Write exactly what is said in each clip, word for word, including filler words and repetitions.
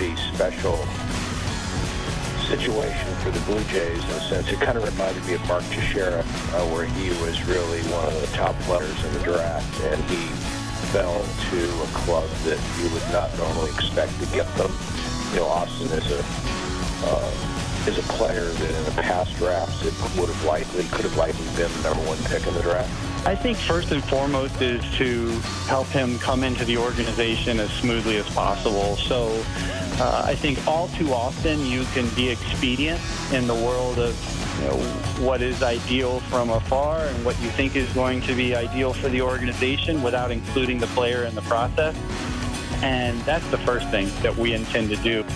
pretty special situation for the Blue Jays in a sense. It kind of reminded me of Mark Teixeira, uh, where he was really one of the top players in the draft, and he fell to a club that you would not normally expect to get them. You know, Austin is a uh, is a player that in the past drafts it would have likely could have likely been the number one pick in the draft. I think first and foremost is to help him come into the organization as smoothly as possible. So uh, I think all too often you can be expedient in the world of, you know, what is ideal from afar and what you think is going to be ideal for the organization without including the player in the process. And that's the first thing that we intend to do.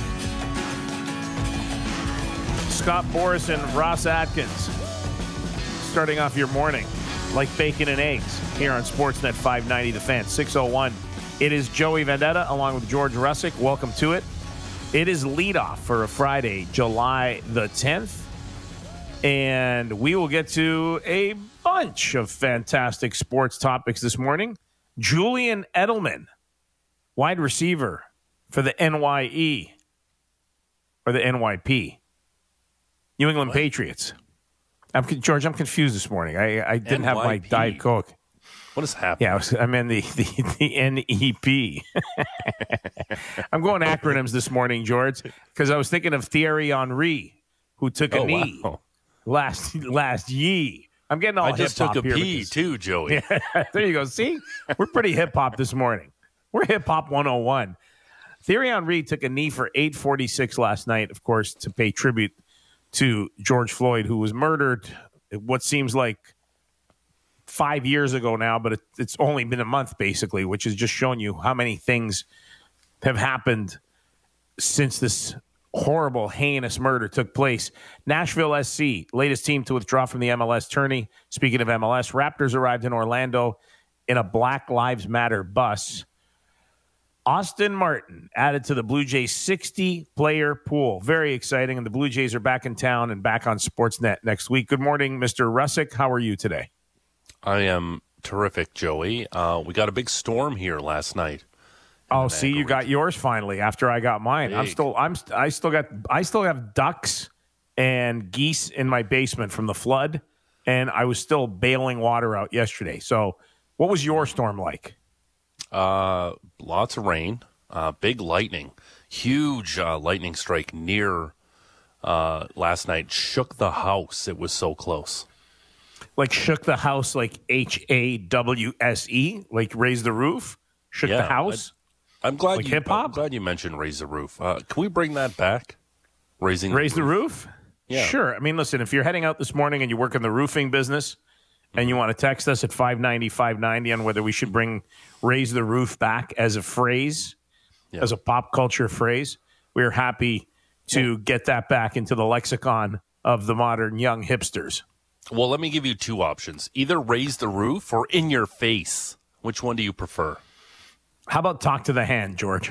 Scott Boras and Ross Atkins starting off your morning like bacon and eggs here on Sportsnet five ninety The Fan. six oh one. It is Joey Vendetta along with George Russick. Welcome to it. It is leadoff for a Friday, July the tenth. And we will get to a bunch of fantastic sports topics this morning. Julian Edelman, wide receiver for the N Y E or the N Y P, New England what? Patriots. I'm George. I'm confused this morning. I, I didn't N Y P. Have my Diet Coke. What is happening? Yeah, I, was, I meant the the, the N E P. I'm going acronyms this morning, George, because I was thinking of Thierry Henry, who took a oh, knee wow. last last year. I'm getting all I just took a here pee because, too, Joey. Yeah, there you go. See, we're pretty hip hop this morning. We're hip hop one oh one. Thierry Henry took a knee for eight forty-six last night, of course, to pay tribute to George Floyd, who was murdered what seems like five years ago now, but it, it's only been a month, basically, which has just shown you how many things have happened since this horrible, heinous murder took place. Nashville S C, latest team to withdraw from the M L S tourney. Speaking of M L S, Raptors arrived in Orlando in a Black Lives Matter bus. Austin Martin added to the Blue Jays sixty-player pool. Very exciting, and the Blue Jays are back in town and back on Sportsnet next week. Good morning, Mister Russick. How are you today? I am terrific, Joey. Uh, we got a big storm here last night. Oh, see, you got yours finally after I got mine. Big. I'm still, I'm, I still got, I still have ducks and geese in my basement from the flood, and I was still bailing water out yesterday. So, what was your storm like? Uh, lots of rain, uh, big lightning, huge uh, lightning strike near uh, last night. Shook the house. It was so close. Like shook the house, like H A W S E, like raise the roof. Shook yeah, the house. I, I'm glad like you. Hip hop. I'm glad you mentioned raise the roof. Uh, can we bring that back? Raising raise the roof. the roof? Yeah. Sure. I mean, listen, if you're heading out this morning and you work in the roofing business, and you want to text us at five ninety, five ninety on whether we should bring raise the roof back as a phrase, yeah. as a pop culture phrase, we're happy to yeah. get that back into the lexicon of the modern young hipsters. Well, let me give you two options. Either raise the roof or in your face. Which one do you prefer? How about talk to the hand, George?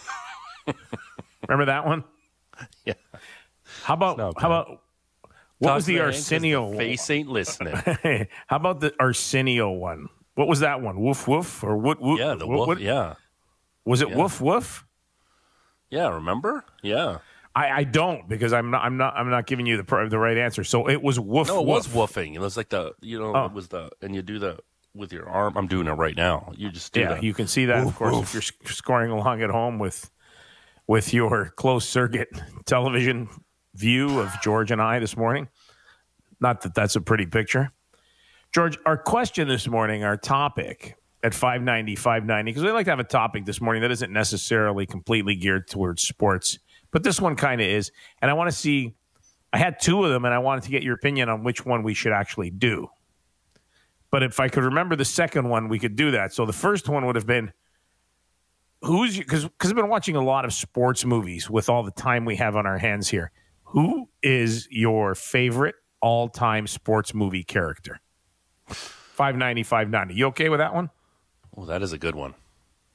Remember that one? Yeah. How about, how about, what Talk was the Arsenio one? Face ain't listening. How about the Arsenio one? What was that one? Woof woof or what? Woof, yeah, the what, woof. What? Yeah. Was it yeah. woof woof? Yeah, remember? Yeah. I, I don't because I'm not I'm not I'm not giving you the the right answer. So it was woof. No, it woof. was woofing. It was like the you know oh. it was the and you do the with your arm. I'm doing it right now. You just do yeah. The, you can see that woof, of course woof. if you're scoring along at home with with your closed circuit television view of George and I this morning. Not that that's a pretty picture. George, our question this morning, our topic at five ninety, five ninety, because we like to have a topic this morning that isn't necessarily completely geared towards sports, but this one kind of is. And I want to see, I had two of them, and I wanted to get your opinion on which one we should actually do. But if I could remember the second one, we could do that. So the first one would have been, who's, because I've been watching a lot of sports movies with all the time we have on our hands here. Who is your favorite all-time sports movie character? five ninety, five ninety. You okay with that one? Oh, that is a good one.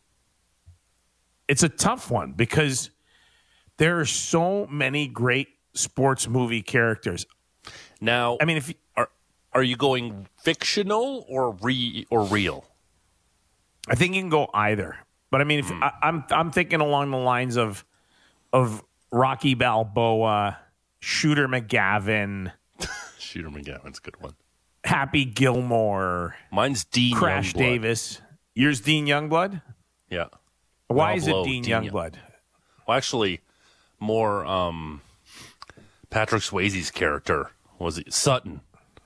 It's a tough one because there are so many great sports movie characters. Now, I mean, if you, are are you going fictional or re or real? I think you can go either. But I mean, if mm. I, I'm I'm thinking along the lines of of Rocky Balboa, Shooter McGavin, Shooter McGavin's a good one. Happy Gilmore, Mine's Dean Crash Youngblood. Davis. Yours Dean Youngblood? Yeah. Why Rob is it Lowe, Dean, Dean Youngblood? Well, actually, more um, Patrick Swayze's character was it, Sutton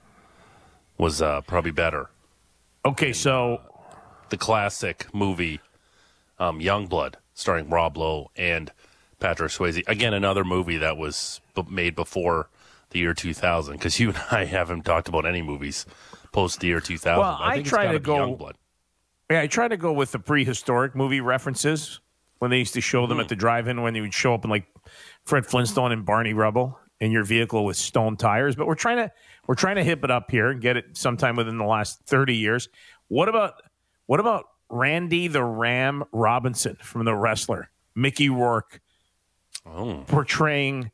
was uh, probably better. Okay, so The classic movie um, Youngblood, starring Rob Lowe and Patrick Swayze. Again, another movie that was b- made before the year two thousand, because you and I haven't talked about any movies post the year two thousand. Well, I, I think try it's to gotta go- be Youngblood. yeah, I try to go with the prehistoric movie references when they used to show them Mm-hmm. at the drive-in when they would show up in like Fred Flintstone and Barney Rubble in your vehicle with stone tires. But we're trying to we're trying to hip it up here and get it sometime within the last thirty years. What about what about Randy the Ram Robinson from The Wrestler? Mickey Rourke Oh, portraying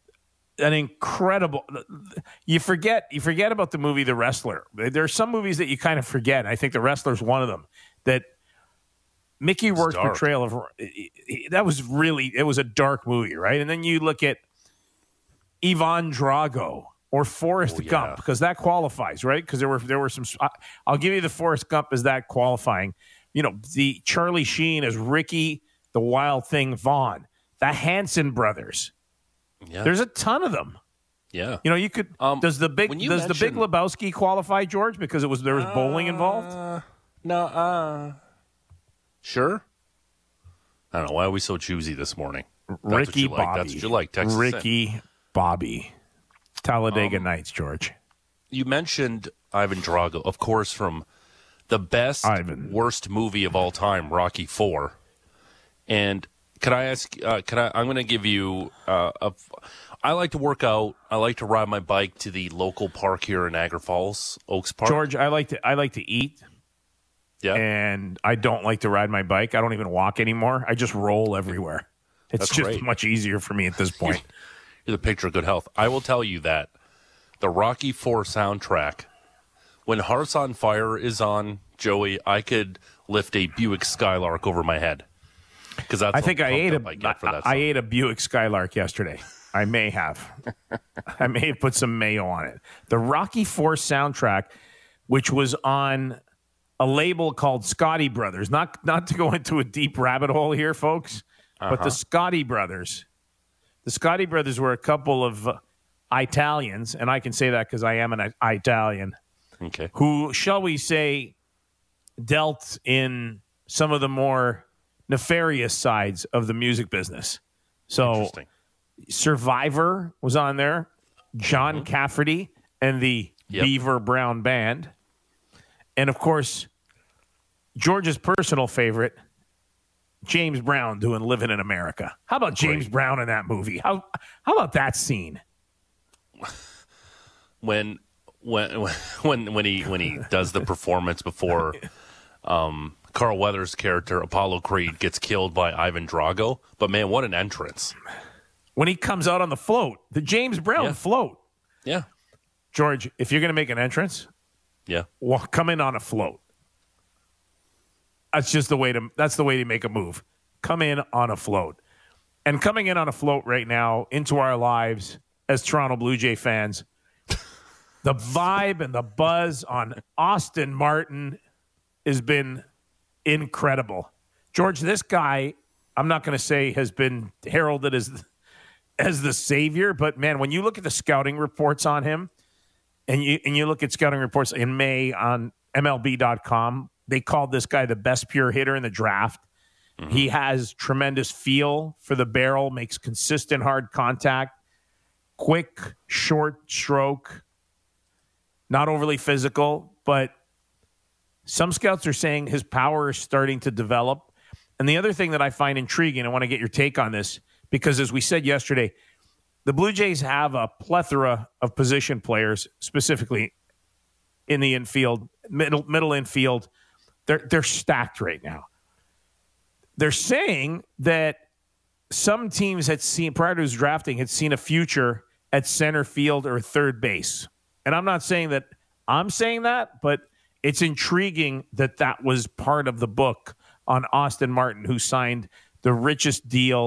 an incredible. You forget you forget about the movie The Wrestler. There are some movies that you kind of forget. I think The Wrestler's one of them. That Mickey Rourke's dark. portrayal of that was really it was a dark movie, right? And then you look at Ivan Drago or Forrest Oh, yeah. Gump because that qualifies, right? Because there were there were some. I'll give you the Forrest Gump as that qualifying. You know, the Charlie Sheen as Ricky the Wild Thing Vaughn, the Hanson brothers. yeah. There's a ton of them. yeah. You know, you could. Um, does the big when you does the Big mention- Lebowski qualify, George? Because it was there was bowling involved. Uh, no, uh, sure. I don't know. Why are we so choosy this morning? That's what Ricky you like. Bobby. That's what you like. Texas. Ricky Bobby. Talladega Um, Nights, George. You mentioned Ivan Drago, of course, from the best, Ivan. worst movie of all time, Rocky Four. And can I ask? Uh, can I? I'm going to give you. Uh, a, I like to work out. I like to ride my bike to the local park here in Niagara Falls, Oaks Park. George, I like to I like to eat, yeah, and I don't like to ride my bike. I don't even walk anymore. I just roll everywhere. It's That's just great. much easier for me at this point. You're the picture of good health. I will tell you that the Rocky Four soundtrack, when Hearts on Fire is on, Joey, I could lift a Buick Skylark over my head. Because that's I think how I pumped ate up a I get for that I song. ate a Buick Skylark yesterday. I may have. I may have put some mayo on it. The Rocky Four soundtrack, which was on a label called Scotty Brothers. Not not to go into a deep rabbit hole here, folks, but the Scotty Brothers. The Scotty Brothers were a couple of uh, Italians, and I can say that because I am an I- Italian, Okay. who, shall we say, dealt in some of the more nefarious sides of the music business. So Interesting. Survivor was on there, John Cafferty and the Yep. Beaver Brown Band. And of course, George's personal favorite, James Brown doing Living in America. How about James Great. Brown in that movie? How how about that scene? When when when when he when he does the performance before um, Carl Weathers' character Apollo Creed gets killed by Ivan Drago, but man, what an entrance! When he comes out on the float, the James Brown Yeah. float. Yeah, George, if you're going to make an entrance, yeah. well, come in on a float. That's just the way to. That's the way to make a move. Come in on a float, and coming in on a float right now into our lives as Toronto Blue Jay fans, the vibe and the buzz on Austin Martin has been incredible. George, this guy, I'm not going to say has been heralded as as the savior, but man, when you look at the scouting reports on him, and you and you look at scouting reports in May on M L B dot com, they called this guy the best pure hitter in the draft. Mm-hmm. He has tremendous feel for the barrel, makes consistent hard contact, quick, short stroke, not overly physical, but some scouts are saying his power is starting to develop. And the other thing that I find intriguing, I want to get your take on this, because as we said yesterday, the Blue Jays have a plethora of position players, specifically in the infield, middle middle infield. They're they're stacked right now. They're saying that some teams had seen, prior to his drafting, had seen a future at center field or third base. And I'm not saying that I'm saying that, but it's intriguing that that was part of the book on Austin Martin, who signed the richest deal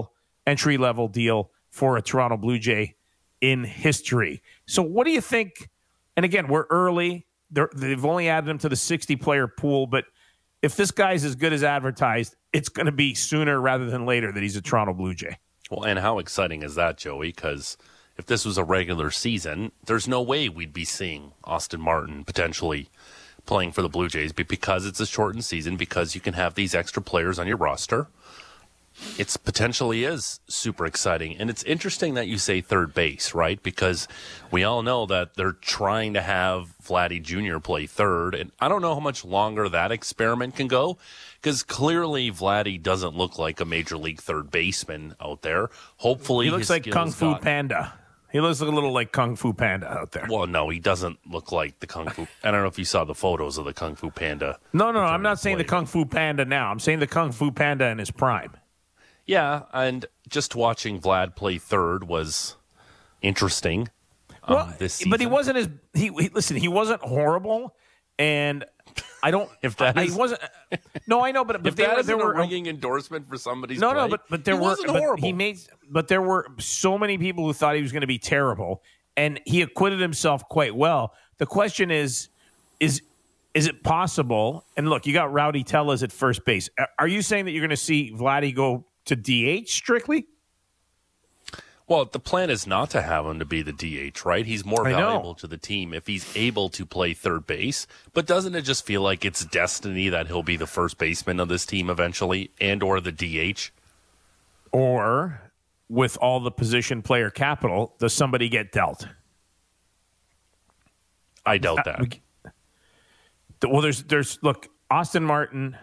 entry-level deal for a Toronto Blue Jay in history. So what do you think? And again, we're early. They're, they've only added him to the sixty-player pool, but if this guy's as good as advertised, it's going to be sooner rather than later that he's a Toronto Blue Jay. Well, and how exciting is that, Joey? Because if this was a regular season, there's no way we'd be seeing Austin Martin potentially playing for the Blue Jays. But because it's a shortened season, because you can have these extra players on your roster, it's potentially is super exciting. And it's interesting that you say third base, right? Because we all know that they're trying to have Vladdy Junior play third. And I don't know how much longer that experiment can go, because clearly Vladdy doesn't look like a major league third baseman out there. Hopefully he looks his like Kung Fu got... Panda. He looks a little like Kung Fu Panda out there. Well, no, he doesn't look like the Kung Fu. I don't know if you saw the photos of the Kung Fu Panda. No, no, no. I'm not saying the Kung Fu Panda now. I'm saying the Kung Fu Panda in his prime. Yeah, and just watching Vlad play third was interesting. Um, Well, this season. but he wasn't as he, he. Listen, he wasn't horrible, and I don't. If that I, is- he wasn't. No, I know, but but If there, that were- isn't there a were ringing endorsement for somebody's no, play, no, but but there he were. wasn't But horrible. he made. But there were so many people who thought he was going to be terrible, and he acquitted himself quite well. The question is, is is it possible? And look, you got Rowdy Tellez at first base. Are you saying that you're going to see Vladdy go to D H strictly? Well, the plan is not to have him to be the D H, right? He's more I know. valuable to the team if he's able to play third base. But doesn't it just feel like it's destiny that he'll be the first baseman of this team eventually, and or the D H? Or with all the position player capital, does somebody get dealt? I doubt that. Well, there's there's look, Austin Martin,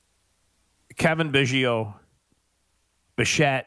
Kevin Biggio, Bichette.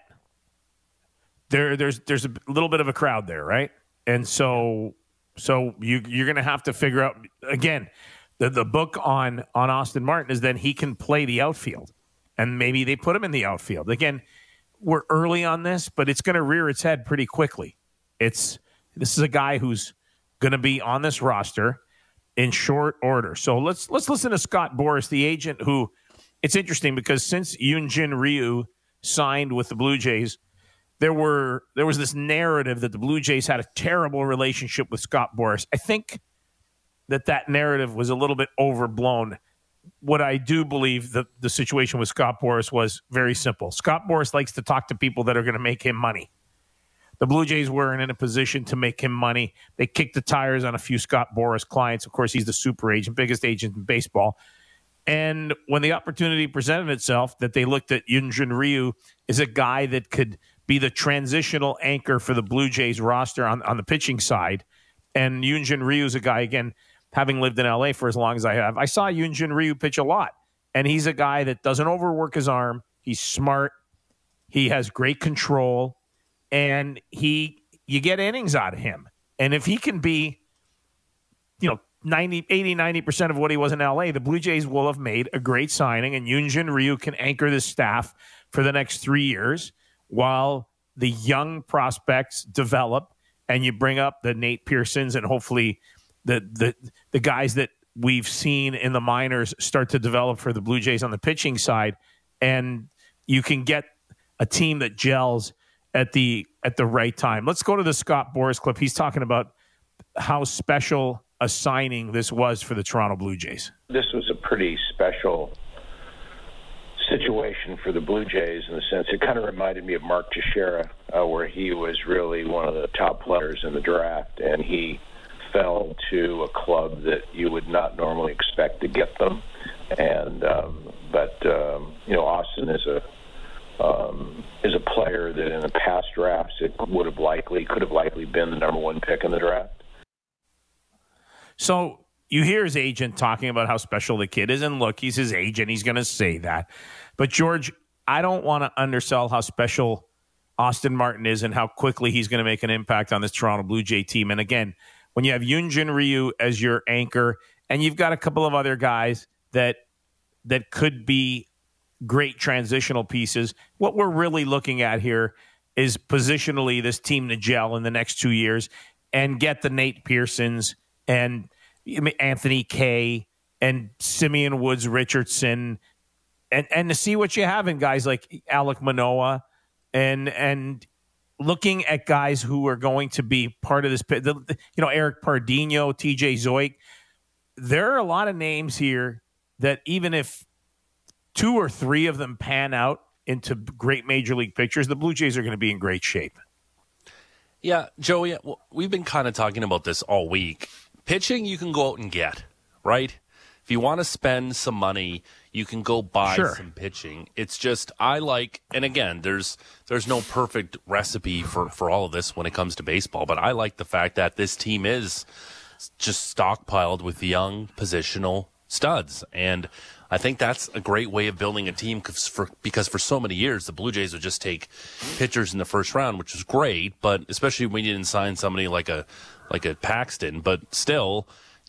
There there's there's a little bit of a crowd there, right? And so so you you're going to have to figure out again. The the book on on Austin Martin is that he can play the outfield, and maybe they put him in the outfield again. We're early on this, but it's going to rear its head pretty quickly. It's this is a guy who's going to be on this roster in short order. So let's let's listen to Scott Boras, the agent who. It's interesting because since Hyunjin Ryu signed with the Blue Jays, there were there was this narrative that the Blue Jays had a terrible relationship with Scott Boras. I think that that narrative was a little bit overblown. What I do believe that the situation with Scott Boras was very simple. Scott Boras likes to talk to people that are going to make him money. The Blue Jays weren't in a position to make him money. They kicked the tires on a few Scott Boras clients. Of course, he's the super agent, biggest agent in baseball. And when the opportunity presented itself that they looked at Hyunjin Ryu as a guy that could be the transitional anchor for the Blue Jays roster on, on the pitching side, and Hyunjin Ryu is a guy, again, having lived in L A for as long as I have, I saw Hyunjin Ryu pitch a lot. And he's a guy that doesn't overwork his arm. He's smart. He has great control. And he you get innings out of him. And if he can be, you know, ninety, eighty, ninety percent of what he was in L A, the Blue Jays will have made a great signing, and Hyunjin Ryu can anchor this staff for the next three years while the young prospects develop, and you bring up the Nate Pearsons and hopefully the the the guys that we've seen in the minors start to develop for the Blue Jays on the pitching side, and you can get a team that gels at the at the right time. Let's go to the Scott Boras clip. He's talking about how special a signing this was for the Toronto Blue Jays. This was a pretty special situation for the Blue Jays in the sense it kind of reminded me of Mark Teixeira, uh, where he was really one of the top players in the draft, and he fell to a club that you would not normally expect to get them. And um, but um, you know, Austin is a um, is a player that in the past drafts it would have likely could have likely been the number one pick in the draft. So you hear his agent talking about how special the kid is, and look, he's his agent. He's going to say that. But, George, I don't want to undersell how special Austin Martin is and how quickly he's going to make an impact on this Toronto Blue Jay team. And, again, when you have Hyunjin Ryu as your anchor and you've got a couple of other guys that that could be great transitional pieces, what we're really looking at here is positionally this team to gel in the next two years and get the Nate Pearsons and Anthony Kay and Simeon Woods Richardson, and, and to see what you have in guys like Alek Manoah and and looking at guys who are going to be part of this, the, the, you know, Eric Pardinho, T J Zoik, there are a lot of names here that even if two or three of them pan out into great major league pictures, the Blue Jays are going to be in great shape. Yeah, Joey, we've been kind of talking about this all week. Pitching, you can go out and get, right? If you want to spend some money, you can go buy sure. some pitching. It's just, I like, and again, there's there's no perfect recipe for, for all of this when it comes to baseball, but I like the fact that this team is just stockpiled with young positional studs. And I think that's a great way of building a team because for, because for so many years, the Blue Jays would just take pitchers in the first round, which is great, but especially when you didn't sign somebody like a like a Paxton. But still,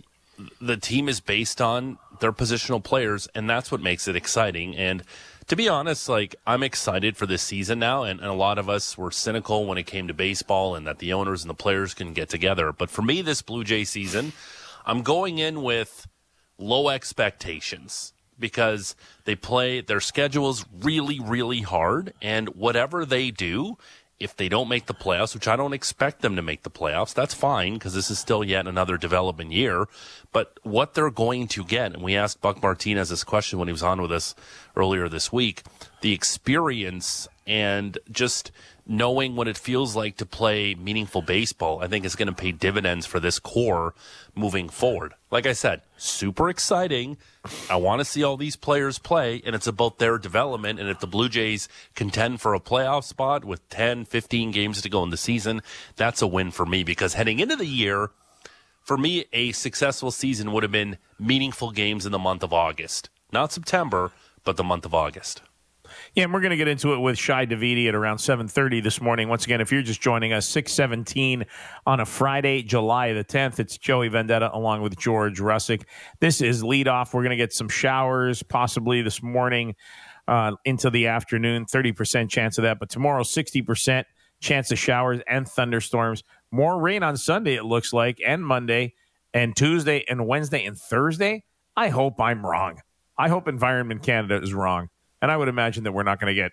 the team is based on their positional players, and that's what makes it exciting. And to be honest, like, I'm excited for this season now, and, and a lot of us were cynical when it came to baseball and that the owners and the players can get together. But for me, this Blue Jay season, I'm going in with low expectations because they play their schedule's really, really hard, and whatever they do, if they don't make the playoffs, which I don't expect them to make the playoffs, that's fine because this is still yet another development year. But what they're going to get, and we asked Buck Martinez this question when he was on with us earlier this week, the experience and just knowing what it feels like to play meaningful baseball, I think is going to pay dividends for this core moving forward. Like I said, super exciting. I want to see all these players play, and it's about their development. And if the Blue Jays contend for a playoff spot with ten, fifteen games to go in the season, that's a win for me because heading into the year, for me, a successful season would have been meaningful games in the month of August. Not September, but the month of August. Yeah, and we're going to get into it with Shai Davidi at around seven thirty this morning. Once again, if you're just joining us, six seventeen on a Friday, July the tenth. It's Joey Vendetta along with George Russick. This is leadoff. We're going to get some showers possibly this morning uh, into the afternoon, thirty percent chance of that. But tomorrow, sixty percent chance of showers and thunderstorms. More rain on Sunday, it looks like, and Monday, and Tuesday, and Wednesday, and Thursday. I hope I'm wrong. I hope Environment Canada is wrong. And I would imagine that we're not going to get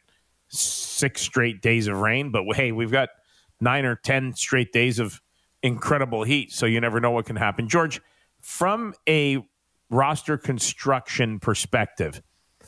six straight days of rain. But, hey, we've got nine or ten straight days of incredible heat, so you never know what can happen. George, from a roster construction perspective,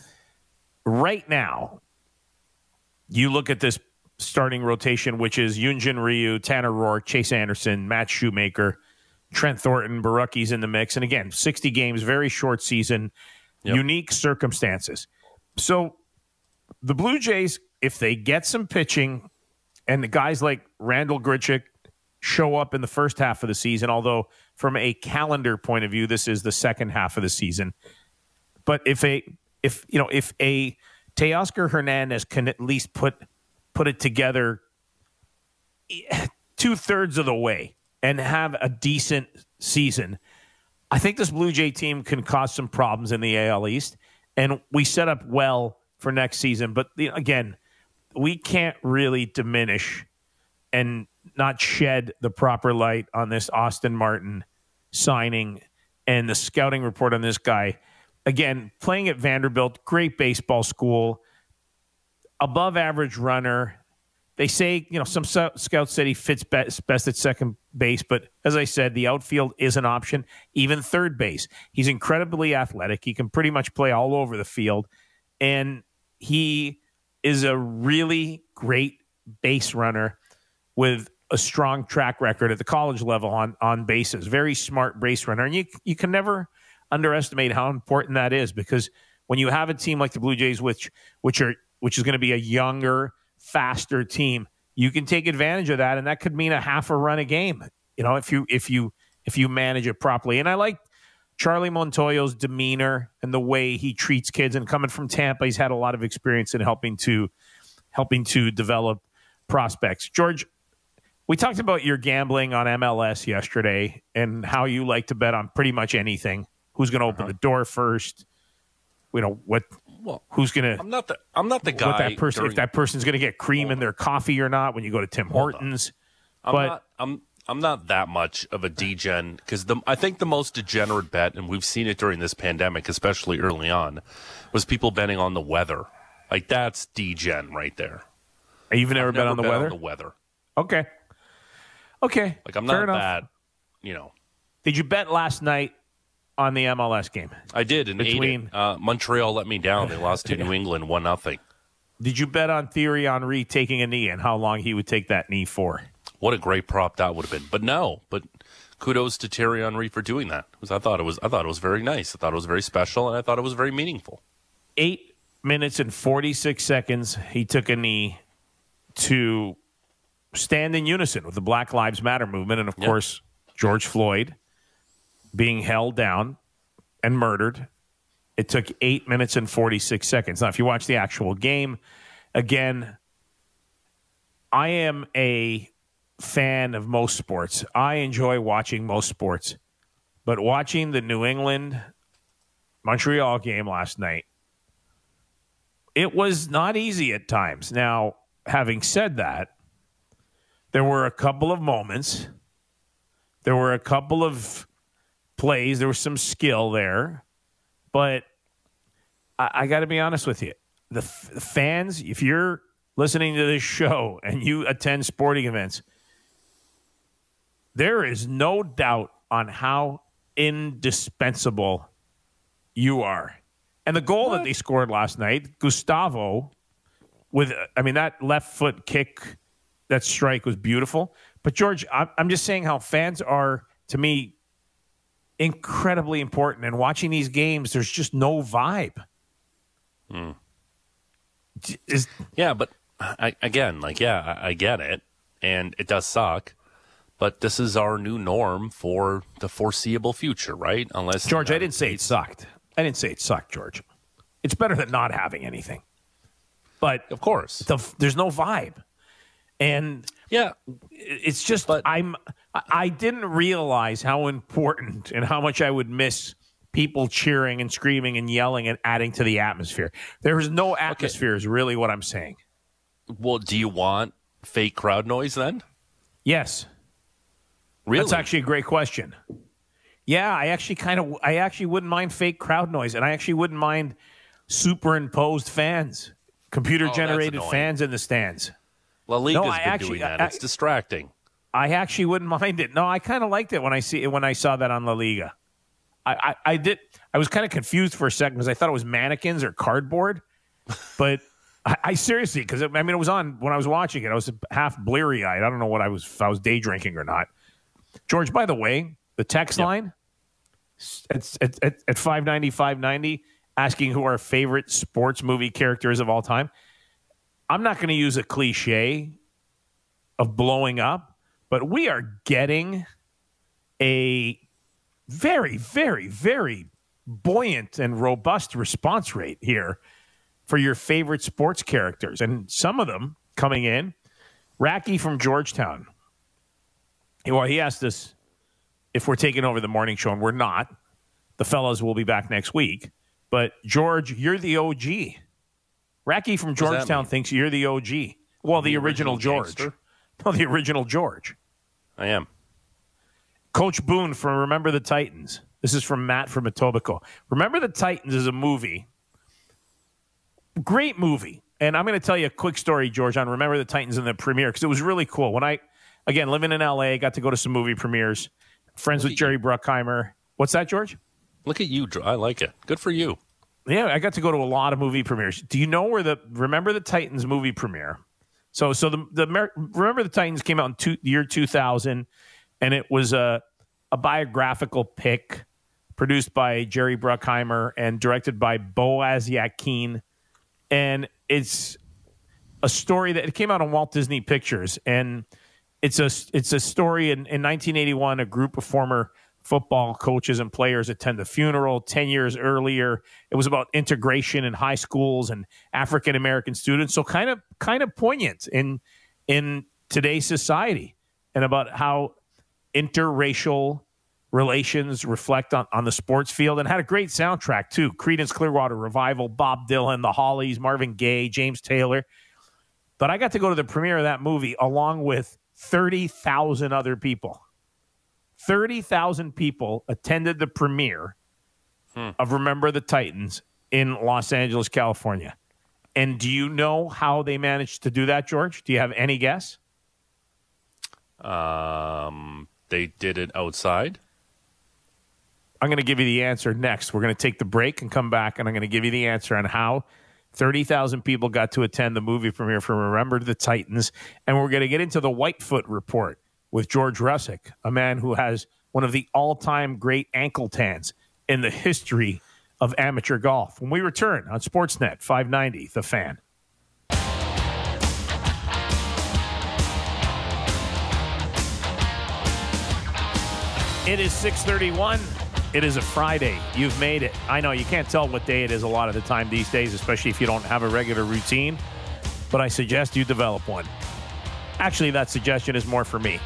right now, you look at this starting rotation, which is Yunjin Ryu, Tanner Roark, Chase Anderson, Matt Shoemaker, Trent Thornton, Barucki's in the mix. And, again, sixty games, very short season, yep. Unique circumstances. So the Blue Jays, if they get some pitching and the guys like Randall Grichuk show up in the first half of the season, although from a calendar point of view, this is the second half of the season. But if a if you know if a Teoscar Hernandez can at least put put it together two thirds of the way and have a decent season, I think this Blue Jay team can cause some problems in the A L East. And we set up well for next season. But, again, we can't really diminish and not shed the proper light on this Austin Martin signing and the scouting report on this guy. Again, playing at Vanderbilt, great baseball school, above average runner. They say, you know, some scouts said he fits best, best at second base, but as I said, the outfield is an option, even third base. He's incredibly athletic. He can pretty much play all over the field, and he is a really great base runner with a strong track record at the college level on, on bases. Very smart base runner, and you you can never underestimate how important that is because when you have a team like the Blue Jays, which which are which is going to be a younger, faster team, you can take advantage of that, and that could mean a half a run a game, you know, if you if you if you manage it properly. And I like Charlie Montoyo's demeanor and the way he treats kids, and coming from Tampa, he's had a lot of experience in helping to helping to develop prospects. George, we talked about your gambling on M L S yesterday and how you like to bet on pretty much anything. Who's going to open uh-huh. the door first? You know what? Well, who's gonna? I'm not the. I'm not the guy. That person, during, if that person's gonna get cream in their coffee or not when you go to Tim Hortons. I'm but not. I'm. I'm not that much of a degen because the. I think the most degenerate bet, and we've seen it during this pandemic, especially early on, was people betting on the weather. Like that's degen right there. You've never I've bet never on the bet weather? On the weather. Okay. Okay. Like I'm Fair not enough. that, you know. Did you bet last night on the M L S game? I did and Between- ate it. Uh, Montreal let me down. They lost to New England one nothing. Did you bet on Thierry Henry taking a knee and how long he would take that knee for? What a great prop that would have been. But no, but kudos to Thierry Henry for doing that. Because I thought it was I thought it was very nice. I thought it was very special, and I thought it was very meaningful. Eight minutes and forty-six seconds, he took a knee to stand in unison with the Black Lives Matter movement. And, of Yep. course, George Floyd being held down and murdered. It took eight minutes and forty-six seconds. Now, if you watch the actual game, again, I am a fan of most sports. I enjoy watching most sports. But watching the New England Montreal game last night, it was not easy at times. Now, having said that, there were a couple of moments. There were a couple of plays. There was some skill there. But I, I got to be honest with you. The, f- the fans, if you're listening to this show and you attend sporting events, there is no doubt on how indispensable you are. And the goal What? that they scored last night, Gustavo, with, I mean, that left foot kick, that strike was beautiful. But, George, I'm, I'm just saying how fans are, to me, incredibly important. And watching these games, there's just no vibe. Hmm. Is, Yeah, but I, again, like, yeah, I, I get it, and it does suck. But this is our new norm for the foreseeable future, right? Unless George, I didn't say it sucked. I didn't say it sucked, George. It's better than not having anything. But Of course. the, there's no vibe. And Yeah. it's just But- I'm I- I didn't realize how important and how much I would miss people cheering and screaming and yelling and adding to the atmosphere. There is no atmosphere is really what I'm saying. Well, do you want fake crowd noise then? Yes. Really? That's actually a great question. Yeah, I actually kind of I actually wouldn't mind fake crowd noise, and I actually wouldn't mind superimposed fans, computer generated annoying. fans in the stands. La Liga's No, I been actually- doing that. I- It's distracting. I actually wouldn't mind it. No, I kind of liked it when I see when I saw that on La Liga. I, I, I did. I was kind of confused for a second because I thought it was mannequins or cardboard, but I, I seriously because I mean it was on when I was watching it. I was half bleary eyed. I don't know what I was if I was day drinking or not. George, by the way, the text Yep. line it's at, at, at five ninety, five ninety asking who our favorite sports movie character is of all time. I'm not going to use a cliche of blowing up, but we are getting a very, very, very buoyant and robust response rate here for your favorite sports characters. And some of them coming in. Racky from Georgetown. Well, he asked us if we're taking over the morning show, and we're not. The fellows will be back next week. But, George, you're the O G. Racky from does that Georgetown mean? thinks you're the O G. Well, the, The original, original George. gangster? No, the original George. I am. Coach Boone from Remember the Titans. This is from Matt from Etobicoke. Remember the Titans is a movie. Great movie. And I'm going to tell you a quick story, George, on Remember the Titans in the premiere because it was really cool. When I, again, living in L A, got to go to some movie premieres. Friends with Jerry Bruckheimer. What's that, George? Look at you. Dr- I like it. Good for you. Yeah, I got to go to a lot of movie premieres. Do you know where the Remember the Titans movie premiere? So, so the the Mer- Remember the Titans came out in two, year two thousand, and it was a a biographical pick produced by Jerry Bruckheimer and directed by Boaz Yakin, and it's a story that it came out on Walt Disney Pictures, and it's a it's a story in, in nineteen eighty-one. A group of former football coaches and players attend the funeral. Ten years earlier, it was about integration in high schools and African American students. So kind of kind of poignant in in today's society, and about how interracial relations reflect on, on the sports field, and had a great soundtrack too. Creedence Clearwater Revival, Bob Dylan, the Hollies, Marvin Gaye, James Taylor. But I got to go to the premiere of that movie along with thirty thousand other people. thirty thousand people attended the premiere Hmm. of Remember the Titans in Los Angeles, California. And do you know how they managed to do that, George? Do you have any guess? Um, they did it outside. I'm going to give you the answer next. We're going to take the break and come back, and I'm going to give you the answer on how thirty thousand people got to attend the movie premiere for Remember the Titans. And we're going to get into the Whitefoot report with George Russick, a man who has one of the all-time great ankle tans in the history of amateur golf. When we return on Sportsnet five ninety, The Fan. It is six thirty-one. It is a Friday. You've made it. I know you can't tell what day it is a lot of the time these days, especially if you don't have a regular routine, but I suggest you develop one. Actually, that suggestion is more for me.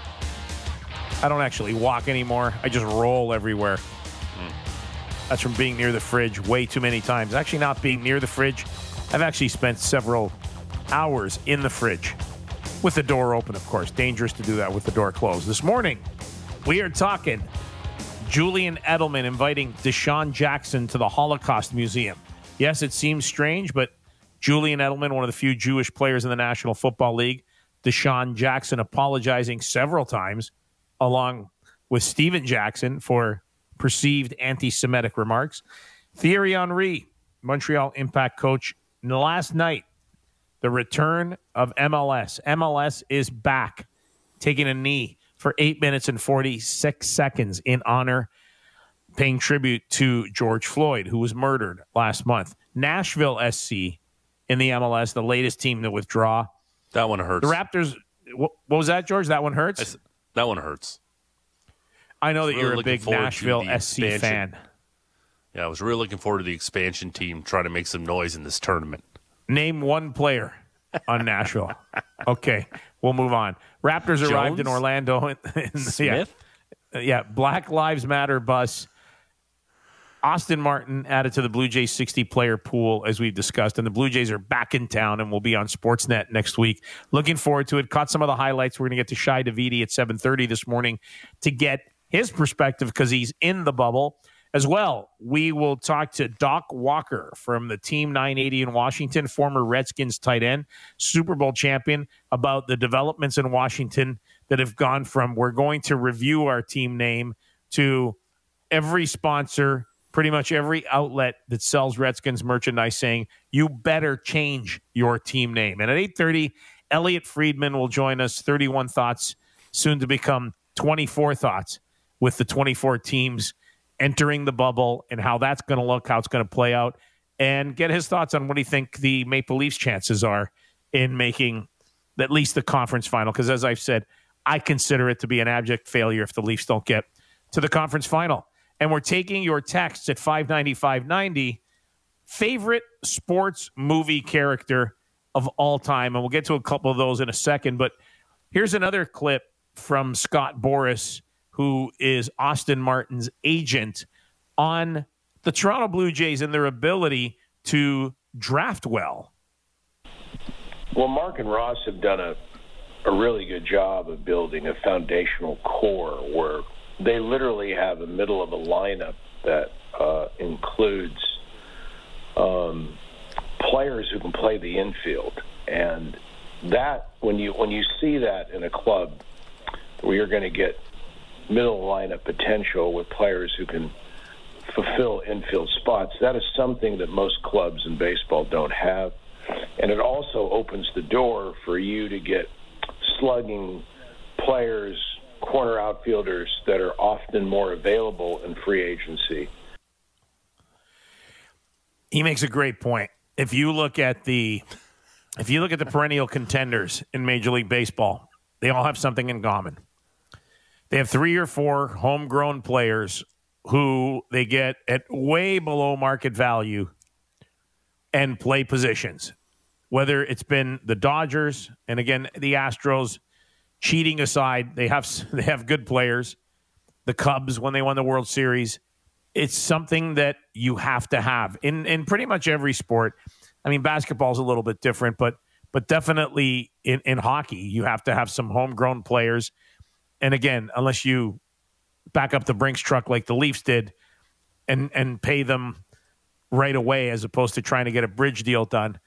I don't actually walk anymore. I just roll everywhere. Mm. That's from being near the fridge way too many times. Actually, not being near the fridge. I've actually spent several hours in the fridge with the door open, of course. Dangerous to do that with the door closed. This morning, we are talking Julian Edelman inviting Deshaun Jackson to the Holocaust Museum. Yes, it seems strange, but Julian Edelman, one of the few Jewish players in the National Football League, Deshaun Jackson apologizing several times, along with Steven Jackson for perceived anti-Semitic remarks. Thierry Henry, Montreal Impact coach, last night, the return of M L S. M L S is back, taking a knee for eight minutes and forty-six seconds in honor, paying tribute to George Floyd, who was murdered last month. Nashville S C in the M L S, the latest team to withdraw. That one hurts. The Raptors, what was that, George? That one hurts? That one hurts. I know that really you're a big Nashville S C expansion. fan. Yeah, I was really looking forward to the expansion team trying to make some noise in this tournament. Name one player on Nashville. Okay, we'll move on. Raptors Jones? arrived in Orlando. In, in, Smith? Yeah, yeah, Black Lives Matter bus. Austin Martin added to the Blue Jays sixty-player pool, as we've discussed, and the Blue Jays are back in town and will be on Sportsnet next week. Looking forward to it. Caught some of the highlights. We're going to get to Shai Davidi at seven thirty this morning to get his perspective because he's in the bubble. As well, we will talk to Doc Walker from the Team nine eighty in Washington, former Redskins tight end, Super Bowl champion, about the developments in Washington that have gone from we're going to review our team name to every sponsor, pretty much every outlet that sells Redskins merchandise saying, you better change your team name. And at eight thirty, Elliot Friedman will join us, thirty-one Thoughts, soon to become twenty-four Thoughts, with the twenty-four teams entering the bubble and how that's going to look, how it's going to play out, and get his thoughts on what he think the Maple Leafs chances are in making at least the conference final. Because as I've said, I consider it to be an abject failure if the Leafs don't get to the conference final. And we're taking your texts at five ninety, five ninety. Favorite sports movie character of all time. And we'll get to a couple of those in a second. But here's another clip from Scott Boras, who is Austin Martin's agent, on the Toronto Blue Jays and their ability to draft well. Well, Mark and Ross have done a, a really good job of building a foundational core where they literally have a middle of a lineup that uh, includes um, players who can play the infield. And that, when you when you see that in a club where you're going to get middle lineup potential with players who can fulfill infield spots, that is something that most clubs in baseball don't have. And it also opens the door for you to get slugging players, corner outfielders that are often more available in free agency. He makes a great point. If you look at the if you look at the perennial contenders in Major League Baseball, they all have something in common. They have three or four homegrown players who they get at way below market value and play positions. Whether it's been the Dodgers, and again, the Astros, cheating aside, they have they have good players. The Cubs, when they won the World Series, it's something that you have to have in, in pretty much every sport. I mean, basketball is a little bit different, but but definitely in, in hockey, you have to have some homegrown players. And again, unless you back up the Brinks truck like the Leafs did and, and pay them right away as opposed to trying to get a bridge deal done,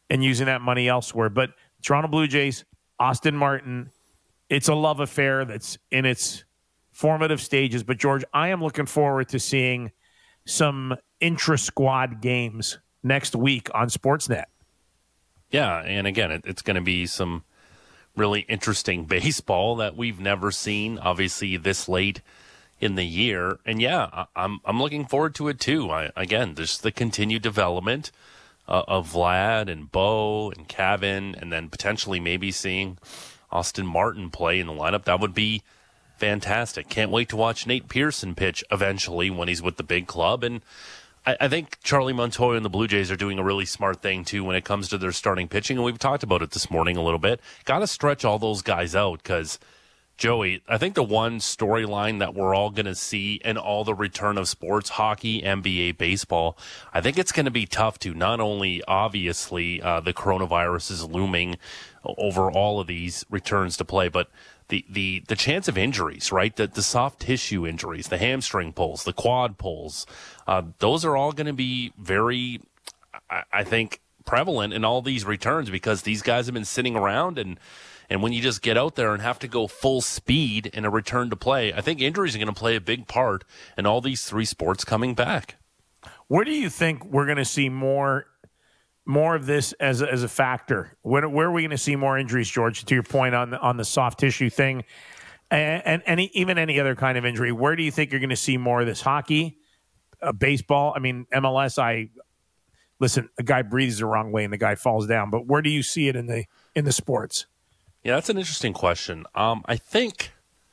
and using that money elsewhere. But Toronto Blue Jays, Austin Martin, it's a love affair that's in its formative stages. But, George, I am looking forward to seeing some intra-squad games next week on Sportsnet. Yeah, and again, it, it's going to be some really interesting baseball that we've never seen, obviously, this late in the year. And, yeah, I, I'm I'm looking forward to it, too. I, again, there's the continued development uh, of Vlad and Bo and Kevin, and then potentially maybe seeing Austin Martin play in the lineup. That would be fantastic. Can't wait to watch Nate Pearson pitch eventually when he's with the big club. And I, I think Charlie Montoyo and the Blue Jays are doing a really smart thing, too, when it comes to their starting pitching. And we've talked about it this morning a little bit. Got to stretch all those guys out because, Joey, I think the one storyline that we're all going to see in all the return of sports, hockey, N B A, baseball, I think it's going to be tough to not only, obviously, uh, the coronavirus is looming over all of these returns to play, but the, the, the chance of injuries, right? The, the soft tissue injuries, the hamstring pulls, the quad pulls, uh, those are all going to be very, I, I think, prevalent in all these returns because these guys have been sitting around and, and when you just get out there and have to go full speed in a return to play, I think injuries are going to play a big part in all these three sports coming back. Where do you think we're going to see more more of this as a, as a factor? Where, where are we going to see more injuries, George, to your point on the, on the soft tissue thing and, and any, even any other kind of injury? Where do you think you're going to see more of this? Hockey, uh, baseball? I mean, M L S, I listen, a guy breathes the wrong way and the guy falls down. But where do you see it in the in the sports? Yeah, that's an interesting question. Um, I think,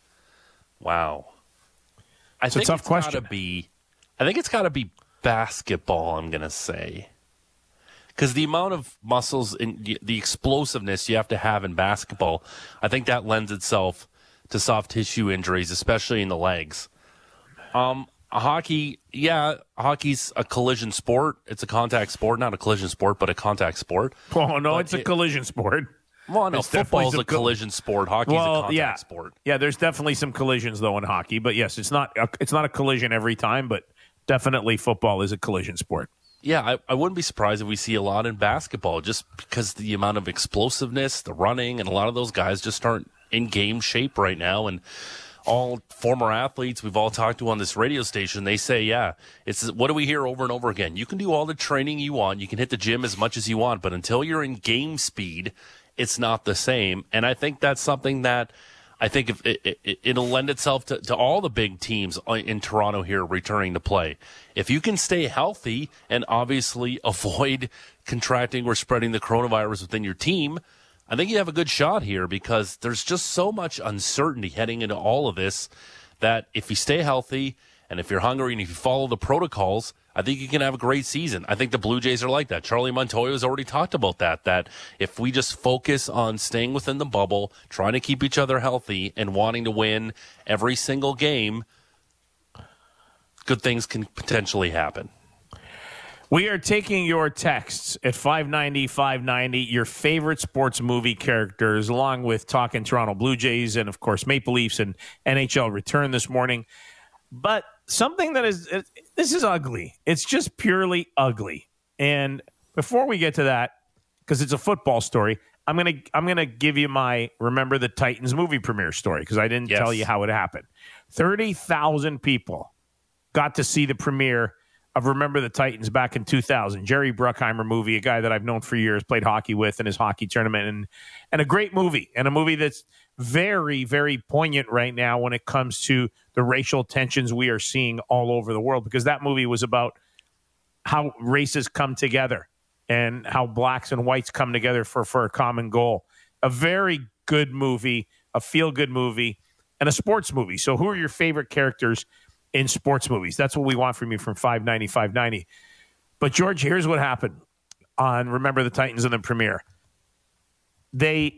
wow. I it's think a tough it's question. Gotta be, I think it's got to be basketball, I'm going to say. Because the amount of muscles and the explosiveness you have to have in basketball, I think that lends itself to soft tissue injuries, especially in the legs. Um, hockey, yeah, hockey's a collision sport. It's a contact sport, not a collision sport, but a contact sport. Oh, no, but it's a it, collision sport. Well, no, it's football's a co- collision sport. Hockey's well, a contact yeah. sport. Yeah, there's definitely some collisions, though, in hockey. But, yes, it's not a, it's not a collision every time, but definitely football is a collision sport. Yeah, I, I wouldn't be surprised if we see a lot in basketball just because the amount of explosiveness, the running, and a lot of those guys just aren't in game shape right now. And all former athletes we've all talked to on this radio station, they say, yeah, it's what do we hear over and over again? You can do all the training you want. You can hit the gym as much as you want. But until you're in game speed, it's not the same. And I think that's something that I think if it, it, it'll lend itself to, to all the big teams in Toronto here returning to play. If you can stay healthy and obviously avoid contracting or spreading the coronavirus within your team, I think you have a good shot here because there's just so much uncertainty heading into all of this that if you stay healthy and if you're hungry and if you follow the protocols, I think you can have a great season. I think the Blue Jays are like that. Charlie Montoyo has already talked about that, that if we just focus on staying within the bubble, trying to keep each other healthy, and wanting to win every single game, good things can potentially happen. We are taking your texts at five ninety, five ninety, your favorite sports movie characters, along with talking Toronto Blue Jays and, of course, Maple Leafs and N H L return this morning. But something that is, this is ugly. It's just purely ugly. And before we get to that, because it's a football story, I'm gonna I'm gonna give you my Remember the Titans movie premiere story because I didn't yes. tell you how it happened. Thirty thousand people got to see the premiere of Remember the Titans back in two thousand. Jerry Bruckheimer movie, a guy that I've known for years, played hockey with in his hockey tournament, and and a great movie, and a movie that's very, very poignant right now when it comes to the racial tensions we are seeing all over the world, because that movie was about how races come together and how blacks and whites come together for, for a common goal. A very good movie, a feel-good movie, and a sports movie. So who are your favorite characters in sports movies? That's what we want from you from five ninety, five ninety. But, George, here's what happened on Remember the Titans in the premiere. They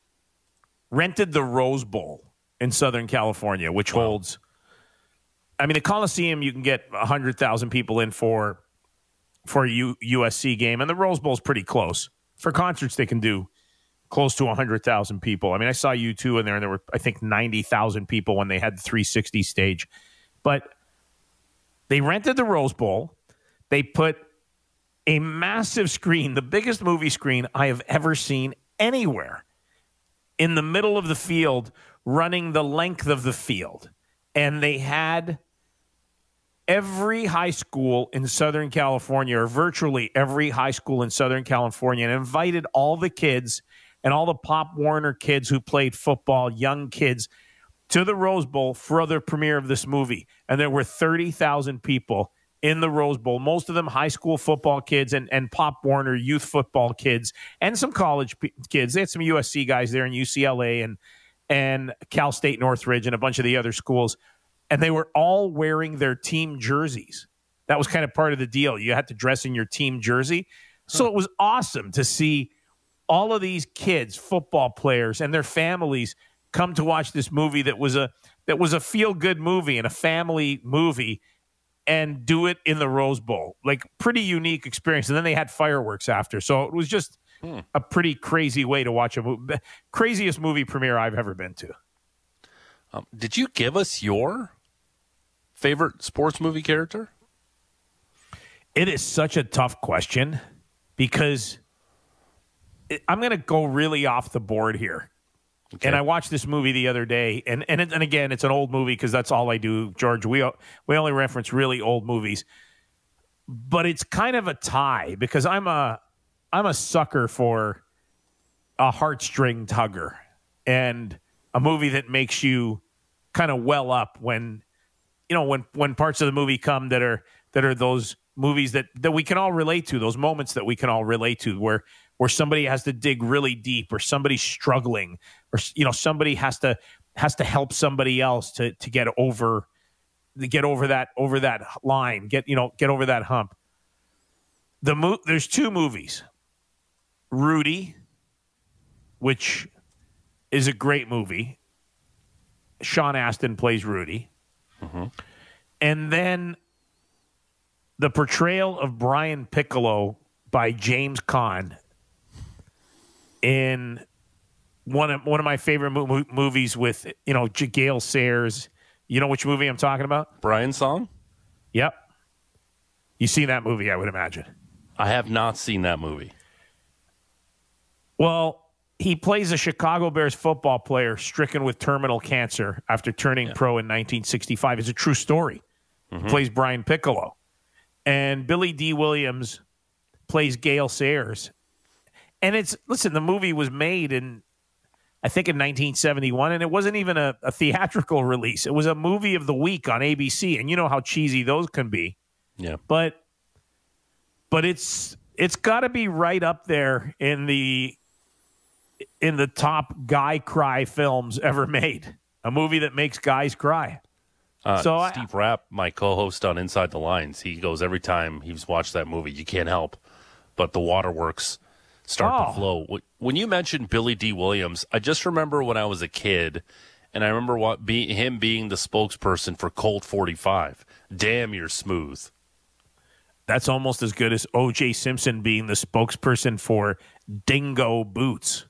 rented the Rose Bowl in Southern California, which wow. holds, I mean, the Coliseum you can get one hundred thousand people in for for a U- USC game, and the Rose Bowl is pretty close. For concerts, they can do close to one hundred thousand people. I mean, I saw U two in there, and there were, I think, ninety thousand people when they had the three sixty stage. But they rented the Rose Bowl. They put a massive screen, the biggest movie screen I have ever seen anywhere, in the middle of the field, running the length of the field. And they had every high school in Southern California, or virtually every high school in Southern California, and invited all the kids and all the Pop Warner kids who played football, young kids, to the Rose Bowl for the premiere of this movie. And there were thirty thousand people in the Rose Bowl, most of them high school football kids and, and Pop Warner youth football kids and some college p- kids. They had some U S C guys there, and U C L A and, and Cal State Northridge and a bunch of the other schools. And they were all wearing their team jerseys. That was kind of part of the deal. You had to dress in your team jersey. So it was awesome to see all of these kids, football players, and their families come to watch this movie that was a that was a feel-good movie and a family movie, and do it in the Rose Bowl. Like, pretty unique experience. And then they had fireworks after. So it was just hmm. a pretty crazy way to watch a movie. Craziest movie premiere I've ever been to. Um, did you give us your favorite sports movie character? It is such a tough question because it, I'm going to go really off the board here. Okay. And I watched this movie the other day, and and, it, and again, it's an old movie because that's all I do, George. We we only reference really old movies, but it's kind of a tie because I'm a I'm a sucker for a heartstring tugger and a movie that makes you kind of well up when you know when when parts of the movie come that are that are those movies that that we can all relate to, those moments that we can all relate to, where where somebody has to dig really deep, or somebody's struggling, or you know somebody has to has to help somebody else to to get over to get over that over that line, get you know get over that hump. The mo- there's two movies, Rudy, which is a great movie. Sean Astin plays Rudy, mm-hmm. and then the portrayal of Brian Piccolo by James Caan in one of one of my favorite mo- movies with, you know, Gale Sayers. You know which movie I'm talking about? Brian's Song? Yep. You seen that movie, I would imagine. I have not seen that movie. Well, he plays a Chicago Bears football player stricken with terminal cancer after turning yeah. pro in nineteen sixty-five. It's a true story. Mm-hmm. He plays Brian Piccolo. And Billy D. Williams plays Gale Sayers. And it's, listen, the movie was made in, I think, in nineteen seventy-one, and it wasn't even a, a theatrical release. It was a movie of the week on A B C, and you know how cheesy those can be. Yeah. But but it's it's got to be right up there in the in the top guy cry films ever made. A movie that makes guys cry. Uh, so Steve I, Rapp, my co-host on Inside the Lines, he goes every time he's watched that movie, you can't help but the waterworks start oh. to flow. When you mentioned Billy D. Williams, I just remember when I was a kid, and I remember what be, him being the spokesperson for Colt forty-five. Damn, you're smooth. That's almost as good as O J Simpson being the spokesperson for Dingo Boots.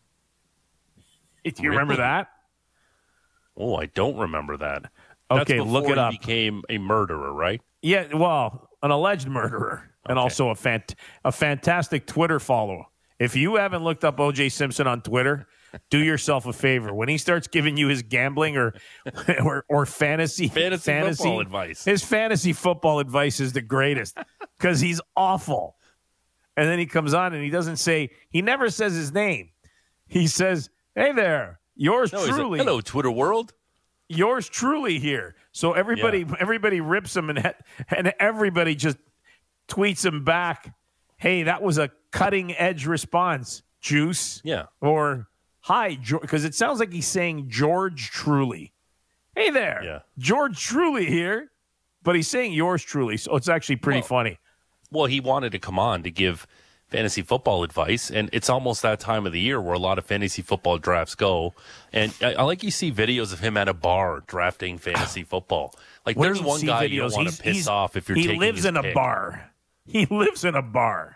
Do you really? remember that? Oh, I don't remember that. Okay, That's look it up. He became a murderer, right? Yeah, well, an alleged murderer, and okay. also a fant- a fantastic Twitter follower. If you haven't looked up O J Simpson on Twitter, do yourself a favor. When he starts giving you his gambling or or, or fantasy, fantasy fantasy football advice, his fantasy football advice is the greatest because he's awful. And then he comes on and he doesn't say, he never says his name. He says, "Hey there, yours no, truly." Like, hello, Twitter world. Yours truly here. So everybody, yeah. everybody rips him, and and everybody just tweets him back. Hey, that was a cutting edge response, Juice. Yeah. Or hi, because it sounds like he's saying George Truly. Hey there, yeah. George Truly here, but he's saying yours truly. So it's actually pretty well, funny. Well, he wanted to come on to give fantasy football advice, and it's almost that time of the year where a lot of fantasy football drafts go. And I, I like you see videos of him at a bar drafting fantasy football. Like when there's one guy videos, you don't want to piss off if you're he taking lives his in a pick. bar. He lives in a bar.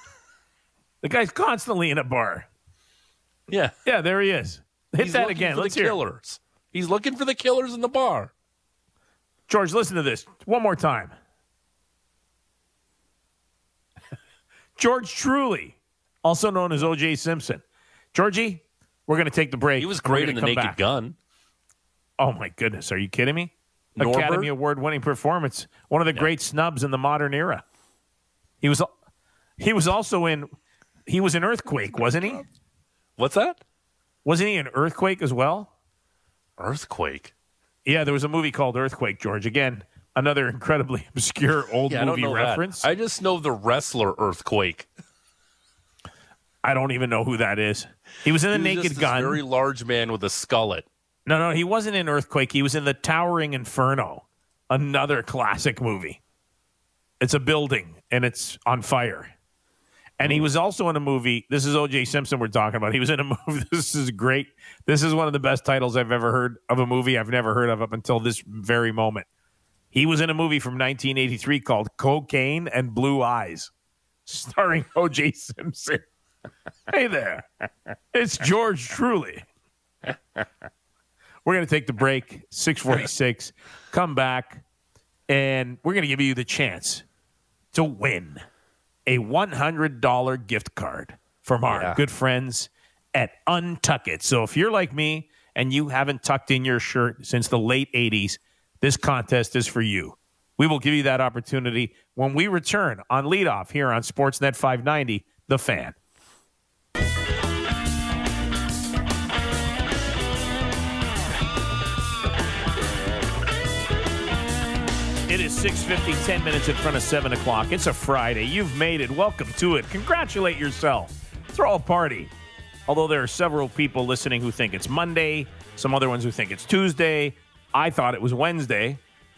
The guy's constantly in a bar. Yeah, yeah, there he is. Hit He's that again. For Let's the hear. Killers. He's looking for the killers in the bar. George, listen to this one more time. George Truly, also known as O J Simpson. Georgie, we're going to take the break. He was great in The Naked back. Gun. Oh, my goodness. Are you kidding me? Norbert? Academy Award-winning performance. One of the Yeah. great snubs in the modern era. He was he was also in he was in Earthquake, wasn't he? What's that? Wasn't he in Earthquake as well? Earthquake. Yeah, there was a movie called Earthquake, George. Again, another incredibly obscure old Yeah, I don't movie know reference. that. I just know the wrestler Earthquake. I don't even know who that is. He was in The He was Naked just this Gun. very large man with a skullet. No, no, he wasn't in Earthquake. He was in The Towering Inferno, another classic movie. It's a building, and it's on fire. And he was also in a movie. This is O J Simpson we're talking about. He was in a movie. This is great. This is one of the best titles I've ever heard of a movie I've never heard of up until this very moment. He was in a movie from nineteen eighty-three called Cocaine and Blue Eyes, starring O J Simpson. Hey there. It's George Truly. We're going to take the break, six forty-six, come back, and we're going to give you the chance to win a one hundred dollars gift card from our Yeah. good friends at Untuck It. So if you're like me and you haven't tucked in your shirt since the late eighties, this contest is for you. We will give you that opportunity when we return on Leadoff here on Sportsnet five ninety, The Fan. It is six fifty, ten minutes in front of seven o'clock. It's a Friday. You've made it. Welcome to it. Congratulate yourself. Throw a party. Although there are several people listening who think it's Monday, some other ones who think it's Tuesday. I thought it was Wednesday.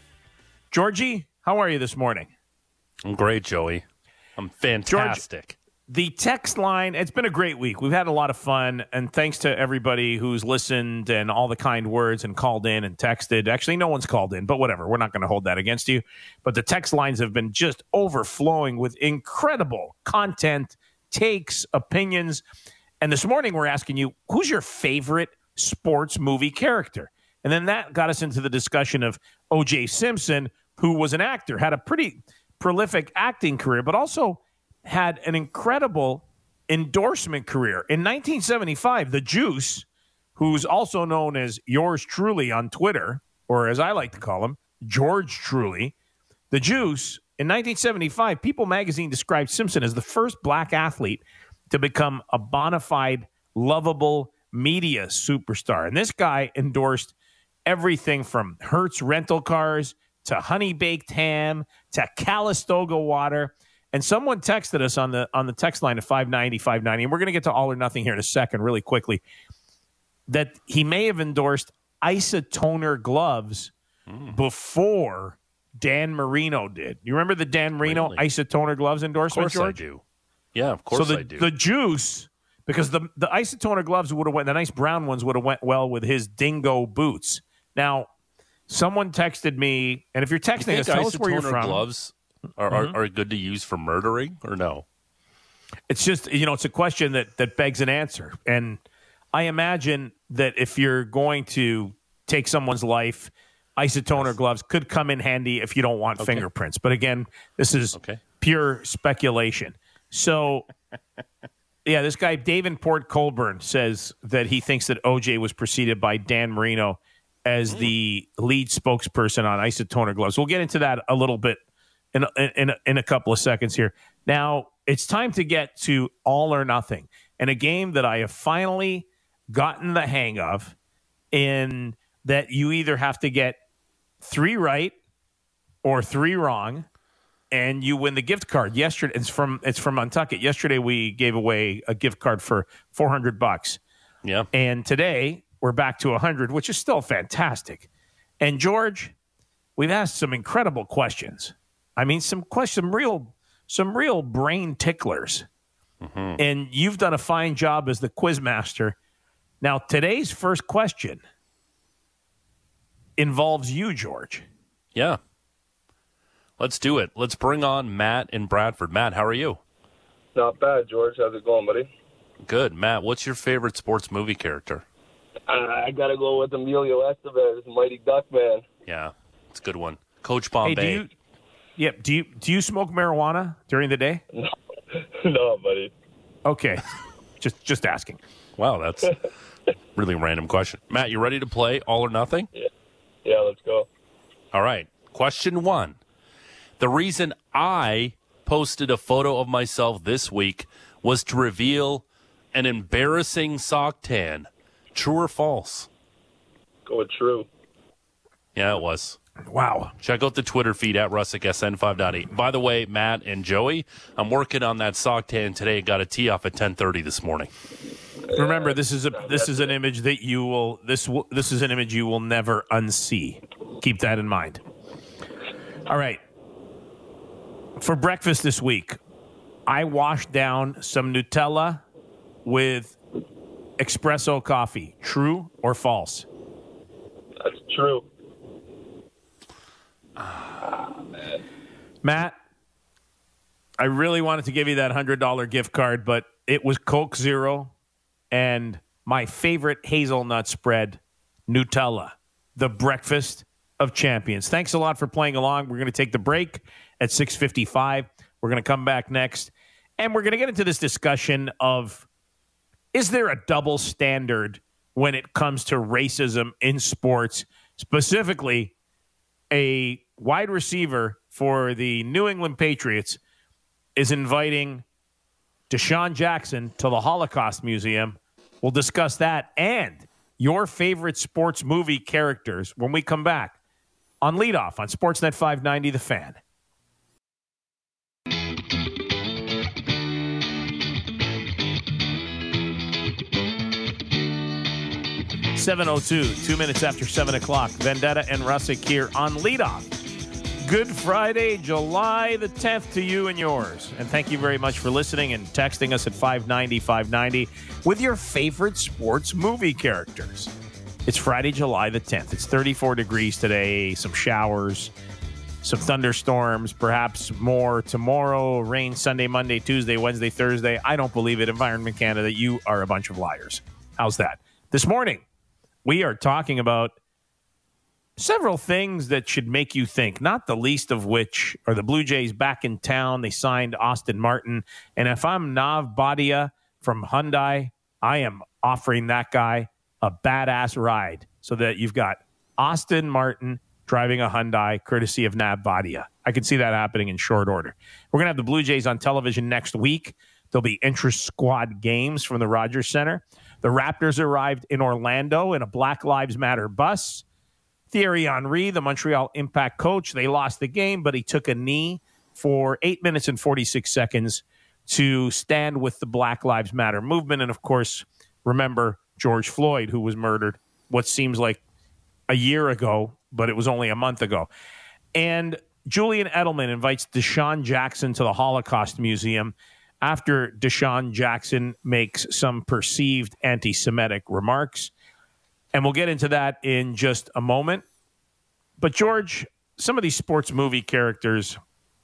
Georgie, how are you this morning? I'm great, Joey. I'm fantastic. The text line, it's been a great week. We've had a lot of fun, and thanks to everybody who's listened and all the kind words and called in and texted. Actually, no one's called in, but whatever. We're not going to hold that against you. But the text lines have been just overflowing with incredible content, takes, opinions. And this morning we're asking you, who's your favorite sports movie character? And then that got us into the discussion of O J Simpson, who was an actor, had a pretty prolific acting career, but also had an incredible endorsement career. In nineteen seventy-five, the Juice, who's also known as Yours Truly on Twitter, or as I like to call him, George Truly, the Juice, in nineteen seventy-five, People magazine described Simpson as the first black athlete to become a bona fide, lovable media superstar. And this guy endorsed everything from Hertz rental cars to Honey Baked Ham to Calistoga water. And someone texted us on the on the text line at five ninety, five ninety, and we're going to get to All or Nothing here in a second really quickly, that he may have endorsed Isotoner gloves mm. before Dan Marino did. You remember the Dan Marino really? Isotoner gloves endorsement, of course George? I do. Yeah, of course so the, I do. The Juice, because the, the Isotoner gloves would have went, the nice brown ones would have went well with his dingo boots. Now, someone texted me, and if you're texting you us, tell us where you're from. Gloves Are, mm-hmm. are are good to use for murdering or no? It's just, you know, it's a question that, that begs an answer. And I imagine that if you're going to take someone's life, Isotoner yes. gloves could come in handy if you don't want okay. fingerprints. But again, this is okay. pure speculation. So, yeah, this guy, David Port Colburn, says that he thinks that O J was preceded by Dan Marino as mm. the lead spokesperson on Isotoner gloves. We'll get into that a little bit In a, in, a, in a couple of seconds here. Now, it's time to get to All or Nothing, and a game that I have finally gotten the hang of, in that you either have to get three right or three wrong, and you win the gift card. Yesterday, it's from it's from Untuck It. Yesterday, we gave away a gift card for four hundred bucks. Yeah. And today, we're back to one hundred, which is still fantastic. And, George, we've asked some incredible questions. I mean, some questions, some real, some real brain ticklers. Mm-hmm. And you've done a fine job as the quiz master. Now, today's first question involves you, George. Yeah. Let's do it. Let's bring on Matt in Bradford. Matt, how are you? Not bad, George. How's it going, buddy? Good. Matt, what's your favorite sports movie character? Uh, I got to go with Emilio Estevez, Mighty Duckman. Yeah, it's a good one. Coach Bombay. Hey, do you, Yep. Do you do you smoke marijuana during the day? No, No, buddy. Okay. just just asking. Wow, that's a really random question. Matt, you ready to play All or Nothing? Yeah. Yeah, let's go. All right. Question one. The reason I posted a photo of myself this week was to reveal an embarrassing sock tan. True or false? Go with true. Yeah, it was. Wow. Check out the Twitter feed at Russick S N five point eight. By the way, Matt and Joey, I'm working on that sock tan today. Got a tee off at ten thirty this morning. Remember, this is a this is an image that you will this will, this is an image you will never unsee. Keep that in mind. All right. For breakfast this week, I washed down some Nutella with espresso coffee. True or false? That's true. Matt, I really wanted to give you that one hundred dollars gift card, but it was Coke Zero and my favorite hazelnut spread, Nutella, the breakfast of champions. Thanks a lot for playing along. We're going to take the break at six fifty-five. We're going to come back next, and we're going to get into this discussion of, is there a double standard when it comes to racism in sports, specifically a wide receiver for the New England Patriots is inviting Deshaun Jackson to the Holocaust Museum. We'll discuss that and your favorite sports movie characters when we come back on Leadoff on Sportsnet five ninety The Fan. seven oh two, two minutes after seven o'clock. Vendetta and Russick here on Leadoff. Good Friday, July the tenth to you and yours. And thank you very much for listening and texting us at five ninety, five ninety with your favorite sports movie characters. It's Friday, July the tenth. It's thirty-four degrees today, some showers, some thunderstorms, perhaps more tomorrow, rain Sunday, Monday, Tuesday, Wednesday, Thursday. I don't believe it. Environment Canada, you are a bunch of liars. How's that? This morning, we are talking about several things that should make you think, not the least of which are the Blue Jays back in town. They signed Austin Martin. And if I'm Nav Bhatia from Hyundai, I am offering that guy a badass ride so that you've got Austin Martin driving a Hyundai courtesy of Nav Bhatia. I can see that happening in short order. We're going to have the Blue Jays on television next week. There'll be intra-squad games from the Rogers Center. The Raptors arrived in Orlando in a Black Lives Matter bus. Thierry Henry, the Montreal Impact coach, they lost the game, but he took a knee for eight minutes and forty-six seconds to stand with the Black Lives Matter movement. And, of course, remember George Floyd, who was murdered what seems like a year ago, but it was only a month ago. And Julian Edelman invites Deshaun Jackson to the Holocaust Museum after Deshaun Jackson makes some perceived anti-Semitic remarks. And we'll get into that in just a moment. But, George, some of these sports movie characters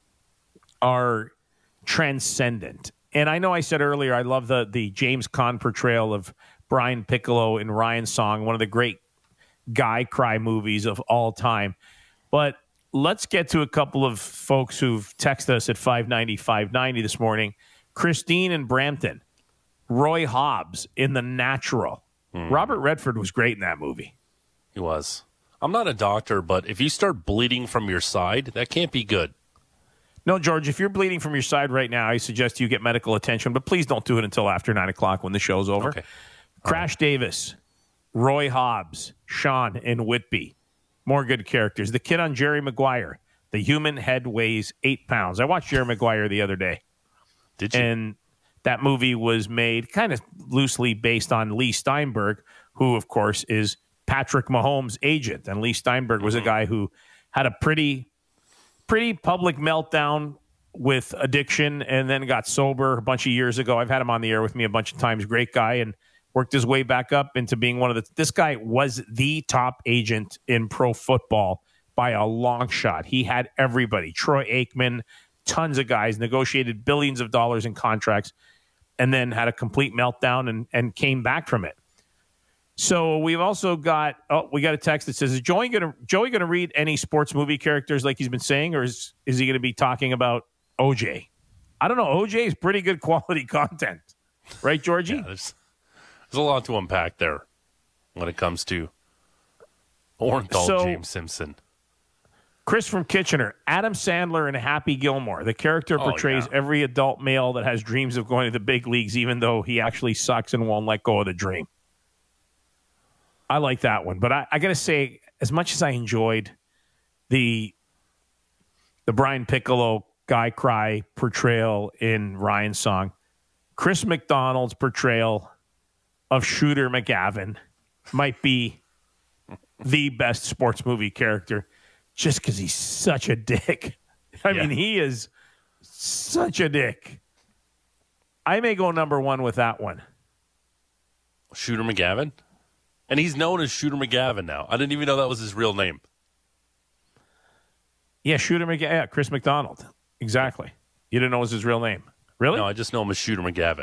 are transcendent. And I know I said earlier I love the, the James Caan portrayal of Brian Piccolo in Ryan's Song, one of the great guy cry movies of all time. But let's get to a couple of folks who've texted us at five ninety, five ninety this morning. Christine in Brampton, Roy Hobbs in The Natural. Mm. Robert Redford was great in that movie. He was. I'm not a doctor, but if you start bleeding from your side, that can't be good. No, George, if you're bleeding from your side right now, I suggest you get medical attention, but please don't do it until after nine o'clock when the show's over. Okay. Crash right. Davis, Roy Hobbs, Sean in Whitby. More good characters. The kid on Jerry Maguire. The human head weighs eight pounds. I watched Jerry Maguire the other day. Did you? And that movie was made kind of loosely based on Lee Steinberg, who, of course, is Patrick Mahomes' agent. And Lee Steinberg was mm-hmm. a guy who had a pretty, pretty public meltdown with addiction and then got sober a bunch of years ago. I've had him on the air with me a bunch of times. Great guy, and worked his way back up into being one of the – this guy was the top agent in pro football by a long shot. He had everybody. Troy Aikman, tons of guys, negotiated billions of dollars in contracts, and then had a complete meltdown and, and came back from it. So we've also got oh we got a text that says, is Joey gonna Joey gonna read any sports movie characters like he's been saying, or is is he gonna be talking about O J? I don't know. O J is pretty good quality content. Right, Georgie? Yeah, there's, there's a lot to unpack there when it comes to Orenthal So- James Simpson. Chris from Kitchener, Adam Sandler and Happy Gilmore. The character Oh, portrays yeah. every adult male that has dreams of going to the big leagues, even though he actually sucks and won't let go of the dream. I like that one. But I, I got to say, as much as I enjoyed the the Brian Piccolo Guy Cry portrayal in Ryan's song, Chris McDonald's portrayal of Shooter McGavin might be the best sports movie character. Just because he's such a dick. I Yeah. mean, he is such a dick. I may go number one with that one. Shooter McGavin? And he's known as Shooter McGavin now. I didn't even know that was his real name. Yeah, Shooter McGavin. Yeah, Chris McDonald. Exactly. You didn't know it was his real name. Really? No, I just know him as Shooter McGavin.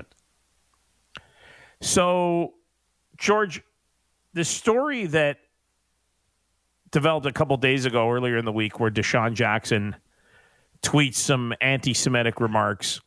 So, George, the story that developed a couple days ago, earlier in the week, where Deshaun Jackson tweets some anti-Semitic remarks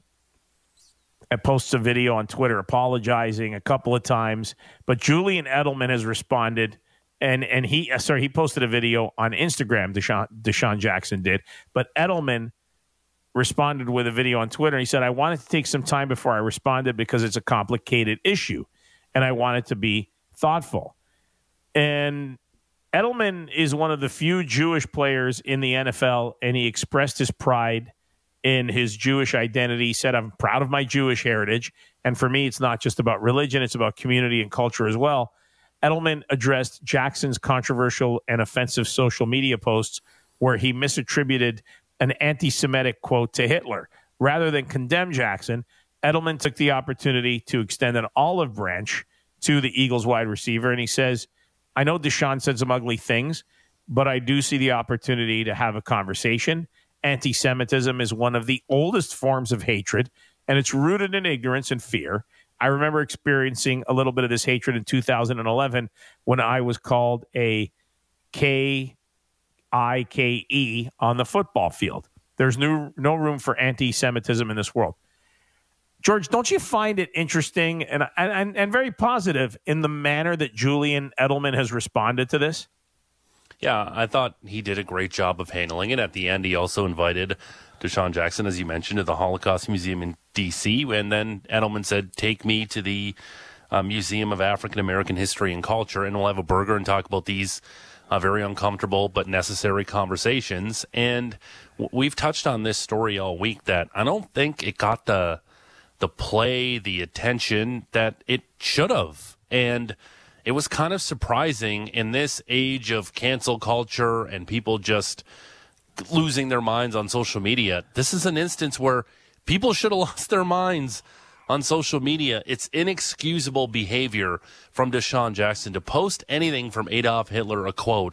and posts a video on Twitter apologizing a couple of times. But Julian Edelman has responded, and and he sorry he posted a video on Instagram. Deshaun, Deshaun Jackson did, but Edelman responded with a video on Twitter. And he said, "I wanted to take some time before I responded because it's a complicated issue, and I wanted to be thoughtful." And Edelman is one of the few Jewish players in the N F L, and he expressed his pride in his Jewish identity. He said, "I'm proud of my Jewish heritage, and for me, it's not just about religion, it's about community and culture as well." Edelman addressed Jackson's controversial and offensive social media posts where he misattributed an anti-Semitic quote to Hitler. Rather than condemn Jackson, Edelman took the opportunity to extend an olive branch to the Eagles wide receiver, and he says, "I know Deshaun said some ugly things, but I do see the opportunity to have a conversation. Anti-Semitism is one of the oldest forms of hatred, and it's rooted in ignorance and fear. I remember experiencing a little bit of this hatred in two thousand eleven when I was called a K I K E on the football field. There's no, no room for anti-Semitism in this world." George, don't you find it interesting and, and and very positive in the manner that Julian Edelman has responded to this? Yeah, I thought he did a great job of handling it. At the end, he also invited Deshaun Jackson, as you mentioned, to the Holocaust Museum in D C, and then Edelman said, "Take me to the uh, Museum of African American History and Culture, and we'll have a burger and talk about these uh, very uncomfortable but necessary conversations." And w- we've touched on this story all week that I don't think it got the the play, the attention that it should have. And it was kind of surprising in this age of cancel culture and people just losing their minds on social media. This is an instance where people should have lost their minds on social media. It's inexcusable behavior from Deshaun Jackson to post anything from Adolf Hitler, a quote,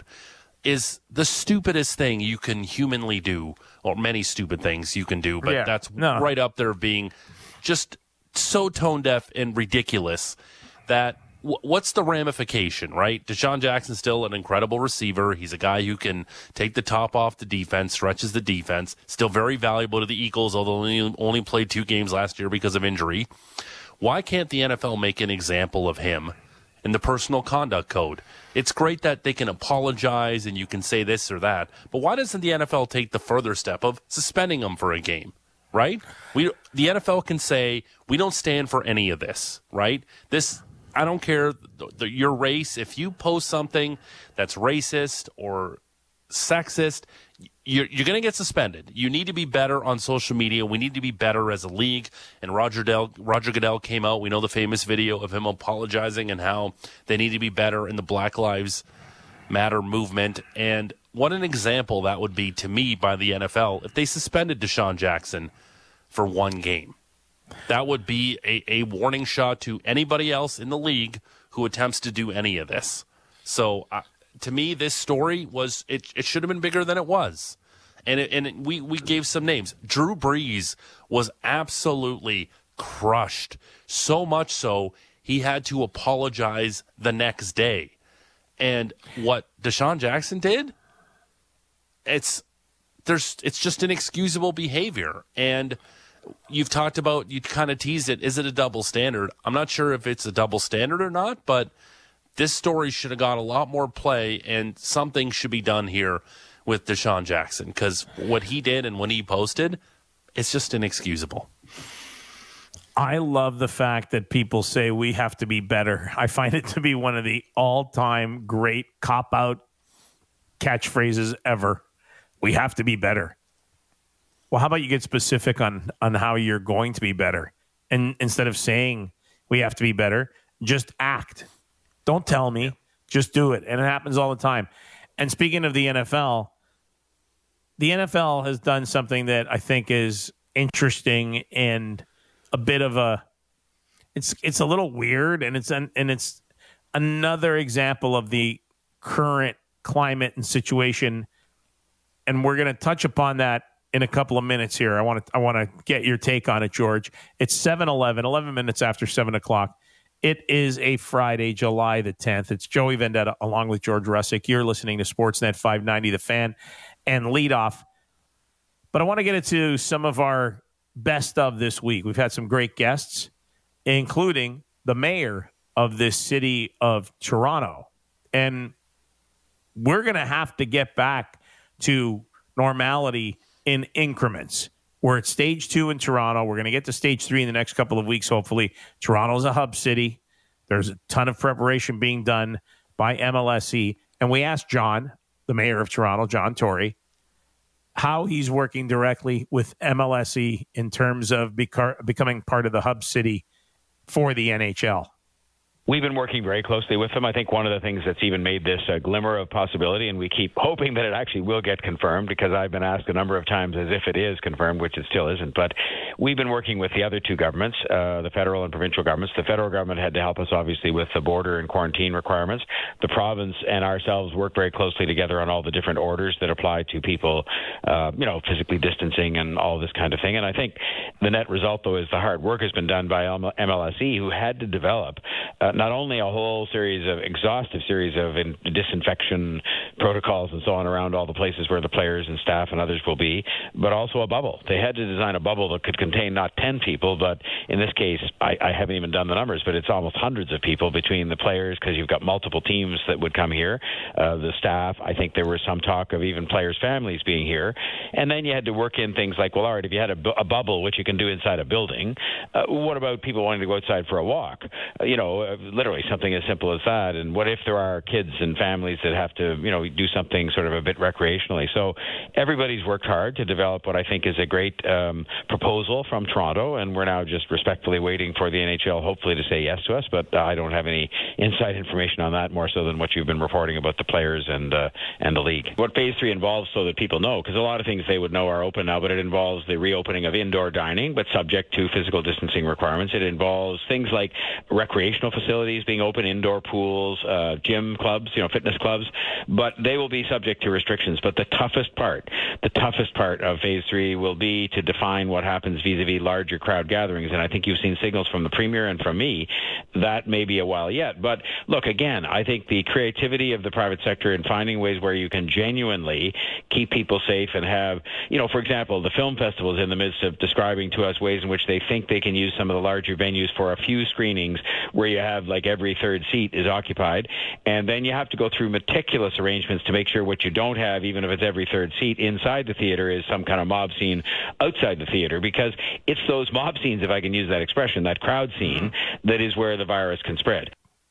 is the stupidest thing you can humanly do, or many stupid things you can do, but Yeah. that's No. right up there being just so tone deaf and ridiculous that w- what's the ramification, right? Deshaun Jackson's still an incredible receiver. He's a guy who can take the top off the defense, stretches the defense, still very valuable to the Eagles, although he only, only played two games last year because of injury. Why can't the N F L make an example of him in the personal conduct code? It's great that they can apologize and you can say this or that, but why doesn't the N F L take the further step of suspending him for a game? Right? We the N F L can say we don't stand for any of this, right? This I don't care the, the, your race. If you post something that's racist or sexist, you're, you're going to get suspended. You need to be better on social media. We need to be better as a league. And Roger Del, Roger Goodell came out. We know the famous video of him apologizing and how they need to be better in the Black Lives Matter movement. And what an example that would be to me by the N F L if they suspended Deshaun Jackson for one game. That would be a, a warning shot to anybody else in the league who attempts to do any of this. So uh, to me, this story was, it, it should have been bigger than it was. And it, and it, we, we gave some names. Drew Brees was absolutely crushed. So much so, he had to apologize the next day. And what Deshaun Jackson did, it's there's it's just inexcusable behavior. And you've talked about, you kind of teased it. Is it a double standard? I'm not sure if it's a double standard or not, but this story should have got a lot more play, and something should be done here with Deshaun Jackson, because what he did and when he posted, it's just inexcusable. I love the fact that people say we have to be better. I find it to be one of the all-time great cop-out catchphrases ever. We have to be better. Well, how about you get specific on, on how you're going to be better? And instead of saying we have to be better, just act. Don't tell me. Just do it. And it happens all the time. And speaking of the N F L, the N F L has done something that I think is interesting and a bit of a it's it's a little weird, and it's an, and it's another example of the current climate and situation, and we're going to touch upon that in a couple of minutes here. I want to I want to get your take on it, George. It's seven eleven, eleven minutes after seven o'clock. It is a Friday, July the tenth. It's Joey Vendetta along with George Russick. You're listening to Sportsnet five ninety, The Fan, and Leadoff. But I want to get into some of our best of this week. We've had some great guests, including the mayor of this city of Toronto. And we're going to have to get back to normality in increments. We're at stage two in Toronto. We're going to get to stage three in the next couple of weeks, hopefully. Toronto's a hub city. There's a ton of preparation being done by M L S E. And we asked John, the mayor of Toronto, John Tory, how he's working directly with M L S E in terms of becar- becoming part of the hub city for the N H L. We've been working very closely with them. I think one of the things that's even made this a glimmer of possibility, and we keep hoping that it actually will get confirmed, because I've been asked a number of times as if it is confirmed, which it still isn't. But we've been working with the other two governments, uh, the federal and provincial governments. The federal government had to help us, obviously, with the border and quarantine requirements. The province and ourselves work very closely together on all the different orders that apply to people, uh, you know, physically distancing and all this kind of thing. And I think the net result, though, is the hard work has been done by M L S E, who had to develop uh, not only a whole series of exhaustive series of in, disinfection protocols and so on around all the places where the players and staff and others will be, but also a bubble. They had to design a bubble that could contain not ten people, but in this case, I, I haven't even done the numbers, but it's almost hundreds of people between the players, because you've got multiple teams that would come here, uh, the staff. I think there was some talk of even players' families being here. And then you had to work in things like, well, all right, if you had a, bu- a bubble, which you can do inside a building, uh, what about people wanting to go outside for a walk? Uh, you know, uh, literally something as simple as that. And what if there are kids and families that have to, you know, do something sort of a bit recreationally? So everybody's worked hard to develop what I think is a great um, proposal from Toronto, and we're now just respectfully waiting for the N H L hopefully to say yes to us, but uh, I don't have any inside information on that, more so than what you've been reporting about the players and uh, and the league. What phase three involves, so that people know, because a lot of things they would know are open now, but it involves the reopening of indoor dining, but subject to physical distancing requirements. It involves things like recreational facilities being open, indoor pools, uh, gym clubs, you know, fitness clubs, but they will be subject to restrictions. But the toughest part, the toughest part of phase three will be to define what happens vis-a-vis larger crowd gatherings. And I think you've seen signals from the Premier and from me that may be a while yet. But look, again, I think the creativity of the private sector in finding ways where you can genuinely keep people safe and have, you know, for example, the film festival is in the midst of describing to us ways in which they think they can use some of the larger venues for a few screenings where you have like every third seat is occupied. And then you have to go through meticulous arrangements to make sure what you don't have, even if it's every third seat inside the theater, is some kind of mob scene outside the theater, because it's those mob scenes, if I can use that expression, that crowd scene, that is where the virus can spread.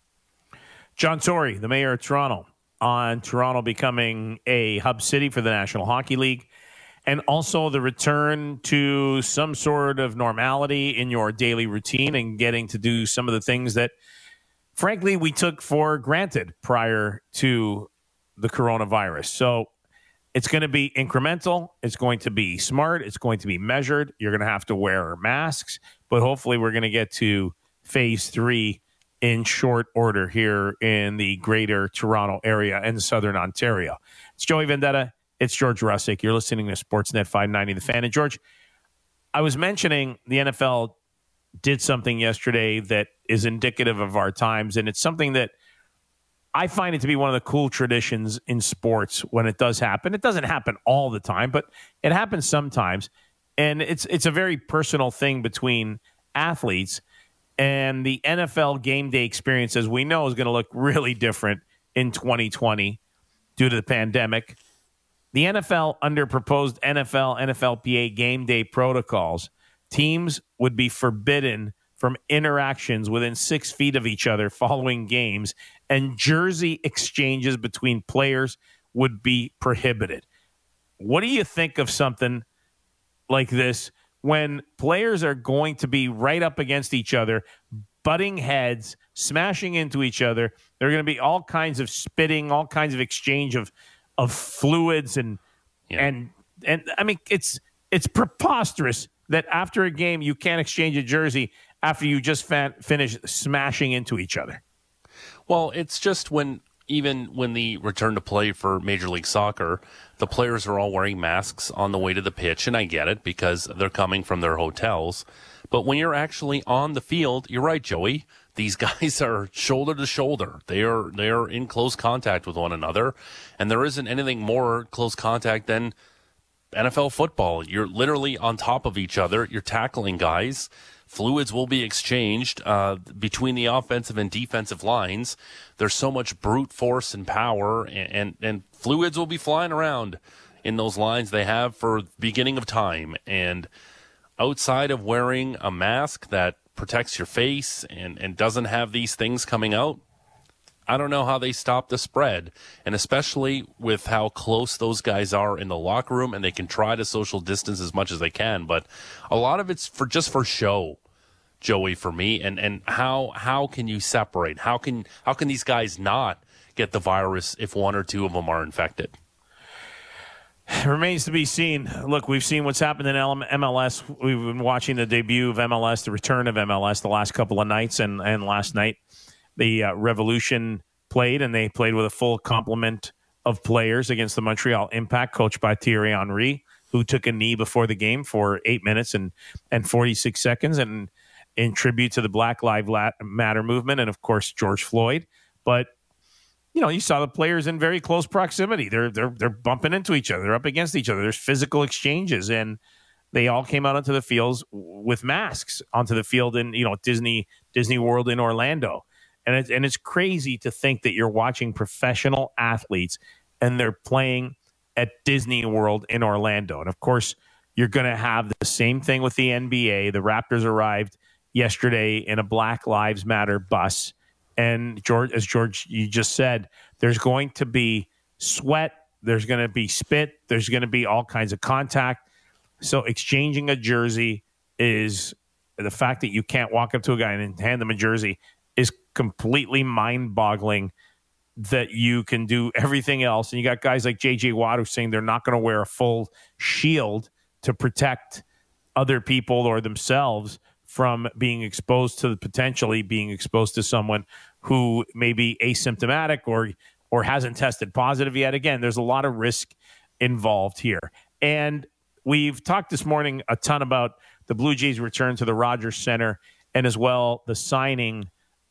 John Tory, the mayor of Toronto, on Toronto becoming a hub city for the National Hockey League, and also the return to some sort of normality in your daily routine and getting to do some of the things that, frankly, we took for granted prior to the coronavirus. So it's going to be incremental. It's going to be smart. It's going to be measured. You're going to have to wear masks, but hopefully we're going to get to phase three in short order here in the greater Toronto area and southern Ontario. It's Joey Vendetta. It's George Russick. You're listening to Sportsnet five ninety, The Fan. And George, I was mentioning the N F L did something yesterday that is indicative of our times, and it's something that I find it to be one of the cool traditions in sports when it does happen. It doesn't happen all the time, but it happens sometimes. And it's it's a very personal thing between athletes. And the N F L game day experience, as we know, is going to look really different in twenty twenty due to the pandemic. The N F L, under proposed N F L, N F L P A game day protocols, teams would be forbidden from interactions within six feet of each other following games, and jersey exchanges between players would be prohibited. What do you think of something like this when players are going to be right up against each other, butting heads, smashing into each other? There are going to be all kinds of spitting, all kinds of exchange of of fluids, and yeah. and and I mean, it's it's preposterous that after a game you can't exchange a jersey after you just fan- finish smashing into each other. Well, it's just when even when the return to play for Major League Soccer, the players are all wearing masks on the way to the pitch, and I get it because they're coming from their hotels. But when you're actually on the field, you're right, Joey. These guys are shoulder to shoulder. They are they are in close contact with one another, and there isn't anything more close contact than N F L football. You're literally on top of each other. You're tackling guys. Fluids will be exchanged uh, between the offensive and defensive lines. There's so much brute force and power, and, and, and fluids will be flying around in those lines they have for the beginning of time. And outside of wearing a mask that protects your face and, and doesn't have these things coming out, I don't know how they stop the spread, and especially with how close those guys are in the locker room, and they can try to social distance as much as they can, but a lot of it's for just for show, Joey, for me. And and how how can you separate? How can how can these guys not get the virus if one or two of them are infected? It remains to be seen. Look, we've seen what's happened in M L S. We've been watching the debut of M L S, the return of M L S, the last couple of nights, and and last night. The uh, Revolution played, and they played with a full complement of players against the Montreal Impact, coached by Thierry Henry, who took a knee before the game for eight minutes and, and forty-six seconds, and in tribute to the Black Lives Matter movement, and, of course, George Floyd. But, you know, you saw the players in very close proximity. They're, they're, they're bumping into each other. They're up against each other. There's physical exchanges, and they all came out onto the fields with masks onto the field in, you know, Disney Disney World in Orlando. And it's, and it's crazy to think that you're watching professional athletes and they're playing at Disney World in Orlando. And, of course, you're going to have the same thing with the N B A. The Raptors arrived yesterday in a Black Lives Matter bus. And, George, as George, you just said, there's going to be sweat. There's going to be spit. There's going to be all kinds of contact. So exchanging a jersey is the fact that you can't walk up to a guy and hand them a jersey is completely mind-boggling that you can do everything else. And you got guys like J J Watt who's saying they're not going to wear a full shield to protect other people or themselves from being exposed to potentially being exposed to someone who may be asymptomatic or or hasn't tested positive yet. Again, there's a lot of risk involved here. And we've talked this morning a ton about the Blue Jays' return to the Rogers Center, and as well the signing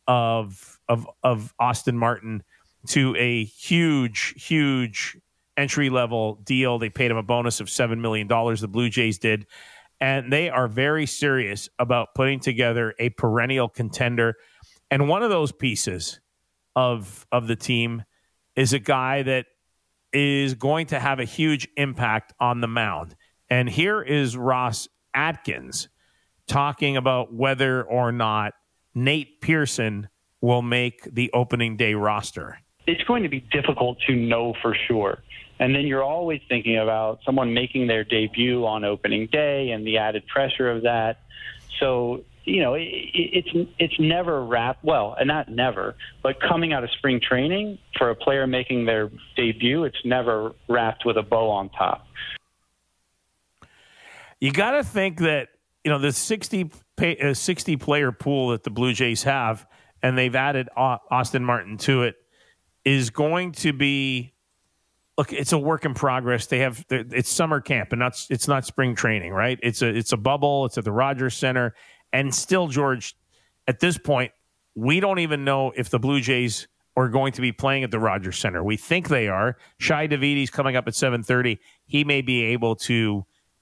of of of Austin Martin to a huge, huge entry-level deal. They paid him a bonus of seven million dollars, the Blue Jays did, and they are very serious about putting together a perennial contender. And one of those pieces of of the team is a guy that is going to have a huge impact on the mound. And here is Ross Atkins talking about whether or not Nate Pearson will make the opening day roster. It's going to be difficult to know for sure. And then you're always thinking about someone making their debut on opening day and the added pressure of that. So, you know, it, it's it's never wrapped, well, and not never, but coming out of spring training for a player making their debut, it's never wrapped with a bow on top. You got to think that, you know, the sixty, pay, uh, sixty player pool that the Blue Jays have, and they've added Austin Martin to it, is going to be, look, it's a work in progress. They have, it's summer camp, and not, it's not spring training, right? It's a, it's a bubble. It's at the Rogers Center. And still, George, at this point, we don't even know if the Blue Jays are going to be playing at the Rogers Center. We think they are. Shai Davidi's coming up at seven thirty. He may be able to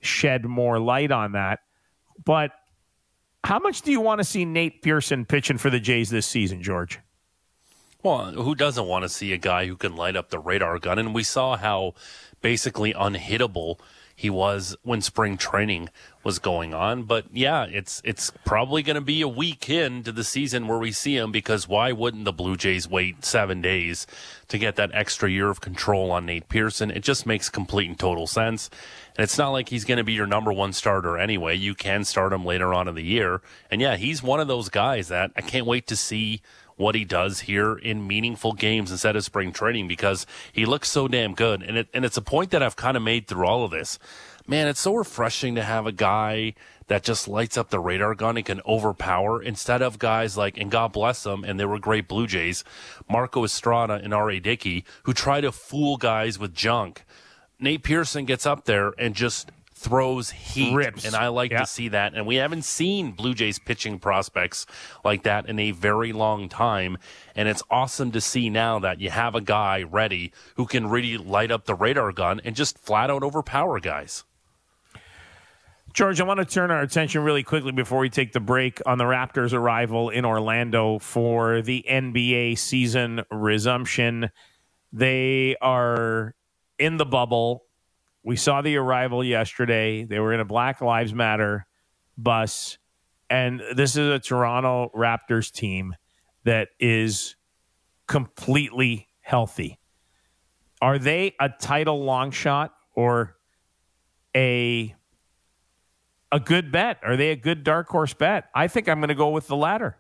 shed more light on that. But how much do you want to see Nate Pearson pitching for the Jays this season, George? Well, who doesn't want to see a guy who can light up the radar gun? And we saw how basically unhittable he was when spring training was going on. But yeah, it's it's probably going to be a week into the season where we see him, because why wouldn't the Blue Jays wait seven days to get that extra year of control on Nate Pearson? It just makes complete and total sense. And it's not like he's going to be your number one starter anyway. You can start him later on in the year. And yeah, he's one of those guys that I can't wait to see what he does here in meaningful games instead of spring training, because he looks so damn good. And it, and it's a point that I've kind of made through all of this. Man, it's so refreshing to have a guy that just lights up the radar gun and can overpower, instead of guys like, and God bless them, and they were great Blue Jays, Marco Estrada and R A. Dickey, who try to fool guys with junk. Nate Pearson gets up there and just throws heat, rips. And I like yeah. to see that. And we haven't seen Blue Jays pitching prospects like that in a very long time. And it's awesome to see now that you have a guy ready who can really light up the radar gun and just flat out overpower guys. George, I want to turn our attention really quickly before we take the break on the Raptors' arrival in Orlando for the N B A season resumption. They are in the bubble. We saw the arrival yesterday. They were in a Black Lives Matter bus. And this is a Toronto Raptors team that is completely healthy. Are they a title long shot or a a good bet? Are they a good dark horse bet? I think I'm going to go with the latter.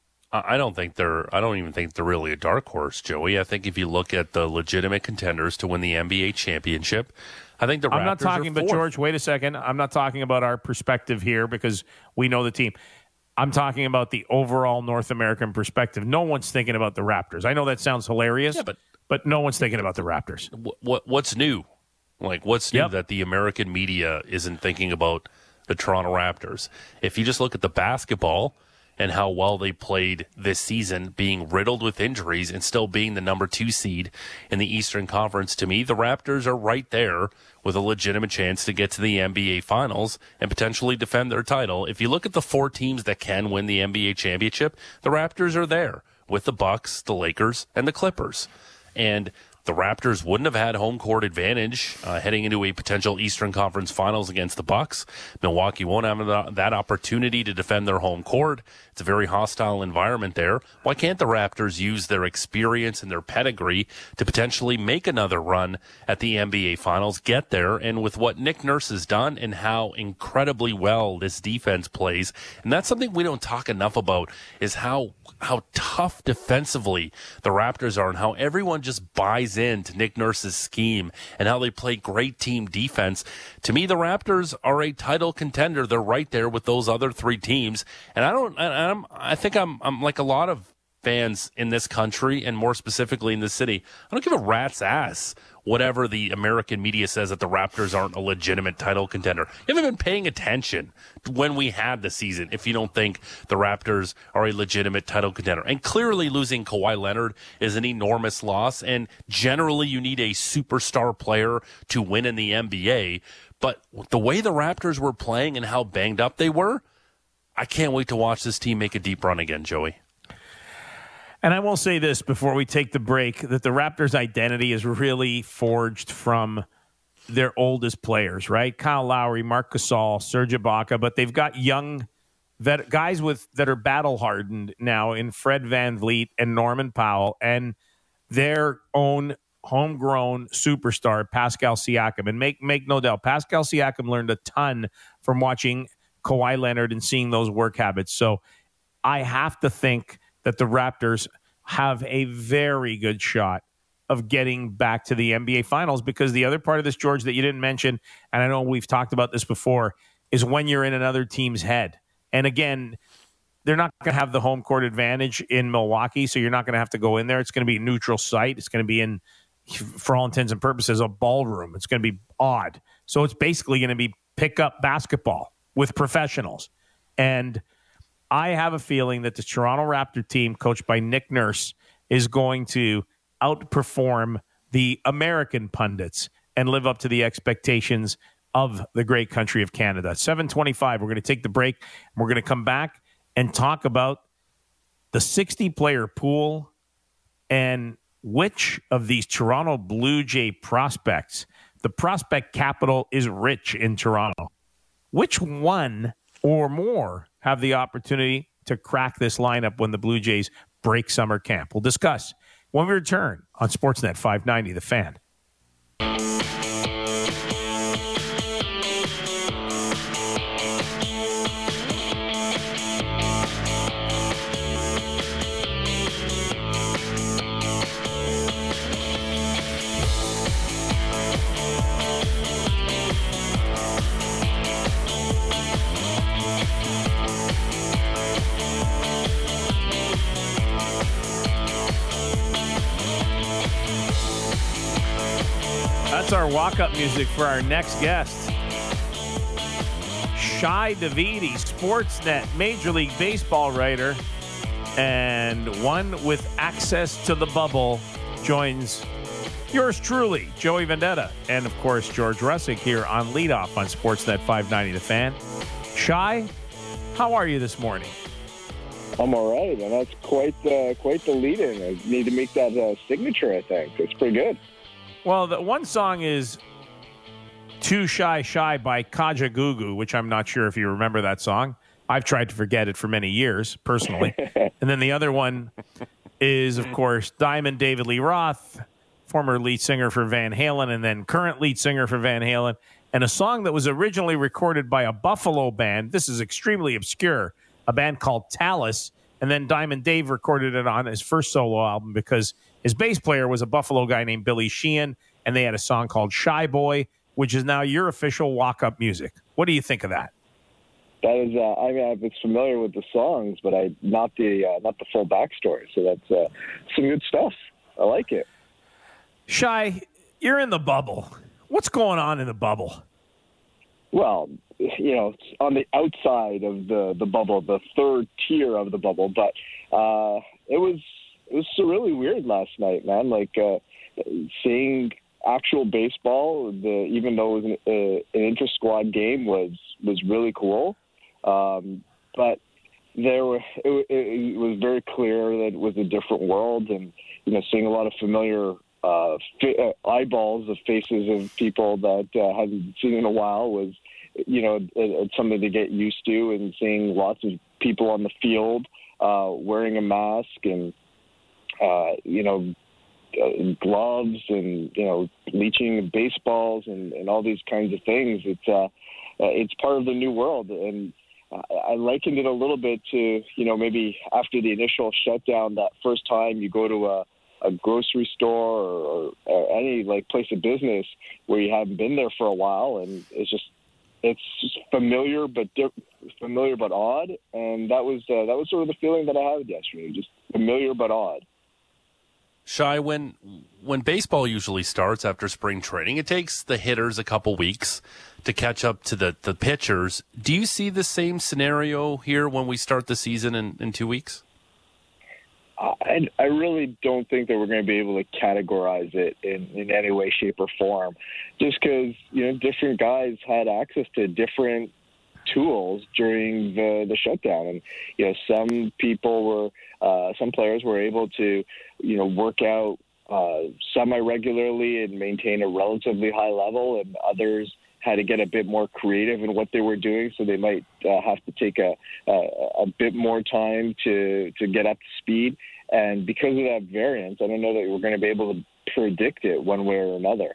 I don't think they're, I don't even think they're really a dark horse, Joey. I think if you look at the legitimate contenders to win the N B A championship, I think the Raptors I'm not talking, but George, wait a second. I'm not talking about our perspective here because we know the team. I'm talking about the overall North American perspective. No one's thinking about the Raptors. I know that sounds hilarious, yeah, but, but no one's thinking about the Raptors. What What's new? Like, what's new yep. that the American media isn't thinking about the Toronto Raptors? If you just look at the basketball and how well they played this season, being riddled with injuries and still being the number two seed in the Eastern Conference, to me, the Raptors are right there with a legitimate chance to get to the N B A Finals and potentially defend their title. If you look at the four teams that can win the N B A championship, the Raptors are there with the Bucks, the Lakers, and the Clippers. And the Raptors wouldn't have had home court advantage uh, heading into a potential Eastern Conference Finals against the Bucks. Milwaukee won't have that opportunity to defend their home court. It's a very hostile environment there. Why can't the Raptors use their experience and their pedigree to potentially make another run at the N B A Finals, get there, and with what Nick Nurse has done and how incredibly well this defense plays, and that's something we don't talk enough about, is how how tough defensively the Raptors are and how everyone just buys into Nick Nurse's scheme and how they play great team defense. To me, the Raptors are a title contender. They're right there with those other three teams. And I don't, I'm, I think I'm, I'm like a lot of fans in this country and more specifically in the city. I don't give a rat's ass whatever the American media says that the Raptors aren't a legitimate title contender. You haven't been paying attention to when we had the season if you don't think the Raptors are a legitimate title contender. And clearly losing Kawhi Leonard is an enormous loss, and generally you need a superstar player to win in the N B A. But the way the Raptors were playing and how banged up they were, I can't wait to watch this team make a deep run again, Joey. And I will say this before we take the break, that the Raptors' identity is really forged from their oldest players, right? Kyle Lowry, Marc Gasol, Serge Ibaka, but they've got young vet, guys with that are battle-hardened now in Fred VanVleet and Norman Powell, and their own homegrown superstar, Pascal Siakam. And make, make no doubt, Pascal Siakam learned a ton from watching Kawhi Leonard and seeing those work habits. So I have to think that the Raptors have a very good shot of getting back to the N B A Finals, because the other part of this, George, that you didn't mention, and I know we've talked about this before, is when you're in another team's head. And again, they're not going to have the home court advantage in Milwaukee, so you're not going to have to go in there. It's going to be a neutral site. It's going to be in, for all intents and purposes, a ballroom. It's going to be odd. So it's basically going to be pick-up basketball with professionals. And I have a feeling that the Toronto Raptor team, coached by Nick Nurse, is going to outperform the American pundits and live up to the expectations of the great country of Canada. seven twenty-five, we're going to take the break. We're going to come back and talk about the sixty-player pool and which of these Toronto Blue Jay prospects, the prospect capital is rich in Toronto, which one or more have the opportunity to crack this lineup when the Blue Jays break summer camp? We'll discuss when we return on Sportsnet five ninety, The Fan. That's our walk-up music for our next guest. Shi Davidi, Sportsnet Major League Baseball writer, and one with access to the bubble, joins yours truly, Joey Vendetta, and of course George Russick here on Leadoff on Sportsnet five ninety The Fan. Shi, how are you this morning? I'm all right, and that's quite the quite the lead-in. I need to make that uh, signature, I think. It's pretty good. Well, the one song is Too Shy Shy by Kaja Gugu, which I'm not sure if you remember that song. I've tried to forget it for many years, personally. And then the other one is, of course, Diamond David Lee Roth, former lead singer for Van Halen, and then current lead singer for Van Halen, and a song that was originally recorded by a Buffalo band. This is extremely obscure, a band called Talus, and then Diamond Dave recorded it on his first solo album because his bass player was a Buffalo guy named Billy Sheehan, and they had a song called Shy Boy, which is now your official walk-up music. What do you think of that? That is, uh, I mean, I was familiar with the songs, but I not the uh, not the full backstory. So that's uh, some good stuff. I like it. Shi, you're in the bubble. What's going on in the bubble? Well, you know, it's on the outside of the, the bubble, the third tier of the bubble, but uh, it was it was really weird last night, man. Like uh, seeing actual baseball, the, even though it was an, uh, an inter-squad game, was was really cool. Um, but there were it, it was very clear that it was a different world, and you know, seeing a lot of familiar uh, fi- uh, eyeballs of faces of people that uh, hadn't seen in a while was, you know, it, it's something to get used to. And seeing lots of people on the field uh, wearing a mask and uh, you know, uh, gloves and you know, bleaching baseballs and, and all these kinds of things. It's uh, it's part of the new world, and I likened it a little bit to, you know, maybe after the initial shutdown, that first time you go to a, a grocery store or, or any like place of business where you haven't been there for a while, and it's just it's just familiar but di- familiar but odd, and that was uh, that was sort of the feeling that I had yesterday, just familiar but odd. Shi, when when baseball usually starts after spring training, it takes the hitters a couple weeks to catch up to the, the pitchers. Do you see the same scenario here when we start the season in, in two weeks? I, I really don't think that we're going to be able to categorize it in, in any way, shape, or form, just because, you know, different guys had access to different tools during the, the shutdown. And, you know, some people were, uh, some players were able to, you know, work out uh, semi-regularly and maintain a relatively high level, and others had to get a bit more creative in what they were doing, so they might uh, have to take a, a a bit more time to to get up to speed. And because of that variance, I don't know that we're going to be able to predict it one way or another.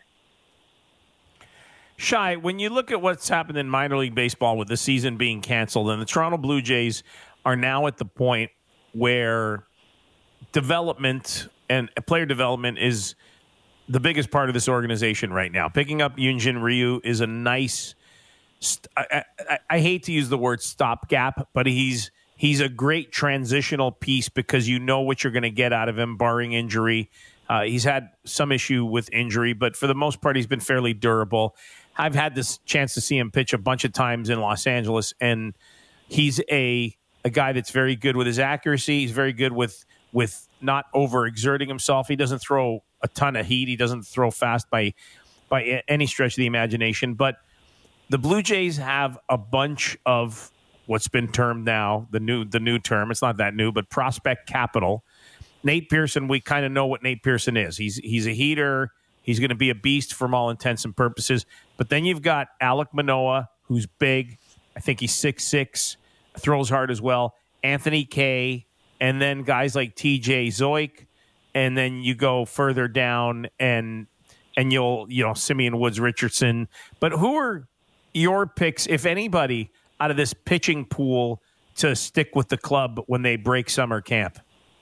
Shi, when you look at what's happened in minor league baseball with the season being canceled, and the Toronto Blue Jays are now at the point where development and player development is the biggest part of this organization right now. Picking up Yunjin Ryu is a nice, st- I, I, I hate to use the word stopgap, but he's he's a great transitional piece because you know what you're going to get out of him, barring injury. Uh, he's had some issue with injury, but for the most part, he's been fairly durable. I've had this chance to see him pitch a bunch of times in Los Angeles, and he's a a guy that's very good with his accuracy. He's very good with with not overexerting himself. He doesn't throw a ton of heat. He doesn't throw fast by by any stretch of the imagination. But the Blue Jays have a bunch of what's been termed now, the new the new term. It's not that new, but prospect capital. Nate Pearson, we kind of know what Nate Pearson is. He's he's a heater. He's going to be a beast from all intents and purposes. But then you've got Alek Manoah, who's big. I think he's six six, throws hard as well. Anthony Kay, and then guys like T J Zoik, and then you go further down and and you'll, you know, Simeon Woods Richardson. But who are your picks, if anybody, out of this pitching pool to stick with the club when they break summer camp?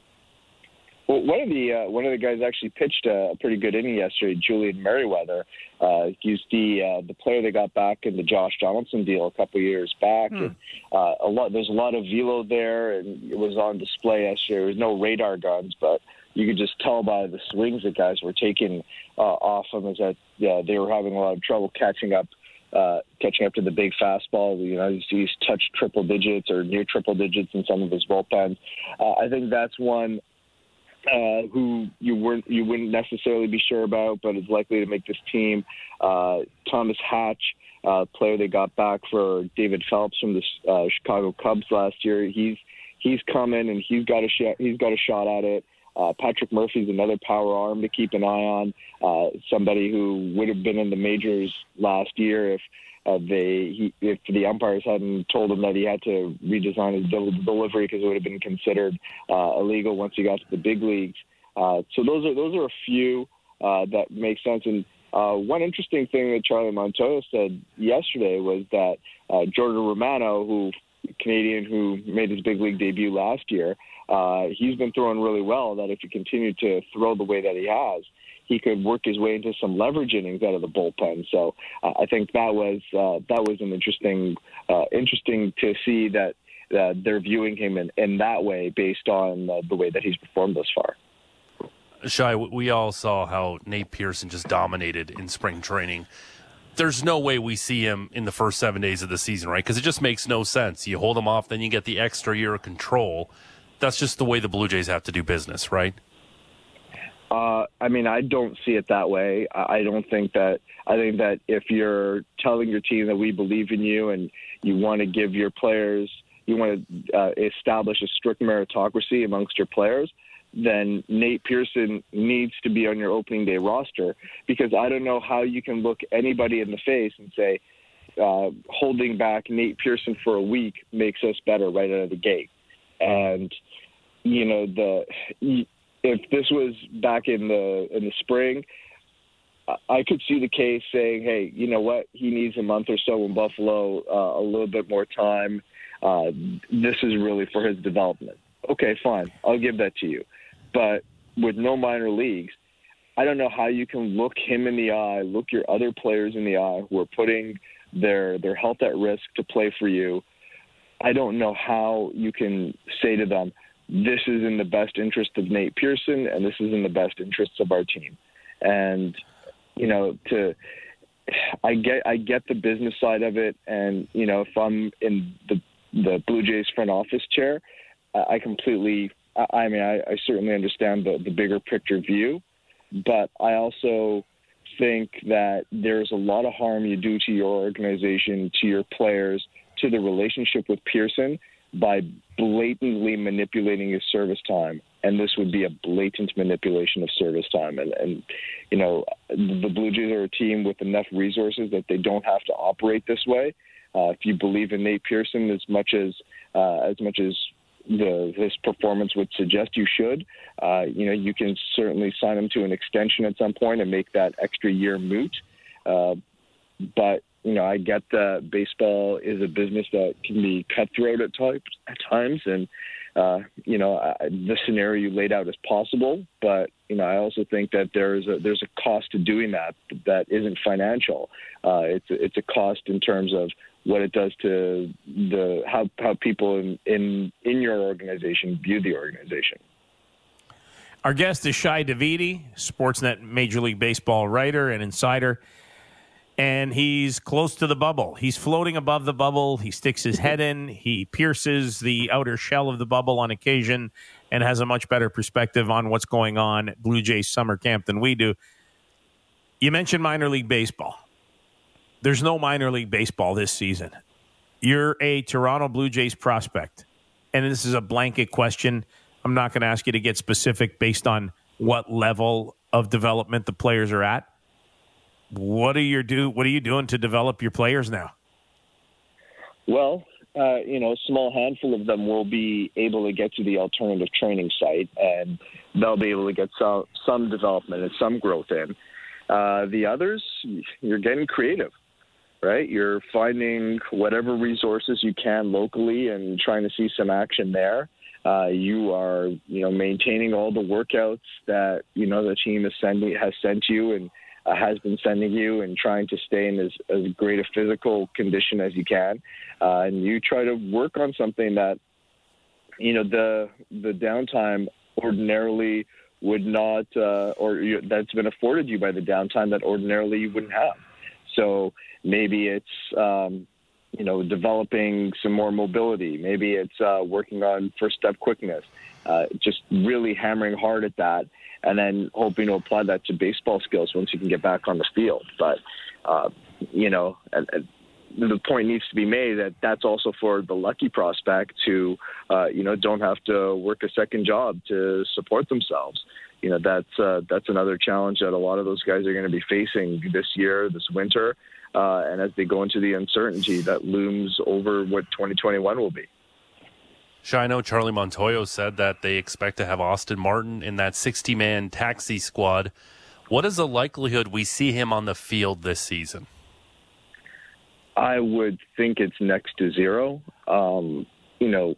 Well, one of the uh, one of the guys actually pitched a pretty good inning yesterday, Julian Merriweather. Uh, he's the uh, the player that got back in the Josh Donaldson deal a couple of years back. Hmm. And, uh, a lot there's a lot of velo there, and it was on display yesterday. There was no radar guns, but you could just tell by the swings that guys were taking uh, off him is that yeah, they were having a lot of trouble catching up. Uh, catching up to the big fastball. You know, he's touched triple digits or near triple digits in some of his bullpens. Uh, I think that's one uh, who you weren't you wouldn't necessarily be sure about, but is likely to make this team. Uh, Thomas Hatch, uh, player they got back for David Phelps from the uh, Chicago Cubs last year. He's he's coming and he's got a sh- he's got a shot at it. Uh, Patrick Murphy's another power arm to keep an eye on. Uh, somebody who would have been in the majors last year if uh, they he, if the umpires hadn't told him that he had to redesign his del- delivery because it would have been considered uh, illegal once he got to the big leagues. Uh, so those are those are a few uh, that make sense. And uh, one interesting thing that Charlie Montoya said yesterday was that uh, Jordan Romano, who Canadian who made his big league debut last year. Uh, he's been throwing really well, that if he continued to throw the way that he has, he could work his way into some leverage innings out of the bullpen. So uh, I think that was uh, that was an interesting uh, interesting to see that uh, they're viewing him in, in that way based on uh, the way that he's performed thus far. Shai, we all saw how Nate Pearson just dominated in spring training. There's no way we see him in the first seven days of the season, right? Because it just makes no sense. You hold him off, then you get the extra year of control. That's just the way the Blue Jays have to do business, right? Uh, I mean, I don't see it that way. I don't think that – I think that if you're telling your team that we believe in you and you want to give your players – you want to uh, establish a strict meritocracy amongst your players, then Nate Pearson needs to be on your opening day roster, because I don't know how you can look anybody in the face and say uh, holding back Nate Pearson for a week makes us better right out of the gate. And – you know, the if this was back in the in the spring, I could see the case saying, hey, you know what, he needs a month or so in Buffalo, uh, a little bit more time. Uh, this is really for his development. Okay, fine, I'll give that to you. But with no minor leagues, I don't know how you can look him in the eye, look your other players in the eye who are putting their their health at risk to play for you. I don't know how you can say to them, this is in the best interest of Nate Pearson, and this is in the best interests of our team. And, you know, to I get I get the business side of it, and, you know, if I'm in the the Blue Jays front office chair, I completely I, I mean I, I certainly understand the, the bigger picture view, but I also think that there's a lot of harm you do to your organization, to your players, to the relationship with Pearson by blatantly manipulating his service time. And this would be a blatant manipulation of service time. And, and, you know, the Blue Jays are a team with enough resources that they don't have to operate this way. Uh, if you believe in Nate Pearson as much as uh, as much as the his performance would suggest you should, uh, you know, you can certainly sign him to an extension at some point and make that extra year moot. Uh, but You know, I get that baseball is a business that can be cutthroat at times, at times, and uh, you know, I, the scenario you laid out is possible. But you know, I also think that there's a there's a cost to doing that that isn't financial. Uh, it's it's a cost in terms of what it does to the how how people in in, in your organization view the organization. Our guest is Shi Davidi, Sportsnet Major League Baseball writer and insider. And he's close to the bubble. He's floating above the bubble. He sticks his head in. He pierces the outer shell of the bubble on occasion and has a much better perspective on what's going on at Blue Jays summer camp than we do. You mentioned minor league baseball. there's no minor league baseball this season. You're a Toronto Blue Jays prospect, and this is a blanket question. I'm not going to ask you to get specific based on what level of development the players are at. What are you do? What are you doing to develop your players now? Well, uh, you know, a small handful of them will be able to get to the alternative training site, and they'll be able to get some, some development and some growth in. Uh, the others, you're getting creative, right? You're finding whatever resources you can locally and trying to see some action there. Uh, you are, you know, maintaining all the workouts that, you know, the team is sending, has sent you and uh, has been sending you, and trying to stay in as, as great a physical condition as you can. Uh, and you try to work on something that, you know, the the downtime ordinarily would not, uh, or you, that's been afforded you by the downtime that ordinarily you wouldn't have. So maybe it's, um, you know, developing some more mobility. Maybe it's uh, working on first step quickness, uh, just really hammering hard at that, and then hoping to apply that to baseball skills once you can get back on the field. But, uh, you know, and, and the point needs to be made that that's also for the lucky prospect who, uh, you know, don't have to work a second job to support themselves. You know, that's uh, that's another challenge that a lot of those guys are going to be facing this year, this winter, uh, and as they go into the uncertainty that looms over what twenty twenty-one will be. Sure, I know Charlie Montoyo said that they expect to have Austin Martin in that sixty-man taxi squad. What is the likelihood we see him on the field this season? I would think it's next to zero. Um, you know,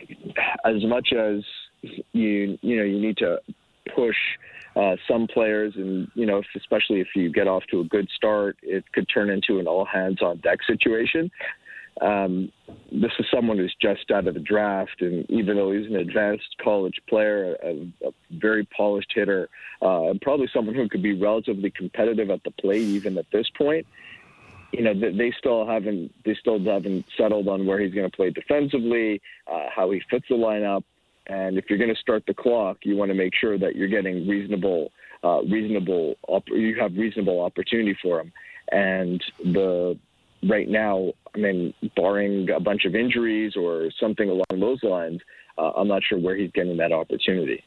as much as you you know you need to push uh, some players, and you know, if, especially if you get off to a good start, it could turn into an all hands on deck situation. Um, this is someone who's just out of the draft, and even though he's an advanced college player, a, a very polished hitter, uh, and probably someone who could be relatively competitive at the plate even at this point. You know, they still haven't they still haven't settled on where he's going to play defensively, uh, how he fits the lineup, and if you're going to start the clock, you want to make sure that you're getting reasonable, uh, reasonable, you have reasonable opportunity for him. And the right now, I mean, barring a bunch of injuries or something along those lines, uh, I'm not sure where he's getting that opportunity.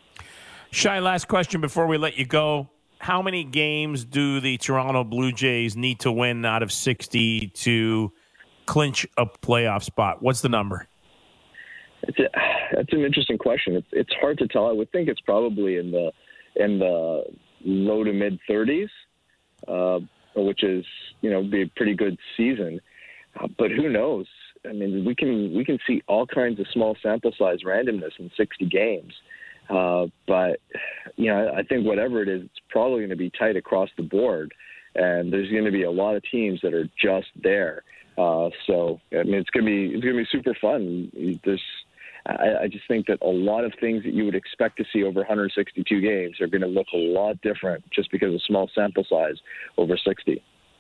Shai, last question before we let you go. How many games do the Toronto Blue Jays need to win out of sixty to clinch a playoff spot? What's the number? It's a, that's an interesting question. It's, it's hard to tell. I would think it's probably in the in the low to mid thirties, uh, which is you know be a pretty good season. Uh, but who knows? I mean, we can we can see all kinds of small sample size randomness in sixty games. Uh, but, you know, I think whatever it is, it's probably going to be tight across the board. And there's going to be a lot of teams that are just there. Uh, so, I mean, it's going to be it's going to be super fun. There's, I, I just think that a lot of things that you would expect to see over one hundred sixty-two games are going to look a lot different just because of small sample size over sixty.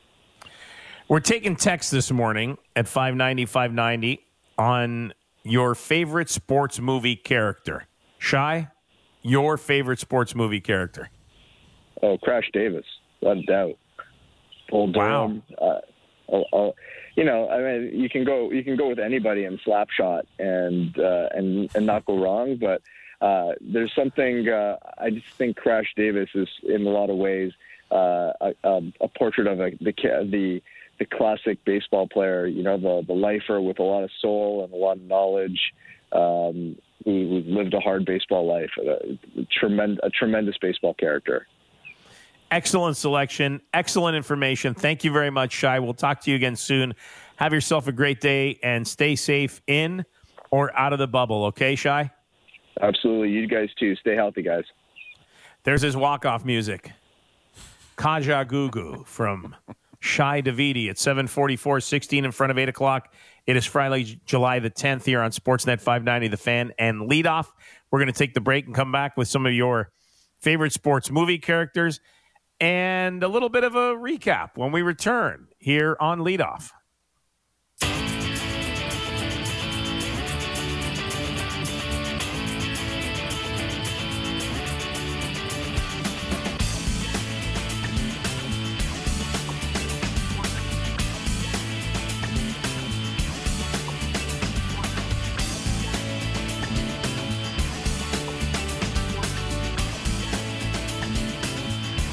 We're taking texts this morning at five ninety, five ninety on your favorite sports movie character. Shai? Your favorite sports movie character? Oh, Crash Davis, without a doubt. Bull Durham. Wow. Uh, I'll, I'll, you know, I mean, you can go you can go with anybody in Slapshot and uh, and and not go wrong. But uh, there's something. Uh, I just think Crash Davis is, in a lot of ways, uh, a, a portrait of a, the the the classic baseball player. You know, the the lifer with a lot of soul and a lot of knowledge. Um, who lived a hard baseball life, a, tremendous, a tremendous baseball character. Excellent selection, excellent information. Thank you very much, Shai. We'll talk to you again soon. Have yourself a great day and stay safe in or out of the bubble, okay, Shai? Absolutely. You guys too. Stay healthy, guys. There's his walk-off music. Kajagoogoo from Shai Davidi at seven forty-four, sixteen in front of eight o'clock. It is Friday, July the tenth here on Sportsnet five ninety The Fan and Leadoff. We're going to take the break and come back with some of your favorite sports movie characters and a little bit of a recap when we return here on Leadoff.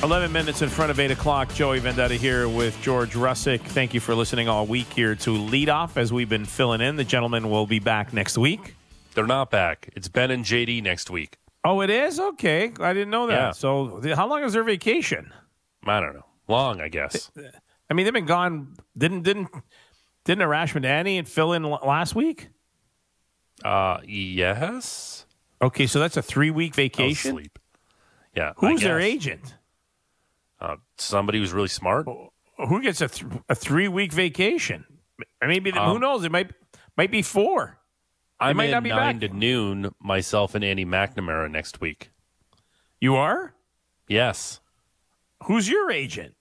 eleven minutes in front of eight o'clock. Joey Vendetta here with George Russick. Thank you for listening all week here to Lead Off as we've been filling in. The gentlemen will be back next week. They're not back. It's Ben and J D next week. Oh, it is? Okay. I didn't know that. Yeah. So how long is their vacation? I don't know. Long, I guess. I mean, they've been gone. Didn't didn't didn't Arash Madani fill in l- last week? Uh, yes. Okay, so that's a three-week vacation? I'll sleep. Yeah. Who's I their guess. agent? Uh, somebody who's really smart. Who gets a, th- a three-week vacation? Maybe the, Um, who knows? It might might be four. I'm might in not be nine back. to noon, myself and Andy McNamara next week. You are? Yes. Who's your agent?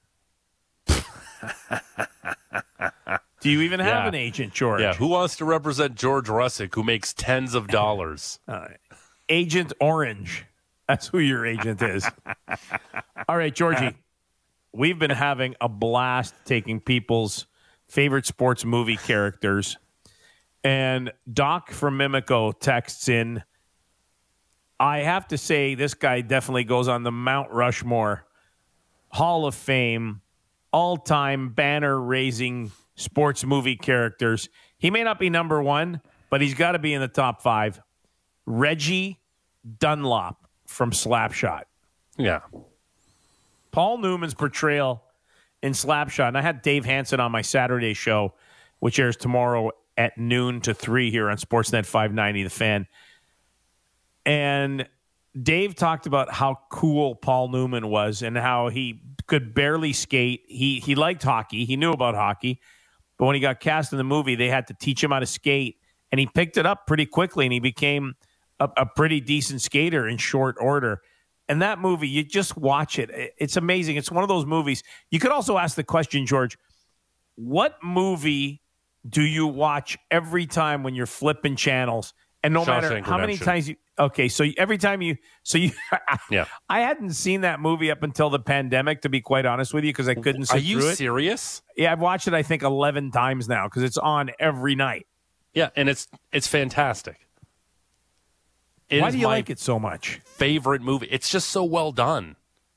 Do you even have Yeah. an agent, George? Yeah. Who wants to represent George Russick, who makes tens of dollars? Uh, Agent Orange. That's who your agent is. All right, Georgie. We've been having a blast taking people's favorite sports movie characters. And Doc from Mimico texts in, I have to say this guy definitely goes on the Mount Rushmore Hall of Fame, all-time banner-raising sports movie characters. He may not be number one, but he's got to be in the top five. Reggie Dunlop from Slapshot. Yeah. Paul Newman's portrayal in Slapshot, and I had Dave Hansen on my Saturday show, which airs tomorrow at noon to three here on Sportsnet five ninety, The Fan. And Dave talked about how cool Paul Newman was and how he could barely skate. He he liked hockey. He knew about hockey. But when he got cast in the movie, they had to teach him how to skate. And he picked it up pretty quickly, and he became a, a pretty decent skater in short order. And that movie, you just watch it. It's amazing. It's one of those movies. You could also ask the question, George, what movie do you watch every time when you're flipping channels? And no matter Shawshank how many Redemption. times you okay, so every time you so you Yeah. I hadn't seen that movie up until the pandemic, to be quite honest with you, because I couldn't sit Are you through it. serious? Yeah, I've watched it I think eleven times now because it's on every night. Yeah, and it's it's fantastic. It Why is do you my like it so much? favorite movie. It's just so well done.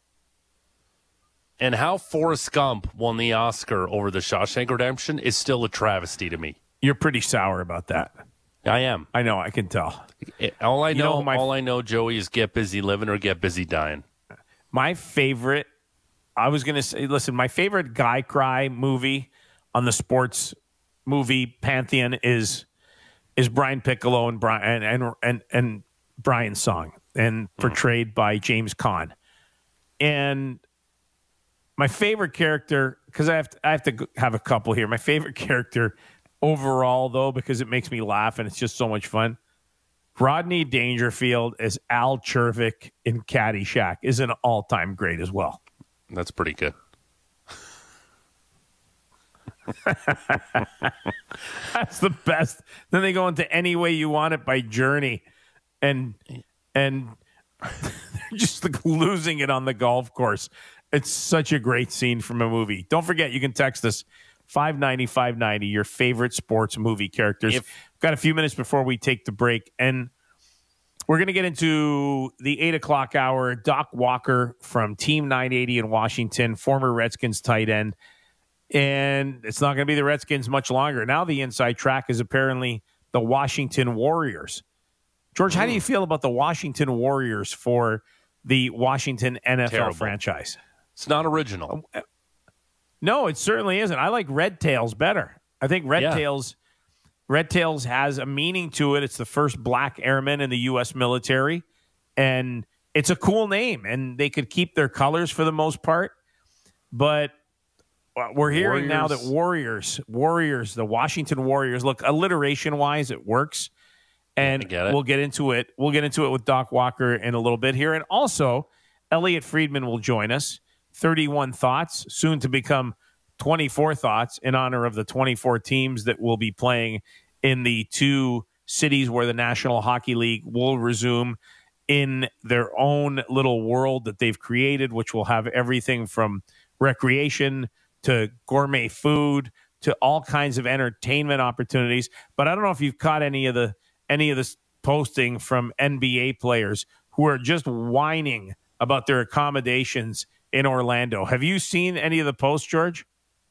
And how Forrest Gump won the Oscar over the Shawshank Redemption is still a travesty to me. You're pretty sour about that. I am. I know, I can tell. It- all I You know know, who my- all I know, Joey, is get busy living or get busy dying. My favorite, I was going to say, listen, my favorite Guy Cry movie on the sports movie pantheon is is Brian Piccolo and Brian and and and, and Brian's song, and portrayed by James Caan. And my favorite character, because I have to, I have to have a couple here. My favorite character overall, though, because it makes me laugh and it's just so much fun. Rodney Dangerfield as Al Chervik in Caddyshack is an all-time great as well. That's pretty good. That's the best. Then they go into Any Way You Want It by Journey, and and they're just like losing it on the golf course. It's such a great scene from a movie. Don't forget, you can text us five ninety, five ninety, your favorite sports movie characters. If- Got a few minutes before we take the break, and we're going to get into the eight o'clock hour. Doc Walker from Team nine eighty in Washington, former Redskins tight end. And it's not going to be the Redskins much longer. Now the inside track is apparently the Washington Warriors. George, how do you feel about the Washington Warriors for the Washington N F L Terrible. franchise? It's not original. No, it certainly isn't. I like Red Tails better. I think Red Yeah. Tails Red Tails has a meaning to it. It's the first black airman in the U S military, and it's a cool name, and they could keep their colors for the most part. But we're hearing now that Warriors, Warriors, the Washington Warriors, look, alliteration-wise, it works. And I get it. we'll get into it. We'll get into it with Doc Walker in a little bit here. And also, Elliot Friedman will join us. thirty-one Thoughts, soon to become twenty-four Thoughts, in honor of the twenty-four teams that will be playing in the two cities where the National Hockey League will resume in their own little world that they've created, which will have everything from recreation to gourmet food to all kinds of entertainment opportunities. But I don't know if you've caught any of the any of this posting from N B A players who are just whining about their accommodations in Orlando. Have you seen any of the posts, George?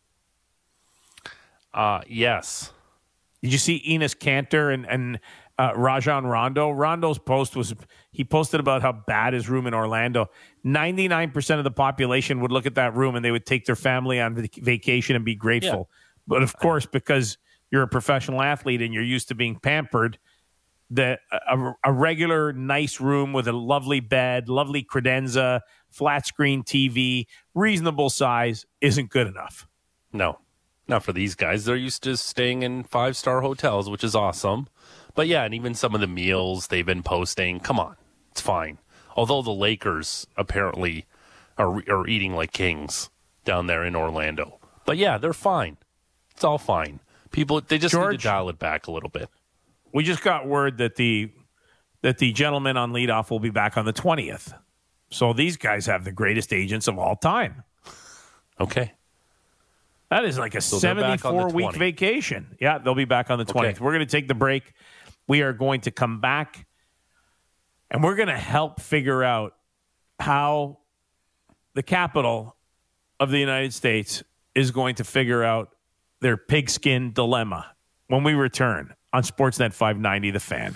Uh, yes. Did you see Enes Kanter and, and uh, Rajon Rondo? Rondo's post was, he posted about how bad his room in Orlando. ninety-nine percent of the population would look at that room and they would take their family on vac- vacation and be grateful. Yeah. But of course, because you're a professional athlete and you're used to being pampered, that a, a regular nice room with a lovely bed, lovely credenza, flat screen T V, reasonable size isn't good enough. No. Not for these guys. They're used to staying in five-star hotels, which is awesome. But yeah, and even some of the meals they've been posting, come on, it's fine. Although the Lakers apparently are are eating like kings down there in Orlando. But yeah, they're fine. It's all fine. People, they just George, need to dial it back a little bit. We just got word that the that the gentleman on leadoff will be back on the twentieth. So these guys have the greatest agents of all time. Okay. That is like a so seventy-four week vacation. Yeah, they'll be back on the twentieth. Okay. We're going to take the break. We are going to come back, and we're going to help figure out how the capital of the United States is going to figure out their pigskin dilemma when we return on Sportsnet five ninety, The Fan.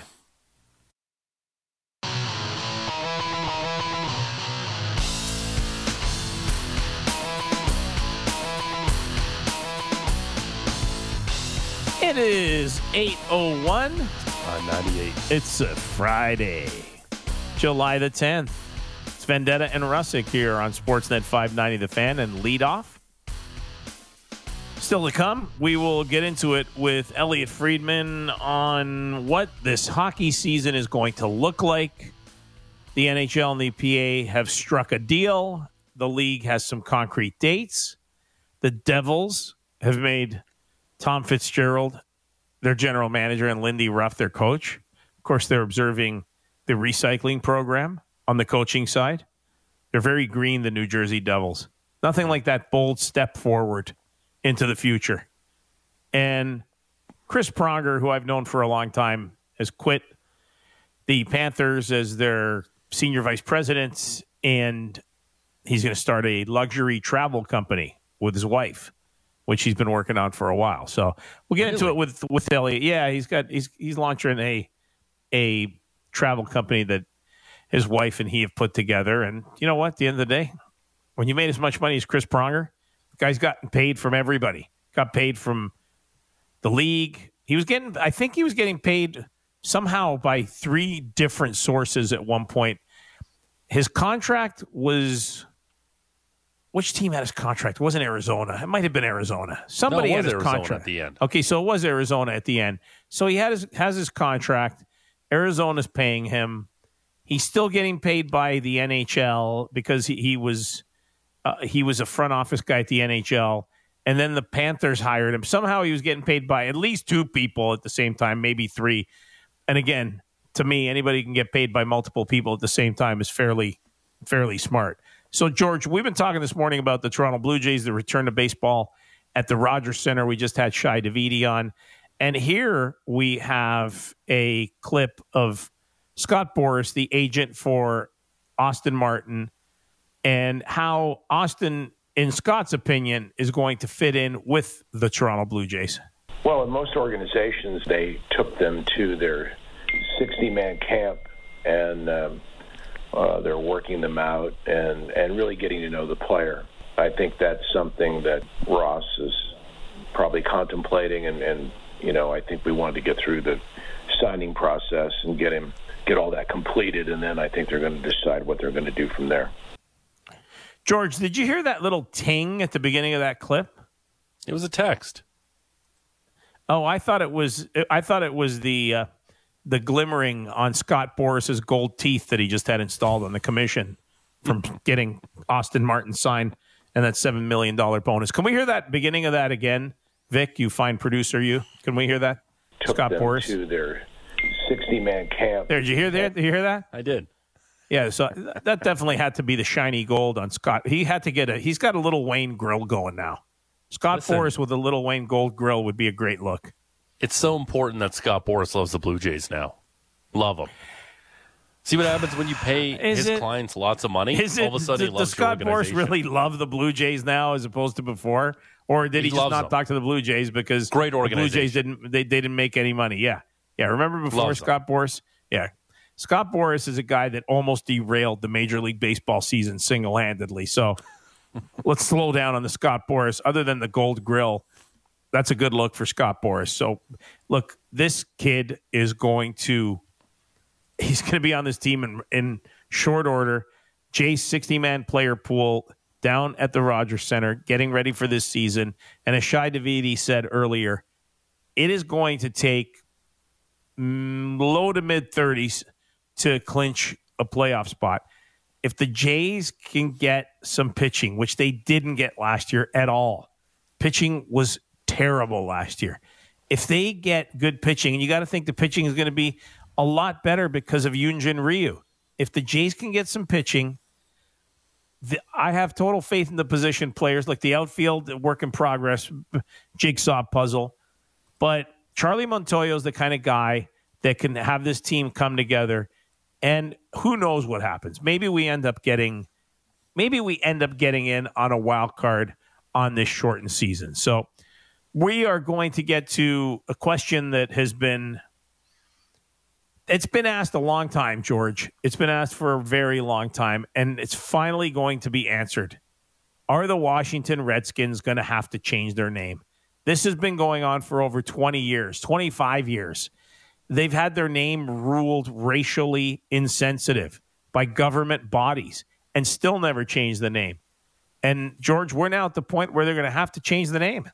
It is eight oh one. Uh, ninety-eight. It's a Friday, July the tenth. It's Vendetta and Russick here on Sportsnet five ninety, The Fan, and lead off. Still to come, we will get into it with Elliot Friedman on what this hockey season is going to look like. The N H L and the E P A have struck a deal. The league has some concrete dates. The Devils have made Tom Fitzgerald their general manager and Lindy Ruff their coach. Of course, they're observing the recycling program on the coaching side. They're very green, the New Jersey Devils. Nothing like that bold step forward into the future. And Chris Pronger, who I've known for a long time, has quit the Panthers as their senior vice president, and he's going to start a luxury travel company with his wife, which he's been working on for a while. So we'll get really? into it with with Elliot. Yeah, he's got he's he's launching a a travel company that his wife and he have put together. And you know what? At the end of the day, when you made as much money as Chris Pronger, the guy's gotten paid from everybody. Got paid from the league. He was getting, I think he was getting paid somehow by three different sources at one point. His contract was... Which team had his contract? It wasn't Arizona. It might have been Arizona. Somebody no, had his Arizona contract at the end. Okay, so it was Arizona at the end. So he had his, has his contract. Arizona's paying him. He's still getting paid by the N H L because he, he was uh, he was a front office guy at the N H L, and then the Panthers hired him. Somehow he was getting paid by at least two people at the same time, maybe three. And again, to me, anybody who can get paid by multiple people at the same time is fairly fairly smart. So, George, we've been talking this morning about the Toronto Blue Jays, the return to baseball at the Rogers Center. We just had Shai Davidi on. And here we have a clip of Scott Boras, the agent for Austin Martin, and how Austin, in Scott's opinion, is going to fit in with the Toronto Blue Jays. Well, in most organizations, they took them to their sixty-man camp and um, – Uh, they're working them out and, and really getting to know the player. I think that's something that Ross is probably contemplating, and, and you know, I think we wanted to get through the signing process and get him get all that completed, and then I think they're going to decide what they're going to do from there. George, did you hear that little ting at the beginning of that clip? It was a text. Oh, I thought it was. I thought it was the. Uh, the glimmering on Scott Boras's gold teeth that he just had installed on the commission from getting Austin Martin signed and that seven million dollars bonus. Can we hear that beginning of that again? Vic, you fine producer, you. Can we hear that? Took Scott them Boras. To their sixty-man camp. There, did you hear that? Did you hear that? I did. Yeah, so that definitely had to be the shiny gold on Scott. He had to get a, he's got a Little Wayne grill going now. Scott Listen, Boras with a Little Wayne gold grill would be a great look. It's so important that Scott Boras loves the Blue Jays now. Love them. See what happens when you pay Is his it- clients lots of money? Is All it, of a sudden, does, he loves does Scott your Boras organization. really love the Blue Jays now as opposed to before? Or did he, He just loves not them. talk to the Blue Jays because Great the Blue organization. Jays didn't they, they didn't make any money? Yeah. Yeah. Remember before Loves them. Scott Boras? Yeah. Scott Boras is a guy that almost derailed the Major League Baseball season single-handedly. So let's slow down on the Scott Boras. Other than the gold grill, that's a good look for Scott Boras. So, look, this kid is going to – he's going to be on this team in, in short order. Jay's sixty-man player pool down at the Rogers Center, getting ready for this season. And as Shai Davidi said earlier, it is going to take mm, low to mid-thirties to clinch a playoff spot. If the Jays can get some pitching, which they didn't get last year at all, pitching was terrible last year. If they get good pitching, and you got to think the pitching is going to be a lot better because of Yoonjin Ryu. If the Jays can get some pitching, the, I have total faith in the position players, like the outfield, work in progress, jigsaw puzzle. But Charlie Montoyo is the kind of guy that can have this team come together. And who knows what happens? Maybe we end up getting, maybe we end up getting in on a wild card on this shortened season. So we are going to get to a question that has been, it's been asked a long time, George. It's been asked for a very long time, and it's finally going to be answered. Are the Washington Redskins going to have to change their name? This has been going on for over twenty years, twenty-five years. They've had their name ruled racially insensitive by government bodies and still never changed the name. And, George, we're now at the point where they're going to have to change the name.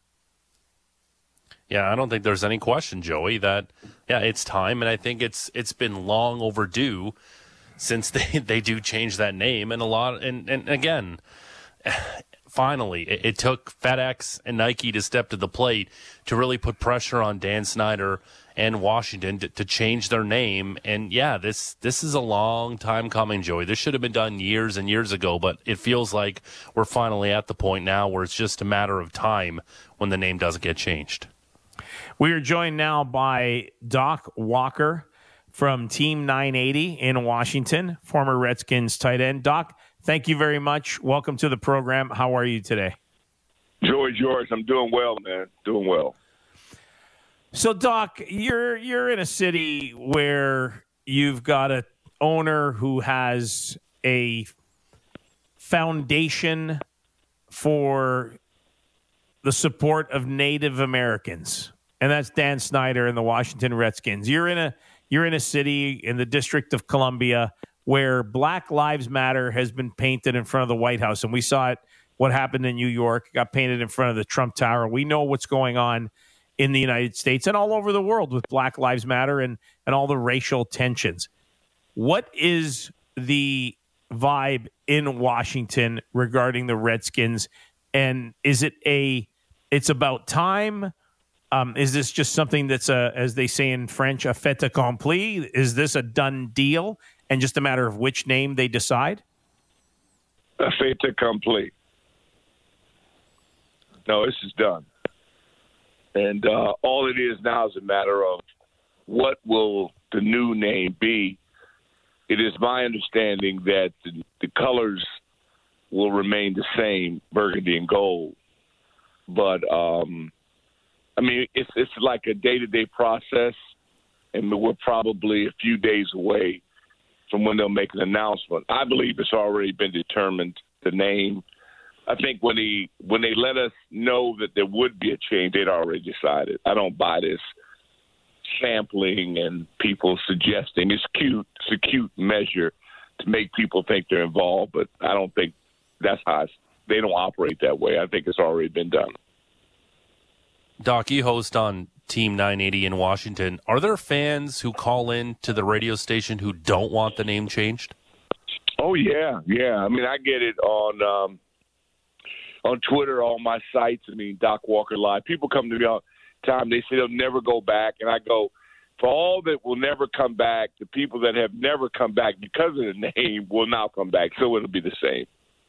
Yeah, I don't think there's any question, Joey, that, yeah, it's time. And I think it's it's been long overdue since they, they do change that name. And a lot, and, and again, finally, it, it took FedEx and Nike to step to the plate to really put pressure on Dan Snyder and Washington to, to change their name. And yeah, this this is a long time coming, Joey. This should have been done years and years ago, but it feels like we're finally at the point now where it's just a matter of time when the name doesn't get changed. We are joined now by Doc Walker from Team nine eighty in Washington, former Redskins tight end. Doc, thank you very much. Welcome to the program. How are you today? Joey George, I'm doing well, man. Doing well. So, Doc, you're you're in a city where you've got an owner who has a foundation for the support of Native Americans, and that's Dan Snyder and the Washington Redskins. You're in a you're in a city in the District of Columbia where Black Lives Matter has been painted in front of the White House, and we saw it. What happened in New York it got painted in front of the Trump Tower. We know what's going on in the United States and all over the world with Black Lives Matter and, and all the racial tensions. What is the vibe in Washington regarding the Redskins? And is it a, it's about time? Um, is this just something that's, a, as they say in French, a fait accompli? Is this a done deal and just a matter of which name they decide? A fait accompli. No, this is done. And uh, all it is now is a matter of what will the new name be. It is my understanding that the, the colors will remain the same, burgundy and gold. But, um, I mean, it's, it's like a day-to-day process, and we're probably a few days away from when they'll make an announcement. I believe it's already been determined, the name. I think when he when they let us know that there would be a change, they'd already decided. I don't buy this sampling and people suggesting. It's cute. It's a cute measure to make people think they're involved, but I don't think that's how it's, they don't operate that way. I think it's already been done. Doc, you host on Team nine eighty in Washington. Are there fans who call in to the radio station who don't want the name changed? Oh, yeah, yeah. I mean, I get it on um, – on Twitter, all my sites. I mean, Doc Walker Live. People come to me all the time. They say they'll never go back. And I go, for all that will never come back, the people that have never come back because of the name will now come back. So it'll be the same.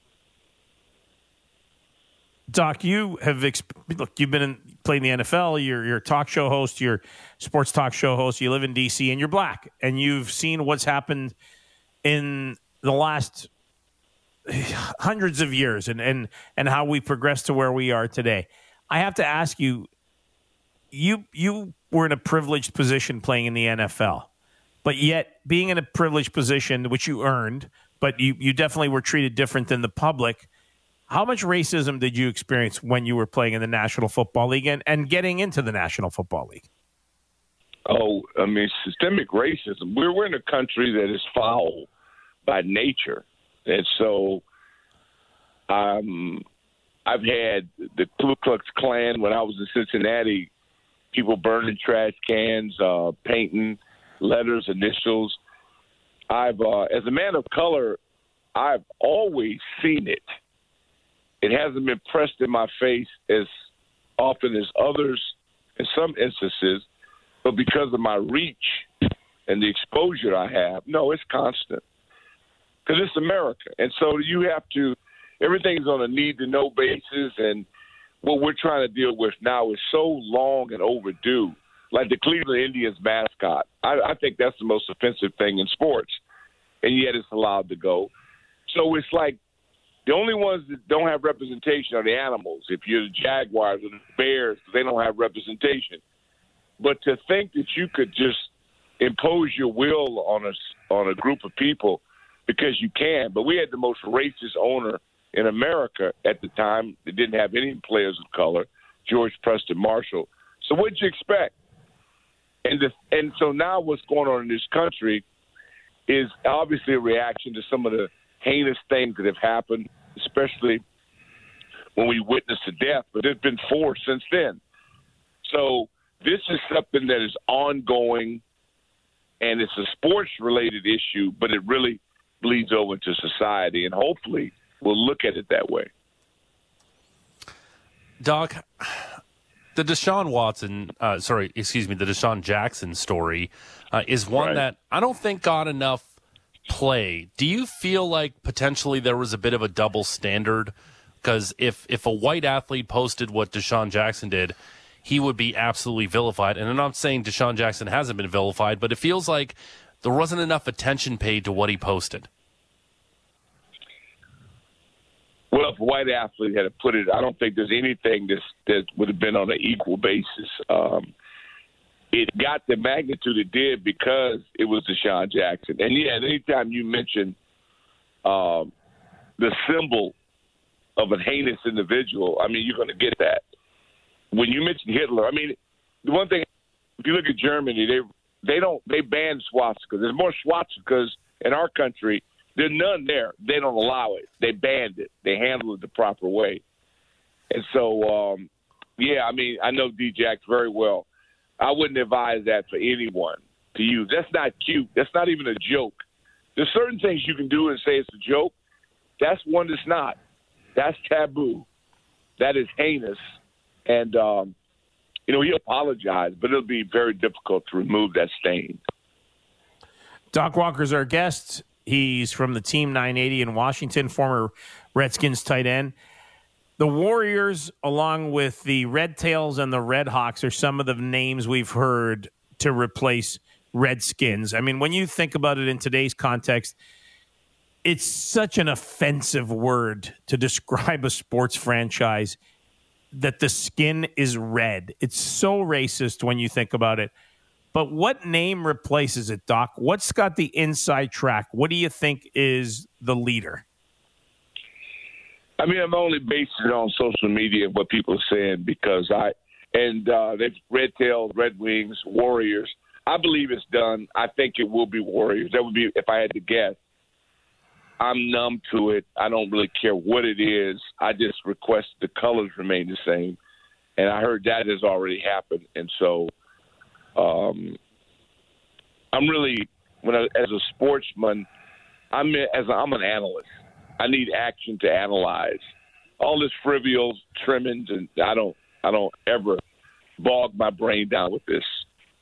Doc, you have exp- look. You've been in, played in the N F L. You're, you're a talk show host. You're a sports talk show host. You live in D C and you're black. And you've seen what's happened in the last hundreds of years and, and, and how we progressed to where we are today. I have to ask you, you you were in a privileged position playing in the N F L, but yet being in a privileged position, which you earned, but you, you definitely were treated different than the public. How much racism did you experience when you were playing in the National Football League and, and getting into the National Football League? Oh, I mean, systemic racism. We're, we're in a country that is foul by nature. And so um, I've had the Ku Klux Klan when I was in Cincinnati, people burning trash cans, uh, painting letters, initials. I've, uh, as a man of color, I've always seen it. It hasn't been pressed in my face as often as others in some instances, but because of my reach and the exposure I have, no, it's constant. Because it's America. And so you have to – everything's on a need-to-know basis, and what we're trying to deal with now is so long and overdue. Like the Cleveland Indians mascot. I, I think that's the most offensive thing in sports, and yet it's allowed to go. So it's like the only ones that don't have representation are the animals. If you're the Jaguars or the Bears, they don't have representation. But to think that you could just impose your will on a, on a group of people because you can. But we had the most racist owner in America at the time that didn't have any players of color, George Preston Marshall. So what'd you expect? And the, and so now what's going on in this country is obviously a reaction to some of the heinous things that have happened, especially when we witnessed the death. But there's been four since then. So this is something that is ongoing, and it's a sports-related issue, but it really bleeds over into society, and hopefully we'll look at it that way. Doc, the Deshaun Watson, uh, sorry, excuse me, the Deshaun Jackson story uh, is one Right. that I don't think got enough play. Do you feel like potentially there was a bit of a double standard? Because if, if a white athlete posted what Deshaun Jackson did, he would be absolutely vilified. And I'm not saying Deshaun Jackson hasn't been vilified, but it feels like there wasn't enough attention paid to what he posted. Well, if a white athlete had put it, I don't think there's anything that's, that would have been on an equal basis. Um, it got the magnitude it did because it was Deshaun Jackson. And, yeah, anytime you mention um, the symbol of a heinous individual, I mean, you're going to get that. When you mention Hitler, I mean, the one thing, if you look at Germany, they they don't they ban swastikas. There's more swastikas in our country. There's none there. They don't allow it. They banned it. They handle it the proper way. And so, um, yeah, I mean, I know D-Jack very well. I wouldn't advise that for anyone to use. That's not cute. That's not even a joke. There's certain things you can do and say it's a joke. That's one that's not. That's taboo. That is heinous. And, um, you know, he apologized, but it'll be very difficult to remove that stain. Doc Walker's our guest. He's from the Team nine eighty in Washington, former Redskins tight end. The Warriors, along with the Red Tails and the Red Hawks, are some of the names we've heard to replace Redskins. I mean, when you think about it in today's context, it's such an offensive word to describe a sports franchise that the skin is red. It's so racist when you think about it. But what name replaces it, Doc? What's got the inside track? What do you think is the leader? I mean, I'm only basing it on social media and what people are saying because I and uh, they've Red Tails, Red Wings, Warriors. I believe it's done. I think it will be Warriors. That would be if I had to guess. I'm numb to it. I don't really care what it is. I just request the colors remain the same. And I heard that has already happened. And so um, I'm really, when I, as a sportsman, I'm as a, I'm an analyst. I need action to analyze. All this frivolous trimmings, and I don't, I don't ever bog my brain down with this.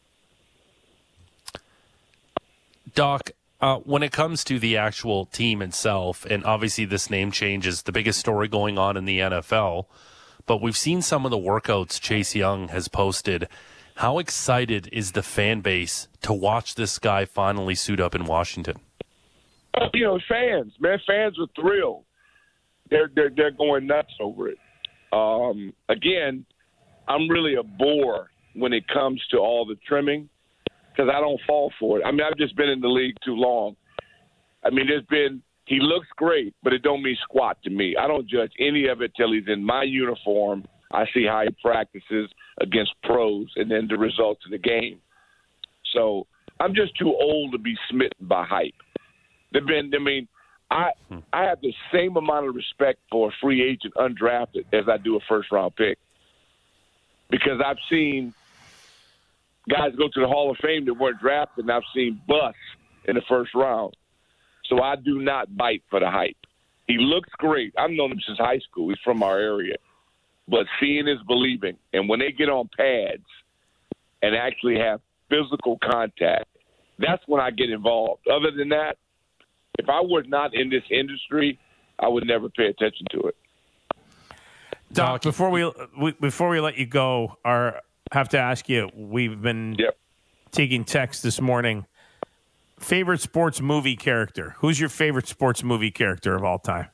Doc, uh, when it comes to the actual team itself, and obviously this name change is the biggest story going on in the N F L, but we've seen some of the workouts Chase Young has posted. How excited is the fan base to watch this guy finally suit up in Washington? You know, fans, man, fans are thrilled. They're they're they're going nuts over it. Um, again, I'm really a bore when it comes to all the trimming because I don't fall for it. I mean, I've just been in the league too long. I mean, there's been he looks great, but it don't mean squat to me. I don't judge any of it till he's in my uniform. I see how he practices against pros and then the results of the game. So I'm just too old to be smitten by hype. They've been, I mean, I I have the same amount of respect for a free agent undrafted as I do a first round pick. Because I've seen guys go to the Hall of Fame that weren't drafted, and I've seen busts in the first round. So I do not bite for the hype. He looks great. I've known him since high school. He's from our area. But seeing is believing. And when they get on pads and actually have physical contact, that's when I get involved. Other than that, if I was not in this industry, I would never pay attention to it. Doc, before we, we before we let you go, our have to ask you. We've been yep. taking texts this morning. Favorite sports movie character? Who's your favorite sports movie character of all time?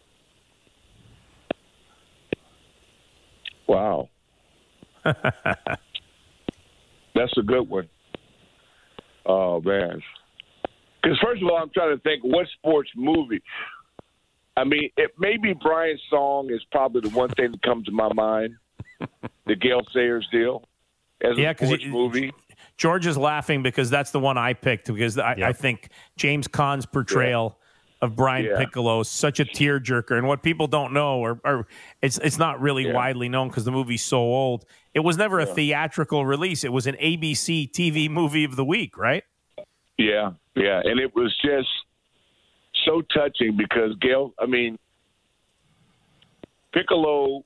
Wow, that's a good one. Oh man. Because first of all, I'm trying to think what sports movie. I mean, it maybe Brian's song is probably the one thing that comes to my mind. The Gale Sayers deal as a yeah, sports it, movie. George is laughing because that's the one I picked because I, yep. I think James Caan's portrayal yeah. of Brian yeah. Piccolo is such a tearjerker, and what people don't know, or, or it's it's not really yeah. widely known because the movie's so old. It was never a yeah. theatrical release; it was an A B C T V movie of the week, right? Yeah, yeah, and it was just so touching because Gale, I mean, Piccolo,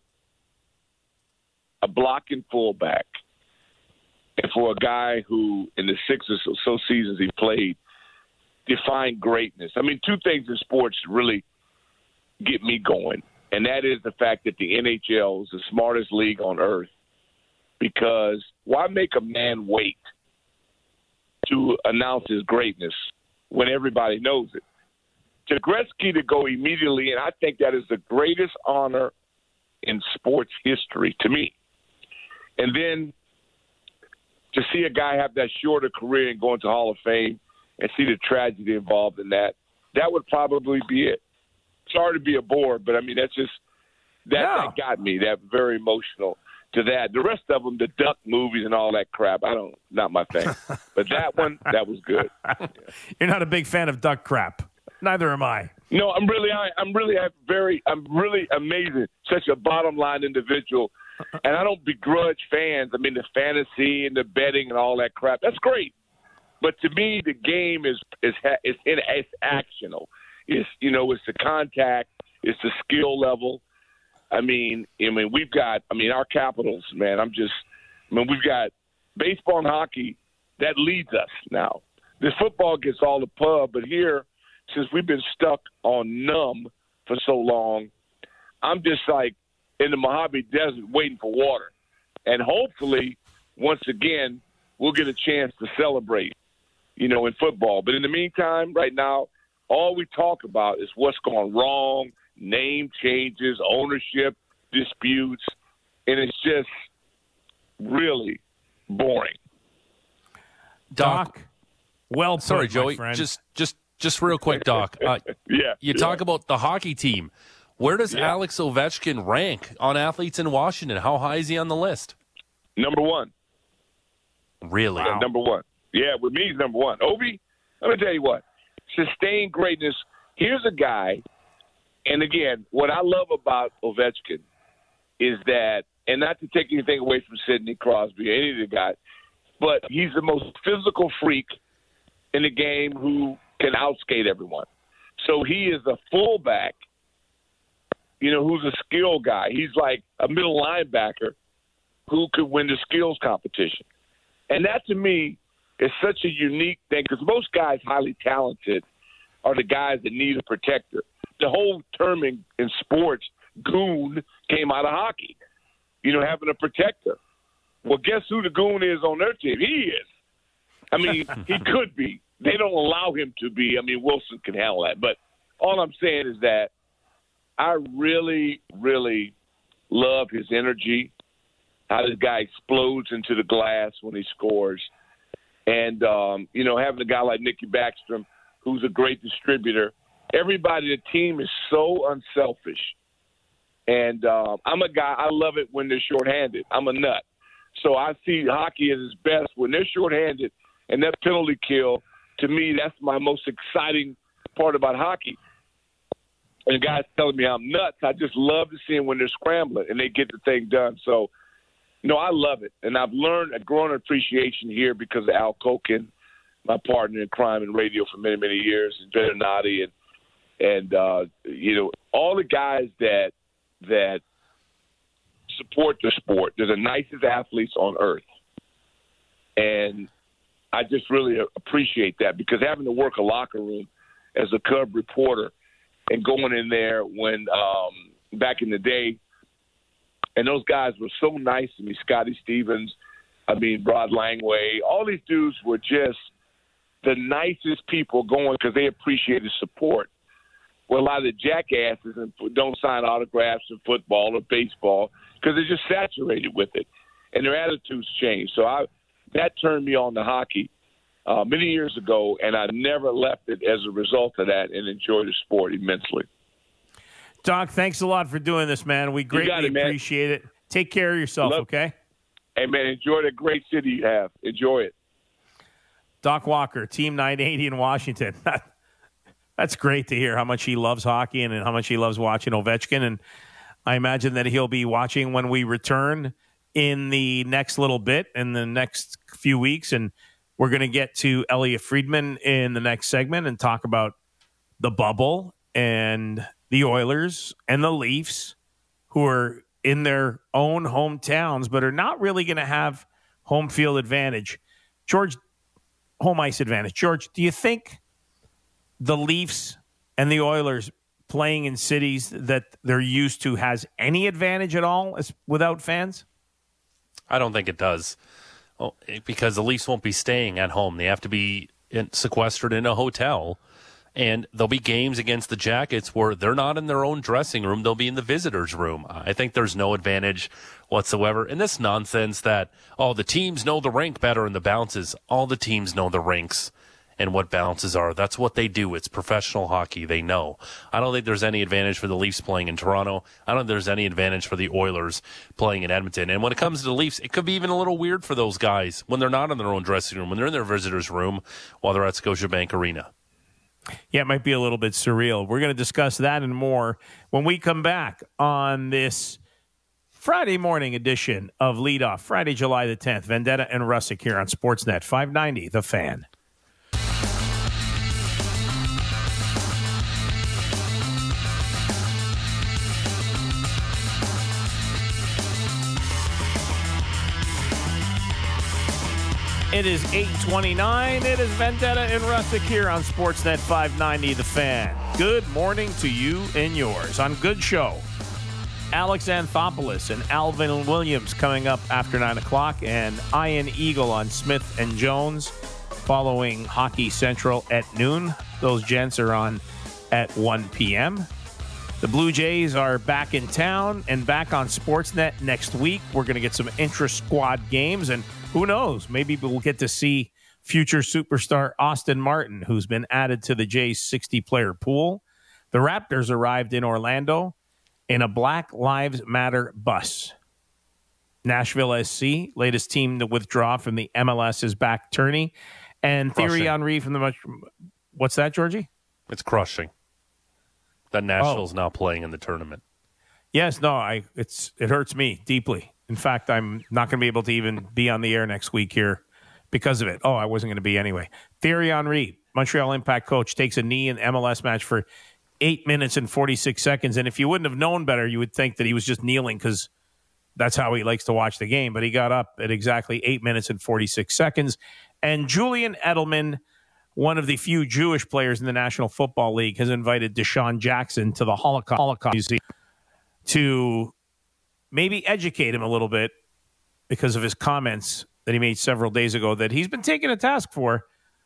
a blocking fullback, and for a guy who in the six or so seasons he played, defined greatness. I mean, two things in sports really get me going, and that is the fact that the N H L is the smartest league on earth because why make a man wait to announce his greatness when everybody knows it? To Gretzky to go immediately, and I think that is the greatest honor in sports history to me. And then to see a guy have that shorter career and go into Hall of Fame and see the tragedy involved in that, that would probably be it. Sorry to be a bore, but I mean, that's just, that, no. that got me, that very emotional to that. The rest of them, the duck movies and all that crap, I don't, not my thing. But that one, that was good. Yeah. You're not a big fan of duck crap. Neither am I. No, I'm really, I, I'm really, I'm very, I'm really amazing. Such a bottom line individual, and I don't begrudge fans. I mean, the fantasy and the betting and all that crap, that's great. But to me, the game is is is in it's actional. It's you know, it's the contact, it's the skill level. I mean, I mean, we've got, I mean, our Capitals, man. I'm just, I mean, we've got baseball and hockey that leads us now. The football gets all the pub, but here, since we've been stuck on numb for so long, I'm just like in the Mojave Desert waiting for water. And hopefully, once again, we'll get a chance to celebrate, you know, in football. But in the meantime, right now, all we talk about is what's gone wrong, name changes, ownership disputes, and it's just really boring. Doc, well put, sorry, Joey, my friend. just just Just real quick, Doc. Uh, yeah, you yeah. talk about the hockey team. Where does yeah. Alex Ovechkin rank on athletes in Washington? How high is he on the list? Number one. Really? Yeah, number one. Yeah, with me, he's number one. Ovi, let me tell you what. Sustained greatness. Here's a guy, and again, what I love about Ovechkin is that, and not to take anything away from Sidney Crosby or any of the guys, but he's the most physical freak in the game who can outskate everyone. So he is a fullback, you know, who's a skill guy. He's like a middle linebacker who could win the skills competition. And that, to me, is such a unique thing because most guys highly talented are the guys that need a protector. The whole term in, in sports, goon, came out of hockey, you know, having a protector. Well, guess who the goon is on their team? He is. I mean, he could be. they don't allow him to be. I mean, Wilson can handle that. But all I'm saying is that I really, really love his energy, how this guy explodes into the glass when he scores. And, um, you know, having a guy like Nicky Backstrom, who's a great distributor, everybody, the team is so unselfish. And uh, I'm a guy, I love it when they're shorthanded. I'm a nut. So I see hockey at its best when they're shorthanded, and that penalty kill, to me, that's my most exciting part about hockey. And the guys telling me I'm nuts. I just love to see them when they're scrambling and they get the thing done. So, you know, I love it. And I've learned, I've grown an appreciation here because of Al Koken, my partner in crime and radio for many, many years, and Venonati, and, and uh, you know, all the guys that that support the sport. They're the nicest athletes on earth. And I just really appreciate that, because having to work a locker room as a Cub reporter and going in there when um, back in the day, and those guys were so nice to me, Scotty Stevens, I mean, Rod Langway, all these dudes were just the nicest people going because they appreciated support. Well, a lot of the jackasses don't sign autographs in football or baseball because they're just saturated with it, and their attitudes change. So I, that turned me on to hockey uh, many years ago, and I never left it as a result of that, and enjoy the sport immensely. Doc, thanks a lot for doing this, man. We greatly it, appreciate it. Take care of yourself, Love, okay? Hey, man, enjoy the great city you have. Enjoy it. Doc Walker, Team nine eighty in Washington. That's great to hear how much he loves hockey and how much he loves watching Ovechkin. And I imagine that he'll be watching when we return in the next little bit, in the next few weeks. And we're going to get to Elliot Friedman in the next segment and talk about the bubble and the Oilers and the Leafs, who are in their own hometowns but are not really going to have home field advantage. George, home ice advantage. George, do you think the Leafs and the Oilers playing in cities that they're used to has any advantage at all as, without fans? I don't think it does, well, because the Leafs won't be staying at home. They have to be in, sequestered in a hotel, and there'll be games against the Jackets where they're not in their own dressing room. They'll be in the visitors' room. I think there's no advantage whatsoever. And this nonsense that, oh, the teams know the rink better and the bounces. All the teams know the rinks and what bounces are. That's what they do. It's professional hockey. They know. I don't think there's any advantage for the Leafs playing in Toronto. I don't think there's any advantage for the Oilers playing in Edmonton. And when it comes to the Leafs, it could be even a little weird for those guys when they're not in their own dressing room, when they're in their visitors' room while they're at Scotiabank Arena. Yeah, it might be a little bit surreal. We're going to discuss that and more when we come back on this Friday morning edition of Lead Off, Friday, July the tenth. Vendetta and Russick here on Sportsnet five ninety, The Fan. It is eight twenty-nine. It is Vendetta and Russick here on Sportsnet five ninety, The Fan. Good morning to you and yours. On Good Show, Alex Anthopoulos and Alvin Williams coming up after nine o'clock, and Ian Eagle on Smith and Jones following Hockey Central at noon. Those gents are on at one p.m. The Blue Jays are back in town and back on Sportsnet next week. We're going to get some intra-squad games, and who knows, maybe we'll get to see future superstar Austin Martin, who's been added to the Jays' sixty-player pool. The Raptors arrived in Orlando in a Black Lives Matter bus. Nashville S C, latest team to withdraw from the M L S, is back tourney. And Thierry Henry from the... What's that, Georgie? It's crushing that Nashville's oh. now playing in the tournament. Yes, no, I it's it hurts me deeply. In fact, I'm not going to be able to even be on the air next week here because of it. Oh, I wasn't going to be anyway. Thierry Henry, Montreal Impact coach, takes a knee in the M L S match for eight minutes and forty-six seconds. And if you wouldn't have known better, you would think that he was just kneeling because that's how he likes to watch the game. But he got up at exactly eight minutes and forty-six seconds. And Julian Edelman, one of the few Jewish players in the National Football League, has invited Deshaun Jackson to the Holocaust, Holocaust Museum to maybe educate him a little bit because of his comments that he made several days ago that he's been taken to task for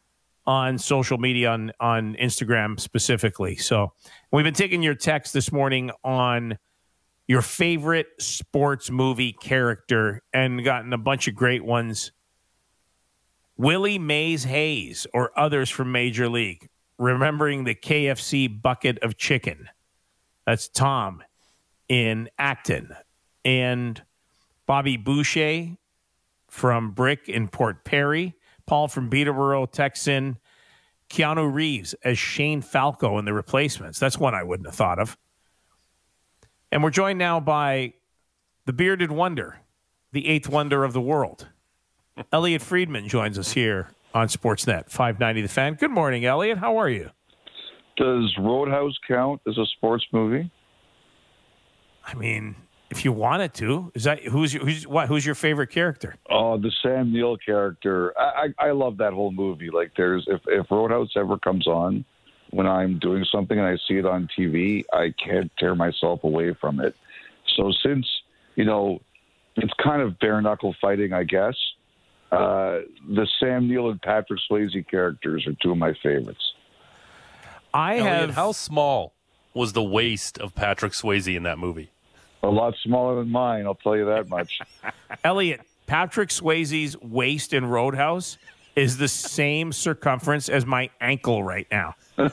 on social media, on, on Instagram specifically. So we've been taking your text this morning on your favorite sports movie character and gotten a bunch of great ones. Willie Mays Hayes or others from Major League, remembering the K F C bucket of chicken. That's Tom in Acton. And Bobby Boucher from Brick in Port Perry. Paul from Peterborough, Texan. Keanu Reeves as Shane Falco in The Replacements. That's one I wouldn't have thought of. And we're joined now by the bearded wonder, the eighth wonder of the world. Elliot Friedman joins us here on Sportsnet five ninety The Fan. Good morning, Elliot. How are you? Does Roadhouse count as a sports movie? I mean, if you wanted to, is that who's your, who's what? Who's your favorite character? Oh, the Sam Neill character. I, I I love that whole movie. Like, there's if if Roadhouse ever comes on, when I'm doing something and I see it on T V, I can't tear myself away from it. So since, you know, it's kind of bare knuckle fighting, I guess, uh, the Sam Neill and Patrick Swayze characters are two of my favorites. I Elliot, have. How small was the waist of Patrick Swayze in that movie? A lot smaller than mine, I'll tell you that much. Elliot, Patrick Swayze's waist in Roadhouse is the same circumference as my ankle right now.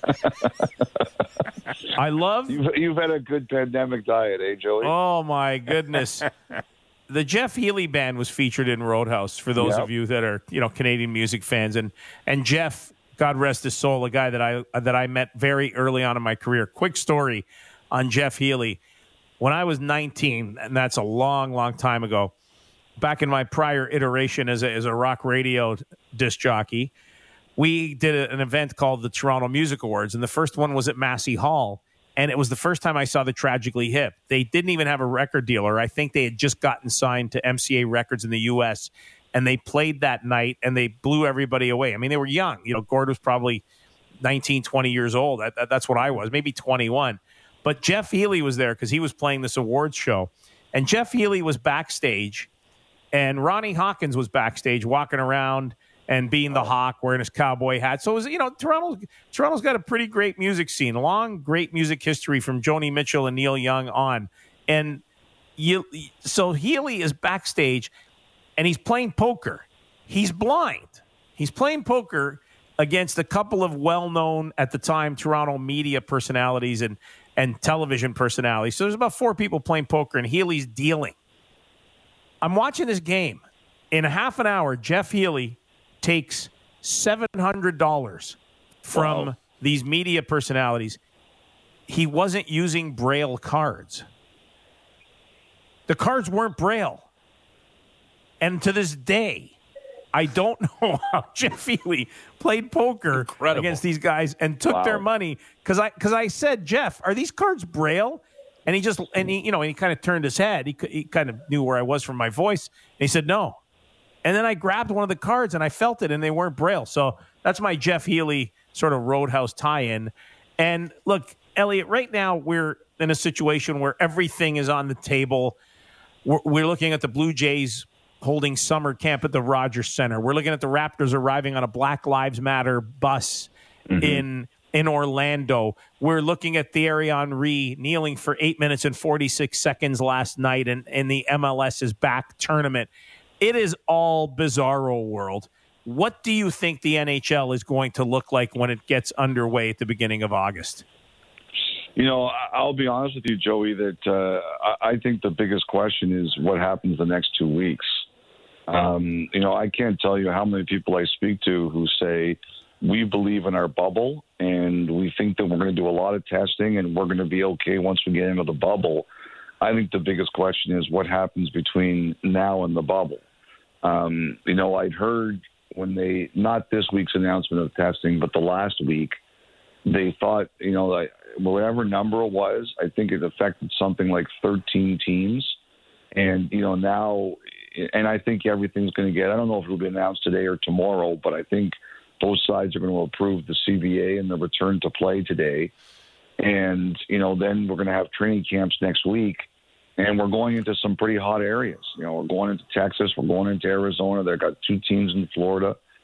I love... You've, you've had a good pandemic diet, eh, Joey? Oh, my goodness. The Jeff Healey Band was featured in Roadhouse, for those Yep. of you that are, you know, Canadian music fans. And and Jeff, God rest his soul, a guy that I that I met very early on in my career. Quick story on Jeff Healey. When I was nineteen, and that's a long, long time ago, back in my prior iteration as a, as a rock radio disc jockey, we did a, an event called the Toronto Music Awards, and the first one was at Massey Hall, and it was the first time I saw the Tragically Hip. They didn't even have a record dealer. I think they had just gotten signed to M C A Records in the U S, and they played that night, and they blew everybody away. I mean, they were young. You know, Gord was probably nineteen, twenty years old. That, that, that's what I was, maybe twenty-one. But Jeff Healey was there because he was playing this awards show. And Jeff Healey was backstage, and Ronnie Hawkins was backstage walking around and being the Hawk, wearing his cowboy hat. So, it was, you know, Toronto, Toronto's got a pretty great music scene, a long, great music history from Joni Mitchell and Neil Young on. And you, so Healey is backstage, and he's playing poker. He's blind. He's playing poker against a couple of well-known, at the time, Toronto media personalities and and television personalities. So there's about four people playing poker, and Healey's dealing. I'm watching this game. In a half an hour, Jeff Healey takes seven hundred dollars from wow. these media personalities. He wasn't using Braille cards. The cards weren't Braille. And to this day, I don't know how Jeff Healey played poker Incredible. against these guys and took Wow. their money because I because I said, Jeff, are these cards Braille? And he just and he you know and he kind of turned his head. He he kind of knew where I was from my voice. And he said no. And then I grabbed one of the cards and I felt it, and they weren't Braille. So that's my Jeff Healey sort of Roadhouse tie-in. And look, Elliot, right now we're in a situation where everything is on the table. We're, we're looking at the Blue Jays holding summer camp at the Rogers Center. We're looking at the Raptors arriving on a Black Lives Matter bus mm-hmm. in in Orlando. We're looking at Thierry Henry kneeling for eight minutes and forty-six seconds last night in, in the M L S's back tournament. It is all bizarro world. What do you think the N H L is going to look like when it gets underway at the beginning of August? You know, I'll be honest with you, Joey, that uh, I think the biggest question is what happens the next two weeks. Um, you know, I can't tell you how many people I speak to who say, we believe in our bubble and we think that we're going to do a lot of testing and we're going to be okay once we get into the bubble. I think the biggest question is what happens between now and the bubble. Um, you know, I'd heard when they, not this week's announcement of testing, but the last week, they thought, you know, like whatever number it was, I think it affected something like thirteen teams. And, you know, now, and I think everything's going to get, I don't know if it'll be announced today or tomorrow, but I think both sides are going to approve the C B A and the return to play today. And, you know, then we're going to have training camps next week. And we're going into some pretty hot areas. You know, we're going into Texas. We're going into Arizona. They've got two teams in Florida.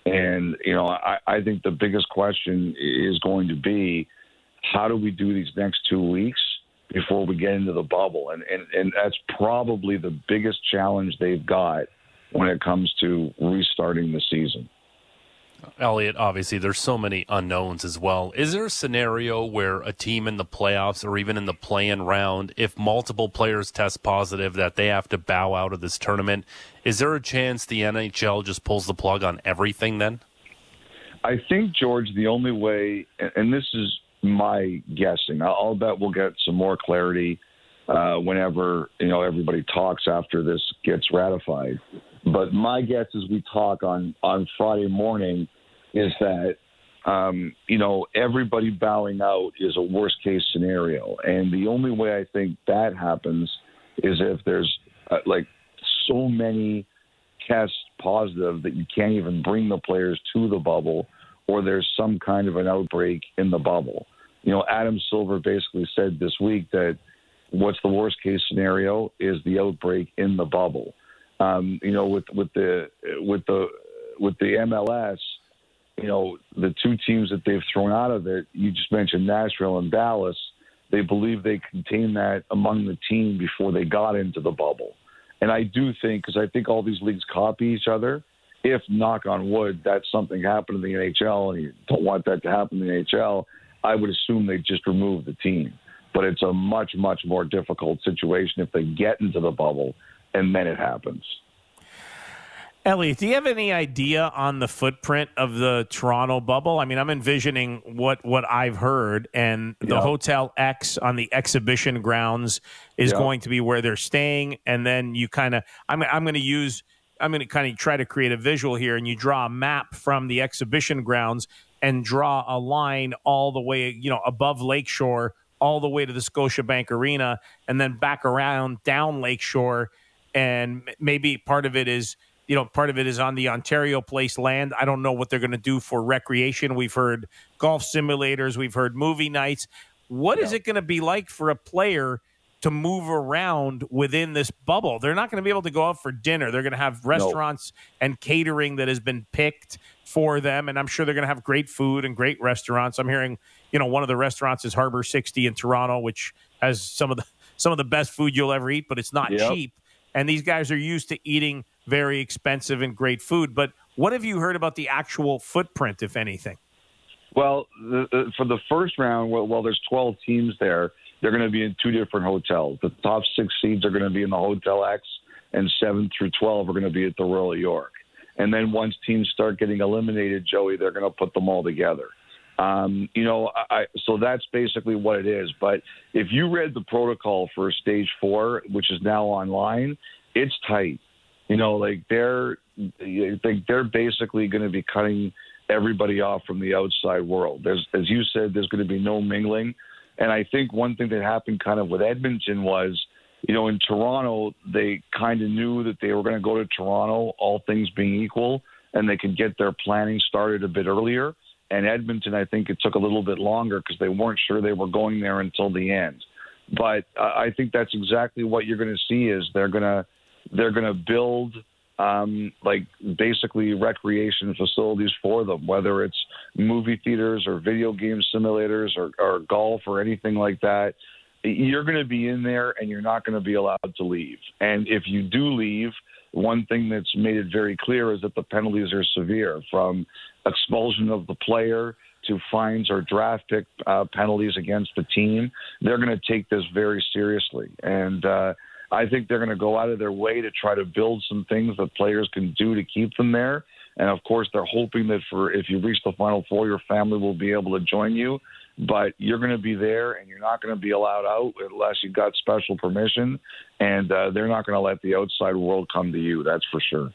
And, you know, I, I think the biggest question is going to be, how do we do these next two weeks before we get into the bubble? And, and, and that's probably the biggest challenge they've got when it comes to restarting the season. Elliot, obviously, there's so many unknowns as well. Is there a scenario where a team in the playoffs or even in the play-in round, if multiple players test positive, that they have to bow out of this tournament? Is there a chance the N H L just pulls the plug on everything then? I think, George, the only way, and this is my guessing, I'll bet we'll get some more clarity uh, whenever, you know, everybody talks after this gets ratified. But my guess as we talk on, on Friday morning is that, um, you know, everybody bowing out is a worst-case scenario. And the only way I think that happens is if there's, uh, like, so many tests positive that you can't even bring the players to the bubble, or there's some kind of an outbreak in the bubble. You know, Adam Silver basically said this week that what's the worst-case scenario is the outbreak in the bubble. Um, you know, with, with the with the with the M L S, you know, the two teams that they've thrown out of it, you just mentioned Nashville and Dallas. They believe they contained that among the team before they got into the bubble. And I do think, because I think all these leagues copy each other, if, knock on wood, that something happened in the N H L and you don't want that to happen in the N H L, I would assume they just remove the team. But it's a much, much more difficult situation if they get into the bubble and then it happens. Elliot, do you have any idea on the footprint of the Toronto bubble? I mean, I'm envisioning what, what I've heard, and the yeah. Hotel X on the exhibition grounds is yeah. going to be where they're staying, and then you kind of, I'm, I'm going to use, I'm going to kind of try to create a visual here, and you draw a map from the exhibition grounds and draw a line all the way, you know, above Lakeshore, all the way to the Scotiabank Arena, and then back around down Lakeshore. And maybe part of it is, you know, part of it is on the Ontario Place land. I don't know what they're going to do for recreation. We've heard golf simulators. We've heard movie nights. What yeah. is it going to be like for a player to move around within this bubble? They're not going to be able to go out for dinner. They're going to have restaurants no. and catering that has been picked for them. And I'm sure they're going to have great food and great restaurants. I'm hearing, you know, one of the restaurants is Harbor sixty in Toronto, which has some of the, some of the best food you'll ever eat, but it's not yep. cheap. And these guys are used to eating very expensive and great food. But what have you heard about the actual footprint, if anything? Well, the, the, for the first round, well, well, there's twelve teams there. They're going to be in two different hotels. The top six seeds are going to be in the Hotel X, and seven through twelve are going to be at the Royal York. And then once teams start getting eliminated, Joey, they're going to put them all together. Um, you know, I, so that's basically what it is. But if you read the protocol for stage four, which is now online, it's tight. You know, like they're they're basically going to be cutting everybody off from the outside world. There's, as you said, there's going to be no mingling. And I think one thing that happened kind of with Edmonton was, you know, in Toronto, they kind of knew that they were going to go to Toronto, all things being equal, and they could get their planning started a bit earlier. And Edmonton, I think it took a little bit longer because they weren't sure they were going there until the end. But uh, I think that's exactly what you're going to see is they're going to they're going to build um, like basically recreation facilities for them, whether it's movie theaters or video game simulators or, or golf or anything like that. You're going to be in there and you're not going to be allowed to leave. And if you do leave, one thing that's made it very clear is that the penalties are severe, from expulsion of the player to fines or draft pick uh, penalties against the team. They're going to take this very seriously. And uh, I think they're going to go out of their way to try to build some things that players can do to keep them there. And, of course, they're hoping that for if you reach the Final Four, your family will be able to join you. But you're going to be there, and you're not going to be allowed out unless you've got special permission. And uh, they're not going to let the outside world come to you. That's for sure.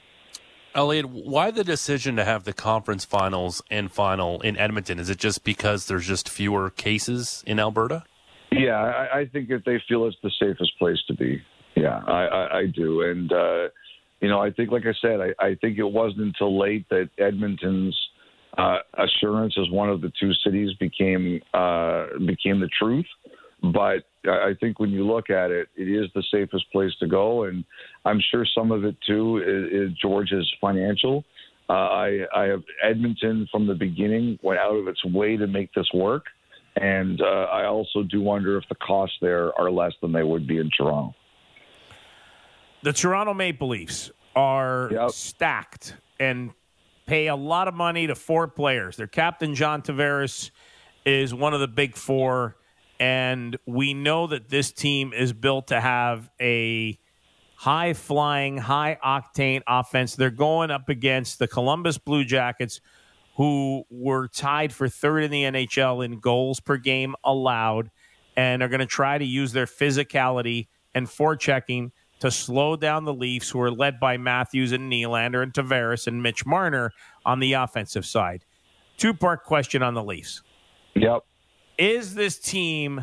Elliot, why the decision to have the conference finals and final in Edmonton? Is it just because there's just fewer cases in Alberta? Yeah, I, I think that they feel it's the safest place to be. Yeah, I, I, I do. And, uh, you know, I think, like I said, I, I think it wasn't until late that Edmonton's Uh, assurance as one of the two cities became uh, became the truth. But I think when you look at it, it is the safest place to go. And I'm sure some of it, too, is, is Georgia's financial. Uh, I, I have Edmonton from the beginning went out of its way to make this work. And uh, I also do wonder if the costs there are less than they would be in Toronto. The Toronto Maple Leafs are yep. stacked and pay a lot of money to four players. Their captain, John Tavares, is one of the big four. And we know that this team is built to have a high-flying, high-octane offense. They're going up against the Columbus Blue Jackets, who were tied for third in the N H L in goals per game allowed, and are going to try to use their physicality and forechecking to slow down the Leafs, who are led by Matthews and Nylander and Tavares and Mitch Marner on the offensive side. Two-part question on the Leafs. Yep. Is this team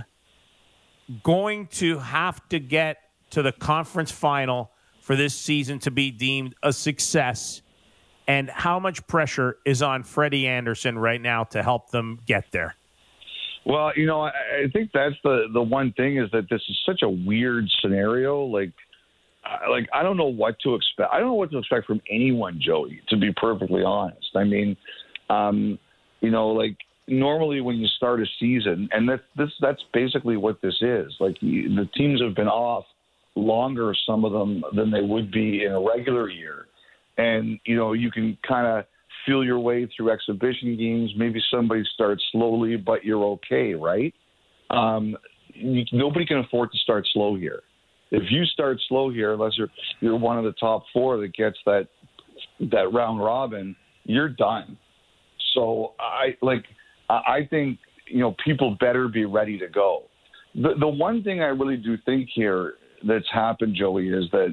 going to have to get to the conference final for this season to be deemed a success? And how much pressure is on Freddie Anderson right now to help them get there? Well, you know, I, I think that's the, the one thing is that this is such a weird scenario. Like, uh, like I don't know what to expect. I don't know what to expect from anyone, Joey, to be perfectly honest. I mean, um, you know, like normally when you start a season, and that, this that's basically what this is. Like you, the teams have been off longer, some of them, than they would be in a regular year. And, you know, you can kind of feel your way through exhibition games. Maybe somebody starts slowly, but you're okay, right? Um, you, nobody can afford to start slow here. If you start slow here, unless you're you're one of the top four that gets that that round robin, you're done. So I like I think, you know, people better be ready to go. The the one thing I really do think here that's happened, Joey, is that,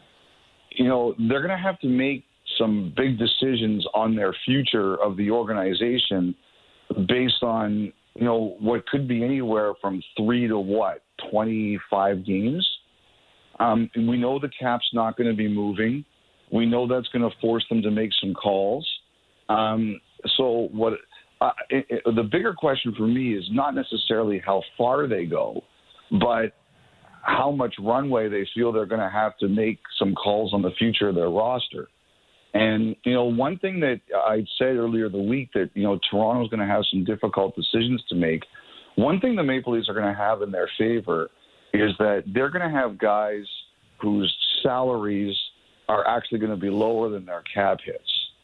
you know, they're going to have to make some big decisions on their future of the organization based on, you know, what could be anywhere from three to what, twenty-five games. Um, and we know the cap's not going to be moving. We know that's going to force them to make some calls. Um, so what uh, it, it, the bigger question for me is not necessarily how far they go, but how much runway they feel they're going to have to make some calls on the future of their roster. And, you know, one thing that I said earlier the week that, you know, Toronto's going to have some difficult decisions to make. One thing the Maple Leafs are going to have in their favor is that they're going to have guys whose salaries are actually going to be lower than their cap hits.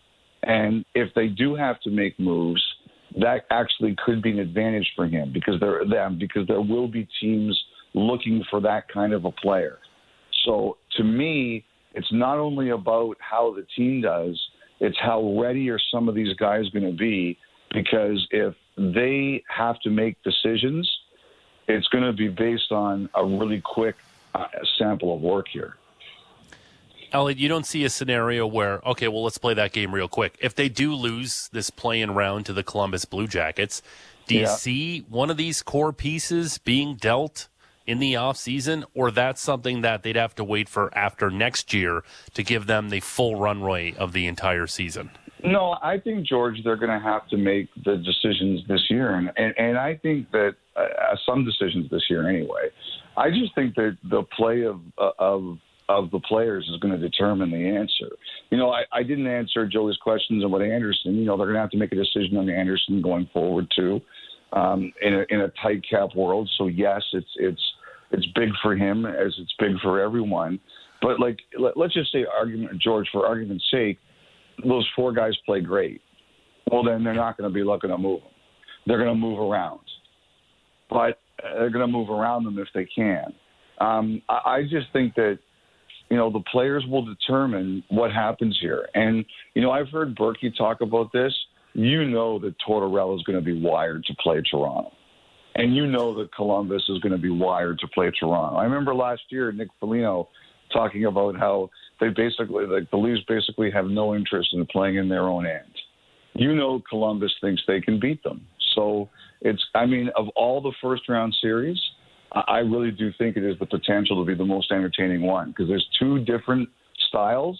And if they do have to make moves, that actually could be an advantage for him because there them because there will be teams looking for that kind of a player. So to me, it's not only about how the team does, it's how ready are some of these guys going to be, because if they have to make decisions, it's going to be based on a really quick uh, sample of work here. Elliot, you don't see a scenario where, okay, well, let's play that game real quick. If they do lose this play-in round to the Columbus Blue Jackets, do you yeah. see one of these core pieces being dealt in the offseason, or that's something that they'd have to wait for after next year to give them the full runway of the entire season? No, I think, George, they're going to have to make the decisions this year. And, and, and I think that uh, some decisions this year anyway. I just think that the play of uh, of of the players is going to determine the answer. You know, I, I didn't answer Joey's questions about Anderson. You know, they're going to have to make a decision on Anderson going forward, too, um, in, a, in a tight cap world. So, yes, it's it's it's big for him as it's big for everyone. But, like, let, let's just say, argument, George, for argument's sake, those four guys play great. Well, then they're not going to be looking to move them. They're going to move around. But they're going to move around them if they can. Um, I, I just think that, you know, the players will determine what happens here. And, you know, I've heard Berkey talk about this. You know that Tortorella is going to be wired to play Toronto. And you know that Columbus is going to be wired to play Toronto. I remember last year, Nick Foligno talking about how they basically, like the Leafs basically have no interest in playing in their own end. You know Columbus thinks they can beat them. So it's, I mean, of all the first round series, I really do think it is the potential to be the most entertaining one because there's two different styles,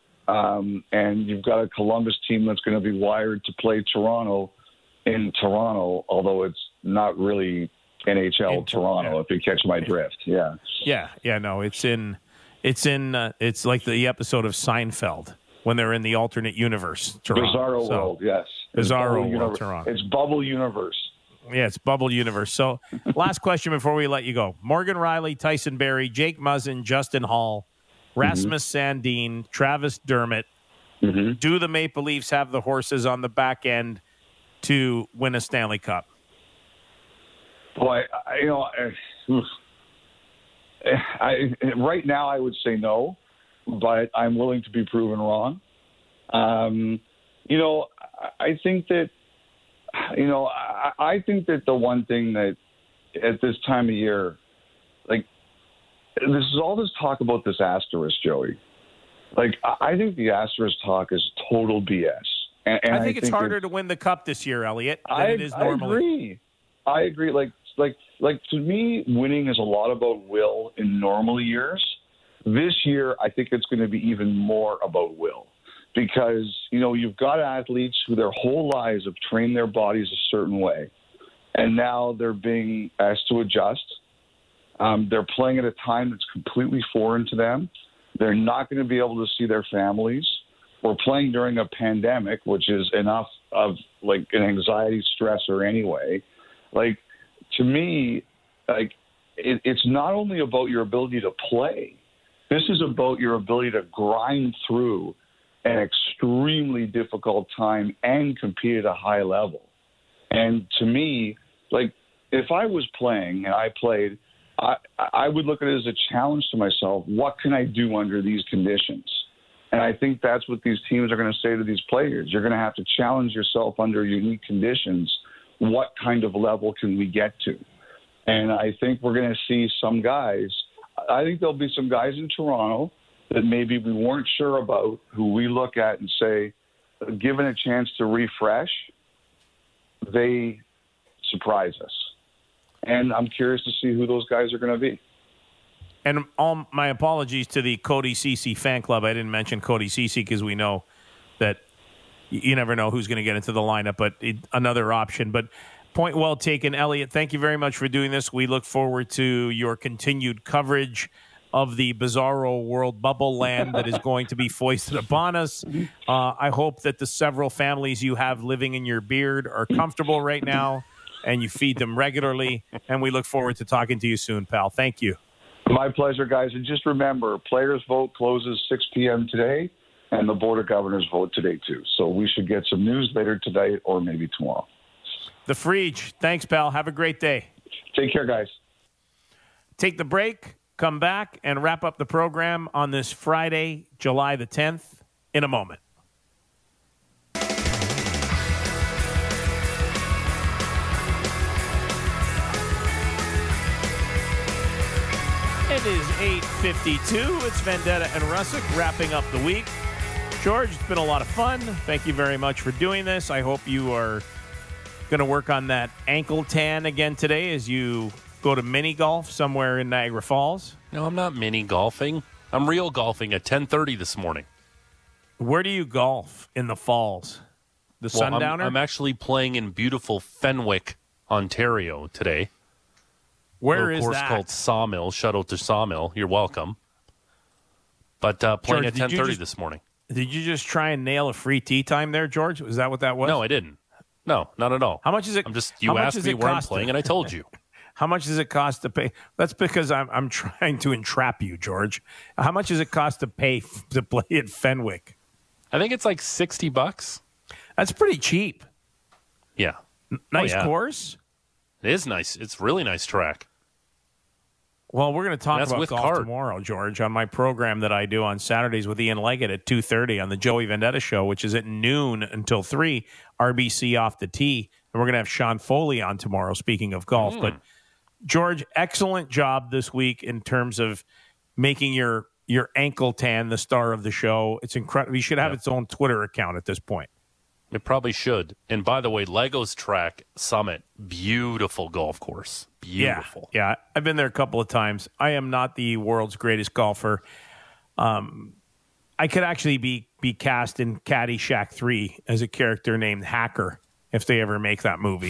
um, and you've got a Columbus team that's going to be wired to play Toronto in Toronto, although it's not really N H L in Toronto, yeah. If you catch my drift. Yeah. Yeah, yeah, no, it's in, it's in, uh, it's like the episode of Seinfeld when they're in the alternate universe. Toronto. Bizarro So, world, yes. Bizarro It's bubble world, universe. Toronto. It's bubble universe. Yeah, it's bubble universe. So, last question before we let you go. Morgan Riley, Tyson Barrie, Jake Muzzin, Justin Hall, Rasmus mm-hmm. Sandin, Travis Dermott. Mm-hmm. Do the Maple Leafs have the horses on the back end to win a Stanley Cup? Boy, I, you know, I, I, right now I would say no, but I'm willing to be proven wrong. Um, you know, I think that, you know, I, I think that the one thing that at this time of year, like, this is all this talk about this asterisk, Joey. Like, I think the asterisk talk is total B S. And, and I, think I it's think harder it's, to win the Cup this year, Elliot, than I, it is normally. I agree. I agree. Like, like, like to me, winning is a lot about will in normal years. This year, I think it's going to be even more about will. Because, you know, you've got athletes who their whole lives have trained their bodies a certain way. And now they're being asked to adjust. Um, they're playing at a time that's completely foreign to them. They're not going to be able to see their families. We're playing during a pandemic, which is enough of like an anxiety stressor anyway. Like, to me, like it, it's not only about your ability to play. This is about your ability to grind through an extremely difficult time and compete at a high level. And to me, like, if I was playing and I played, I, I would look at it as a challenge to myself. What can I do under these conditions? And I think that's what these teams are going to say to these players. You're going to have to challenge yourself under unique conditions. What kind of level can we get to? And I think we're going to see some guys. I think there'll be some guys in Toronto that maybe we weren't sure about, who we look at and say, given a chance to refresh, they surprise us. And I'm curious to see who those guys are going to be. And all my apologies to the Cody Ceci fan club. I didn't mention Cody Ceci because we know that you never know who's going to get into the lineup, but it, another option. But point well taken, Elliot. Thank you very much for doing this. We look forward to your continued coverage of the bizarro world bubble land that is going to be foisted upon us. Uh, I hope that the several families you have living in your beard are comfortable right now and you feed them regularly. And we look forward to talking to you soon, pal. Thank you. My pleasure, guys. And just remember, players' vote closes six p.m. today, and the Board of Governors vote today, too. So we should get some news later today or maybe tomorrow. The Freege. Thanks, pal. Have a great day. Take care, guys. Take the break, come back, and wrap up the program on this Friday, July the tenth, in a moment. It is eight fifty-two. It's Vendetta and Russick wrapping up the week. George, it's been a lot of fun. Thank you very much for doing this. I hope you are going to work on that ankle tan again today as you go to mini golf somewhere in Niagara Falls. No, I'm not mini golfing. I'm real golfing at ten thirty this morning. Where do you golf in the Falls? The well, Sundowner? I'm, I'm actually playing in beautiful Fenwick, Ontario today. Where is that? A course called Sawmill. Shout out to Sawmill. You're welcome. But uh, playing George, at ten thirty just, this morning. Did you just try and nail a free tee time there, George? Was that what that was? No, I didn't. No, not at all. How much is it? I'm just you asked me where I'm playing, to, and I told you. How much does it cost to pay? That's because I'm I'm trying to entrap you, George. How much does it cost to pay f- to play at Fenwick? I think it's like sixty bucks. That's pretty cheap. Yeah. N- nice oh, yeah. course. It is nice. It's really nice track. Well, we're going to talk about golf card. tomorrow, George, on my program that I do on Saturdays with Ian Leggett at two thirty on the Joey Vendetta Show, which is at noon until three, R B C off the tee. And we're going to have Sean Foley on tomorrow, speaking of golf. Mm. But, George, excellent job this week in terms of making your your ankle tan the star of the show. It's incredible. You should have yeah. its own Twitter account at this point. It probably should. And by the way, Legos Track Summit, beautiful golf course. Beautiful. Yeah, yeah. I've been there a couple of times. I am not the world's greatest golfer. Um, I could actually be be cast in Caddyshack three as a character named Hacker if they ever make that movie.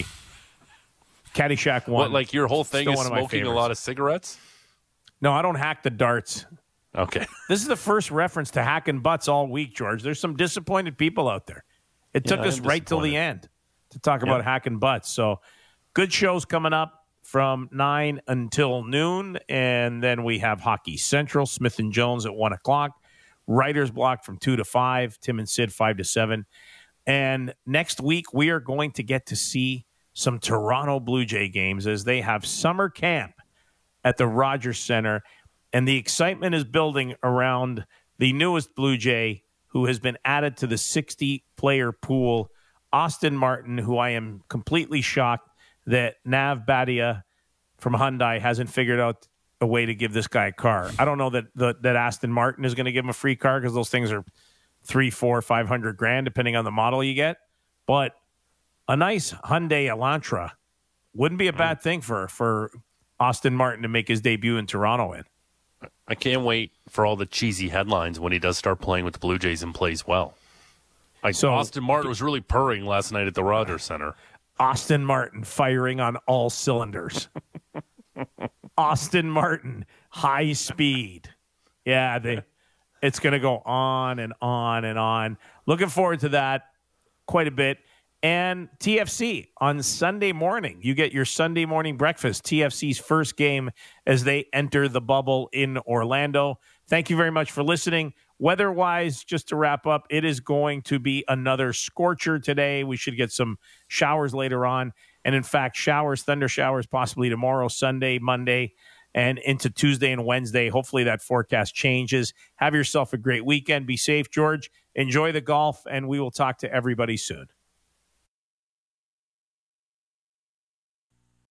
Caddyshack one. What, like your whole thing is smoking a lot of cigarettes? No, I don't hack the darts. Okay. This is the first reference to hacking butts all week, George. There's some disappointed people out there. It Yeah, took I us am right till the disappointed. end to talk about Yep. hacking butts. So good shows coming up from nine until noon. And then we have Hockey Central, Smith and Jones at one o'clock. Writer's Block from two to five. Tim and Sid, five to seven. And next week, we are going to get to see some Toronto Blue Jay games as they have summer camp at the Rogers Center. And the excitement is building around the newest Blue Jay who has been added to the sixty-player pool, Austin Martin, who I am completely shocked that Nav Badia from Hyundai hasn't figured out a way to give this guy a car. I don't know that the, that Aston Martin is going to give him a free car because those things are three, four, five hundred grand, depending on the model you get. But a nice Hyundai Elantra wouldn't be a bad thing for for Austin Martin to make his debut in Toronto in. I can't wait for all the cheesy headlines when he does start playing with the Blue Jays and plays well. Like So- Austin Martin was really purring last night at the Rogers Center. Austin Martin firing on all cylinders. Austin Martin, high speed. Yeah, they, it's going to go on and on and on. Looking forward to that quite a bit. And T F C on Sunday morning. You get your Sunday morning breakfast, T F C's first game as they enter the bubble in Orlando. Thank you very much for listening. Weather-wise, just to wrap up, it is going to be another scorcher today. We should get some showers later on. And in fact, showers, thunder showers possibly tomorrow, Sunday, Monday, and into Tuesday and Wednesday. Hopefully that forecast changes. Have yourself a great weekend. Be safe, George. Enjoy the golf, and we will talk to everybody soon.